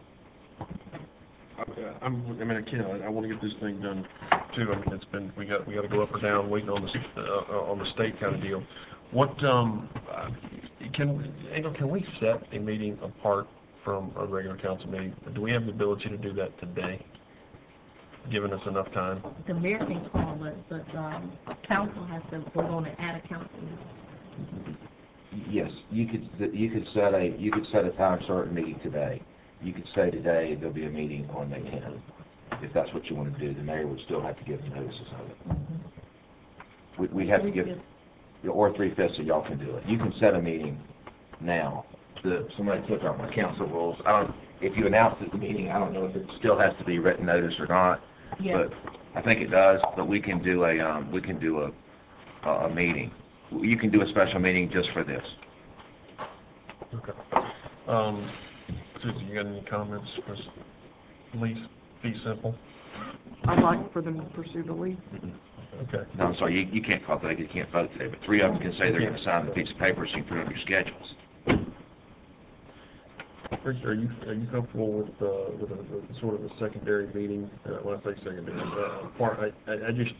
I- I'm, I mean, I can't, I, I want to get this thing done too. I mean, it's been, we got, we got to go up or down, waiting on the, s- uh, uh, on the state kind of deal. What, um, uh, can, Angel, can we set a meeting apart from a regular council meeting? Do we have the ability to do that today, giving us enough time? The mayor can call it, but, um, council has to vote on it at a council meeting. Yes, you could, you could set a, you could set a time certain meeting today. You could say today there'll be a meeting on May tenth. If that's what you want to do, the mayor would still have to give the notices of it. We, we have to give, or three-fifths of y'all can do it. You can set a meeting now. The, somebody took out my council rules. I don't, if you announce at the meeting, I don't know if it still has to be written notice or not. Yeah. But I think it does, but we can do a, um, we can do a, a, a meeting. You can do a special meeting just for this. Okay. Um, Susie, you got any comments? Please be simple. I'd like for them to pursue the lease. Okay. No, I'm sorry, you, you can't call today, you can't vote today, but three of them can say they're gonna sign the piece of paper so you can put it on your schedules. Chris, are you, are you comfortable with, uh, with a, with a sort of a secondary meeting? Uh, when I say secondary, uh, part, I, I, I just,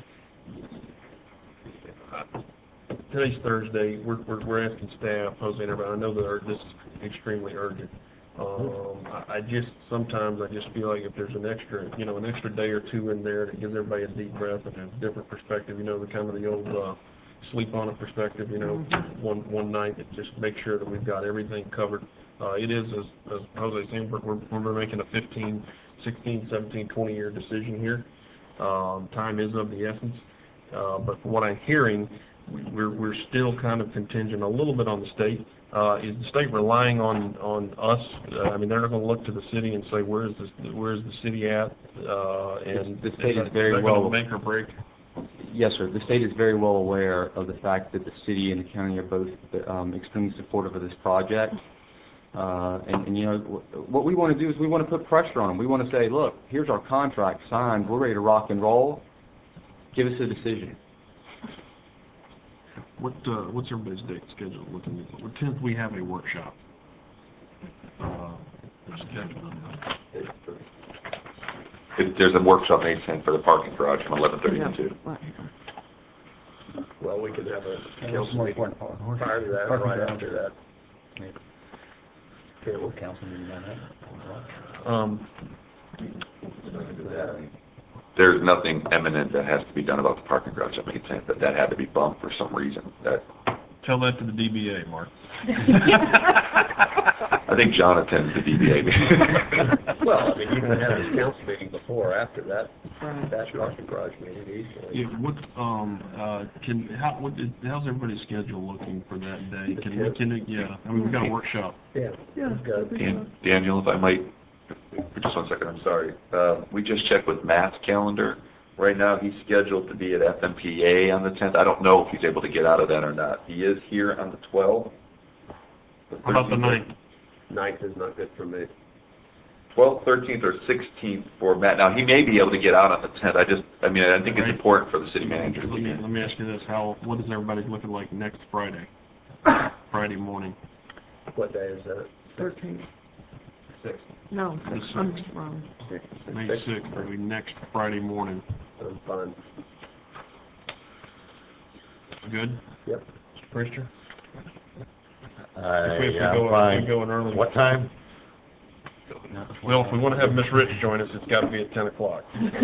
uh, today's Thursday, we're, we're, we're asking staff, Jose and everybody, I know that our- this is extremely urgent. Um, I, I just, sometimes I just feel like if there's an extra, you know, an extra day or two in there that gives everybody a deep breath and a different perspective, you know, the kind of the old, uh, sleep on it perspective, you know, one, one night, that just make sure that we've got everything covered. Uh, it is, as, as Jose said, we're, we're, we're making a fifteen, sixteen, seventeen, twenty year decision here. Um, time is of the essence. Uh, but from what I'm hearing, we're, we're still kind of contingent a little bit on the state. Uh, is the state relying on, on us? Uh, I mean, they're not gonna look to the city and say, where's the, where's the city at? Uh, and The state is that- very that gonna well- make or break? Yes, sir. The state is very well aware of the fact that the city and the county are both um, extremely supportive of this project. Uh, and, and, you know, wh- what we want to do is we want to put pressure on them. We want to say, look, here's our contract signed. We're ready to rock and roll. Give us a decision. What, uh, what's everybody's date schedule looking at? The tenth, we have a workshop. Uh, scheduled. If there's a workshop May tenth for the parking garage from eleven thirty to two. Well, we could have a Council council meeting meeting prior to that, Parking right garage. after that. Okay, what council meeting on that? Um, There's nothing imminent that has to be done about the parking garage on May tenth, but that had to be bumped for some reason. That, tell that to the D B A, Mark. I think John attends the D B A meeting. Well, I mean, you can have this council meeting before or after that, Right. that parking garage meeting easily. Yeah, what, um, uh, can, how, what, is- how's everybody's schedule looking for that day? Can we, can, it- yeah, I mean, we've got a workshop. Yeah, Yeah, that's good. Dan- Daniel, if I might, for just one second, I'm sorry. Uh, we just checked with Matt's calendar. Right now, he's scheduled to be at F M P A on the tenth. I don't know if he's able to get out of that or not. He is here on the twelfth. How about the ninth? Ninth is not good for me. twelfth, thirteenth, or sixteenth for Matt. Now, he may be able to get out on the tenth. I just, I mean, I think it's Right. important for the city manager to Let be me, here. let me ask you this, how, what is everybody looking like next Friday? Friday morning? What day is that? Thirteen. Sixth. No, The I'm sixth. wrong. May sixth, or next Friday morning. I'm fine. Good? Yep. Mister Priester? Uh, If we- if we yeah, go- if we fine. go in early. What time? Well, if we want to have Miss Rich join us, it's got to be at ten o'clock.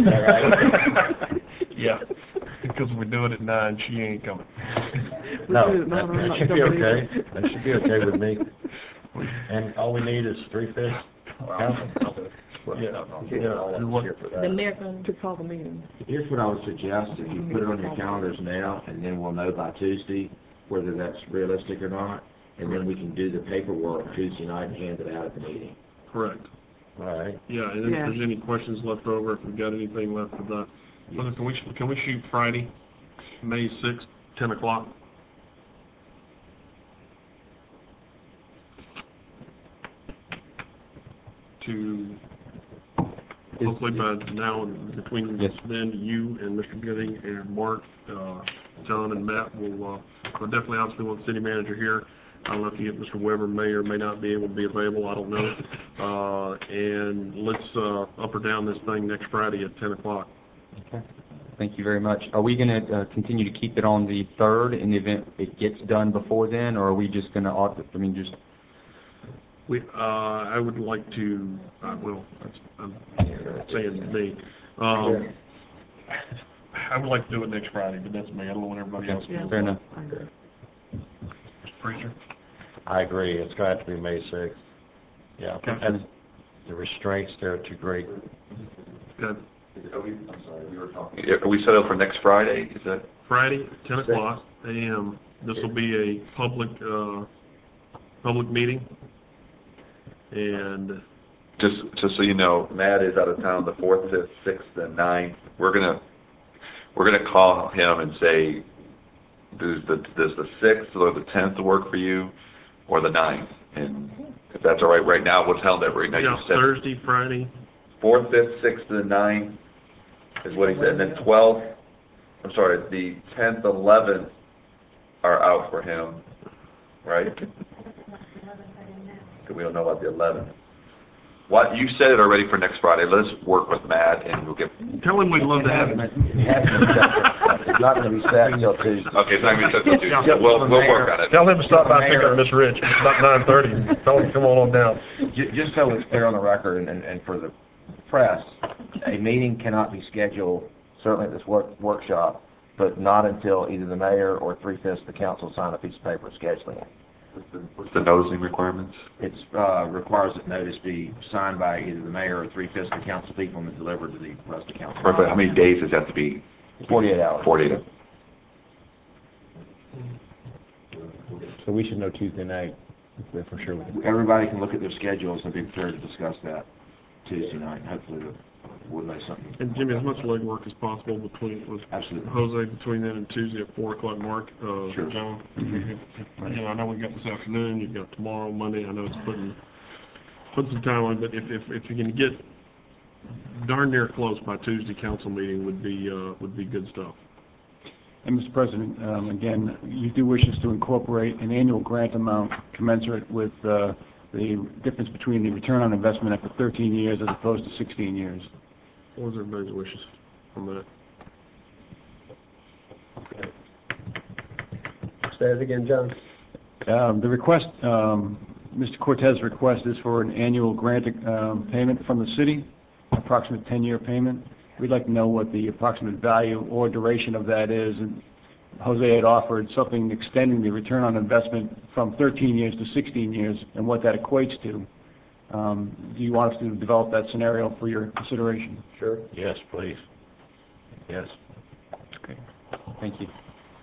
Yeah, because if we do it at nine, she ain't coming. No, We do it, no, that no, that not should be double okay. That should be okay with me. And all we need is three-fifths council. Yeah, yeah. And what- The mayor gonna To call the meeting. Here's what I would suggest, if you put it on your calendars now, and then we'll know by Tuesday whether that's realistic or not, and then we can do the paperwork Tuesday night and hand it out at the meeting. Correct. All right. Yeah, and if Yeah. there's any questions left over, if we've got anything left of that, Brother, can we, can we shoot Friday, May sixth, ten o'clock? To, hopefully by now, and between Yes. then, you and Mister Gooding and Mark, uh, John and Matt will, uh, we'll definitely obviously want the city manager here. I don't know if you get Mister Weber may or may not be able to be available, I don't know. Uh, and let's, uh, up or down this thing next Friday at ten o'clock. Okay. Thank you very much. Are we gonna, uh, continue to keep it on the third in the event it gets done before then, or are we just gonna, aut- I mean, just, We, uh, I would like to, uh, well, that's, I'm saying me, um, I would like to do it next Friday, but that's me, I don't know what everybody else Yeah. feels. fair enough? I agree. Mister Preacher? I agree. It's got to be May sixth. Yeah. Okay. That's, the restraints there are too great. Good. Are we, I'm sorry, we were talking. Are we set up for next Friday? Is that? Friday, ten o'clock A M. This will be a public, uh, public meeting. And, Just, just so you know, Matt is out of town the fourth, fifth, sixth, and ninth. We're gonna, we're gonna call him and say, does the, does the sixth or the tenth work for you, or the ninth? And if that's all right, right now, we'll tell that right now. You yeah, said Thursday, Friday, fourth, fifth, sixth, and ninth is what he said. And then twelfth, I'm sorry, the tenth, eleventh are out for him, right? Because we don't know about the eleventh. What, you said it already for next Friday. Let's work with Matt and we'll get, tell him we'd love to have him. It's not gonna be set until Tuesday. okay, it's not gonna be set till Tuesday. We'll, we'll work on it. Tell him to stop by and pick up Miss Rich, it's about nine thirty, tell him to come on on down. Ju- Just so it's clear on the record and, and- and for the press, a meeting cannot be scheduled, certainly at this work, workshop, but not until either the mayor or three-fifths of the council sign a piece of paper scheduling it. What's the- What's the noticing requirements? It's, uh, requires that notice be signed by either the mayor or three-fifths of the council people and delivered to the rest of the council. Right, but how many days does that have to be? Forty-eight hours. Forty-eight. So we should know Tuesday night, for for sure. Everybody can look at their schedules and be prepared to discuss that Tuesday night, and hopefully we'll know something. And Jimmy, as much legwork as possible between, with Absolutely. Jose, between then and Tuesday at four o'clock, Mark, uh, Sure. John. You know, I know we got this afternoon, you've got tomorrow, Monday, I know it's putting, putting some time on, but if, if, if you can get darn near close by Tuesday council meeting would be, uh, would be good stuff. And, Mister President, um, again, you do wish us to incorporate an annual grant amount commensurate with uh, the difference between the return on investment after thirteen years as opposed to sixteen years. What was everybody's wishes on that? Say it again, John. Um, The request, um, Mister Cortez's request is for an annual grant um, payment from the city, approximate ten-year payment. We'd like to know what the approximate value or duration of that is. And Jose had offered something extending the return on investment from thirteen years to sixteen years and what that equates to. Um, Do you want us to develop that scenario for your consideration? Sure. Yes, please. Yes. Okay. Thank you.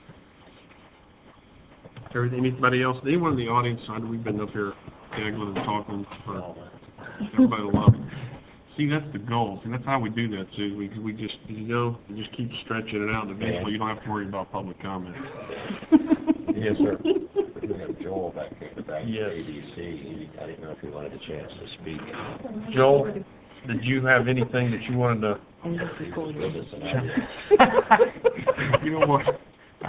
Everything, anybody else, anyone in the audience, I know we've been up here gaggling and talking for everybody to love. See, that's the goal, see, that's how we do that, Sue, we, we just, you know, we just keep stretching it out, and eventually you don't have to worry about public comment. Yes, sir. We have Joel back there, back Yes. A B C. He- I didn't know if he wanted a chance to speak. Joel, did you have anything that you wanted to, Give us an idea. you know what?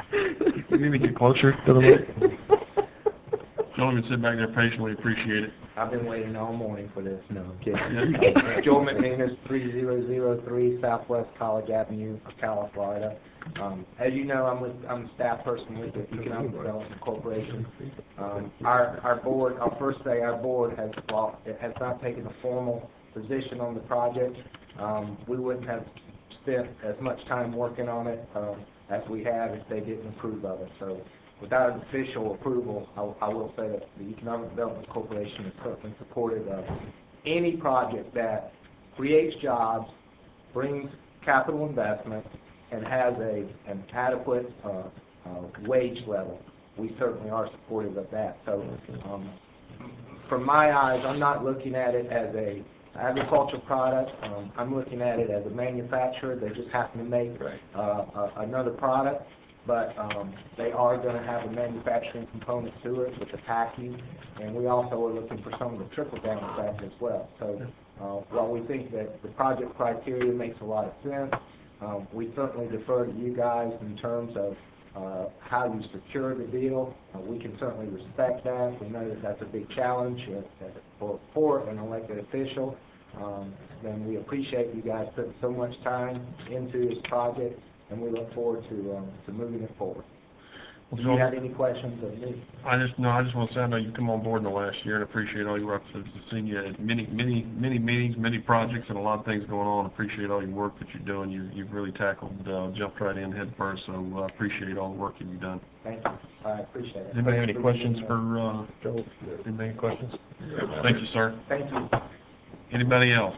You need to get closer to the mic. Joel, even sit back there patiently, appreciate it. I've been waiting all morning for this, no, I'm kidding. Joel McManus, three zero zero three Southwest College Avenue, Ocala, Florida. Um, as you know, I'm with, I'm a staff person with the Economic Development Corporation. Um, our, our board, I'll first say our board has, well, it has not taken a formal position on the project. Um, we wouldn't have spent as much time working on it, um, as we have if they didn't approve of it. So without an official approval, I, I will say that the Economic Development Corporation is certainly supportive of any project that creates jobs, brings capital investment, and has a, an adequate uh, uh, wage level. We certainly are supportive of that. So um, from my eyes, I'm not looking at it as a agricultural product. Um, I'm looking at it as a manufacturer. They just happen to make uh, uh, another product, but um, they are going to have a manufacturing component to it with the packing, and we also are looking for some of the trickle-down effect as well. So uh, while we think that the project criteria makes a lot of sense, um, we certainly defer to you guys in terms of uh, how you secure the deal. Uh, we can certainly respect that. We know that that's a big challenge uh, for, for an elected official. Um, and we appreciate you guys putting so much time into this project, and we look forward to um, to moving it forward. Do you have any questions of me? I just, no, I just want to say, I know you've come on board in the last year and appreciate all your representatives. I've seen you at many, many, many meetings, many projects, and a lot of things going on. Appreciate all your work that you're doing. You, you've really tackled, uh, jumped right in head first, so I uh, appreciate all the work that you've done. Thank you. I appreciate it. Anybody have any questions for, uh, Joel? Anybody have questions? Thank you, sir. Thank you. Anybody else?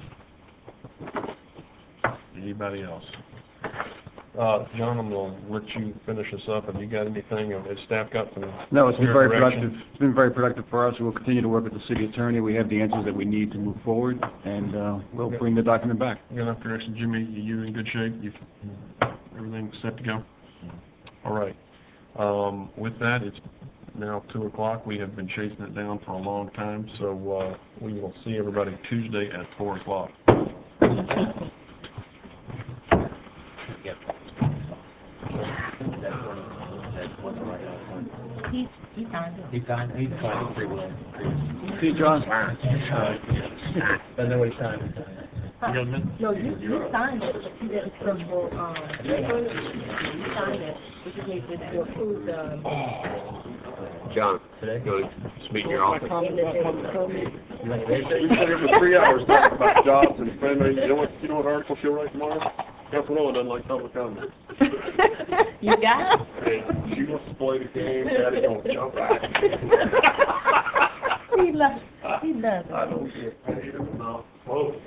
Anybody else? Uh, John, I'm gonna let you finish this up. Have you got anything, has staff got some? No, it's been clear very direction? productive. It's been very productive for us. We'll continue to work with the city attorney. We have the answers that we need to move forward, and uh, we'll bring the document back. You got enough direction, Jimmy? You in good shape? You, everything set to go? All right. Um, with that, it's now two o'clock. We have been chasing it down for a long time, so, uh, we will see everybody Tuesday at four o'clock. He, he signed it. He signed, he signed pretty well. See you, John. I know what he signed. He signed. You got a minute? No, you, you signed it, but you didn't approve, um, you signed it, we just need to approve the. John, Today? go to speak in your office. You like We sit here for three hours talking about jobs, and if anybody, you know what, you know what article she'll write tomorrow? Councilwoman doesn't like public comment. You got it? Hey, she wants to play the game, Daddy don't jump back. He loves, he loves it. I don't get paid enough. Whoa.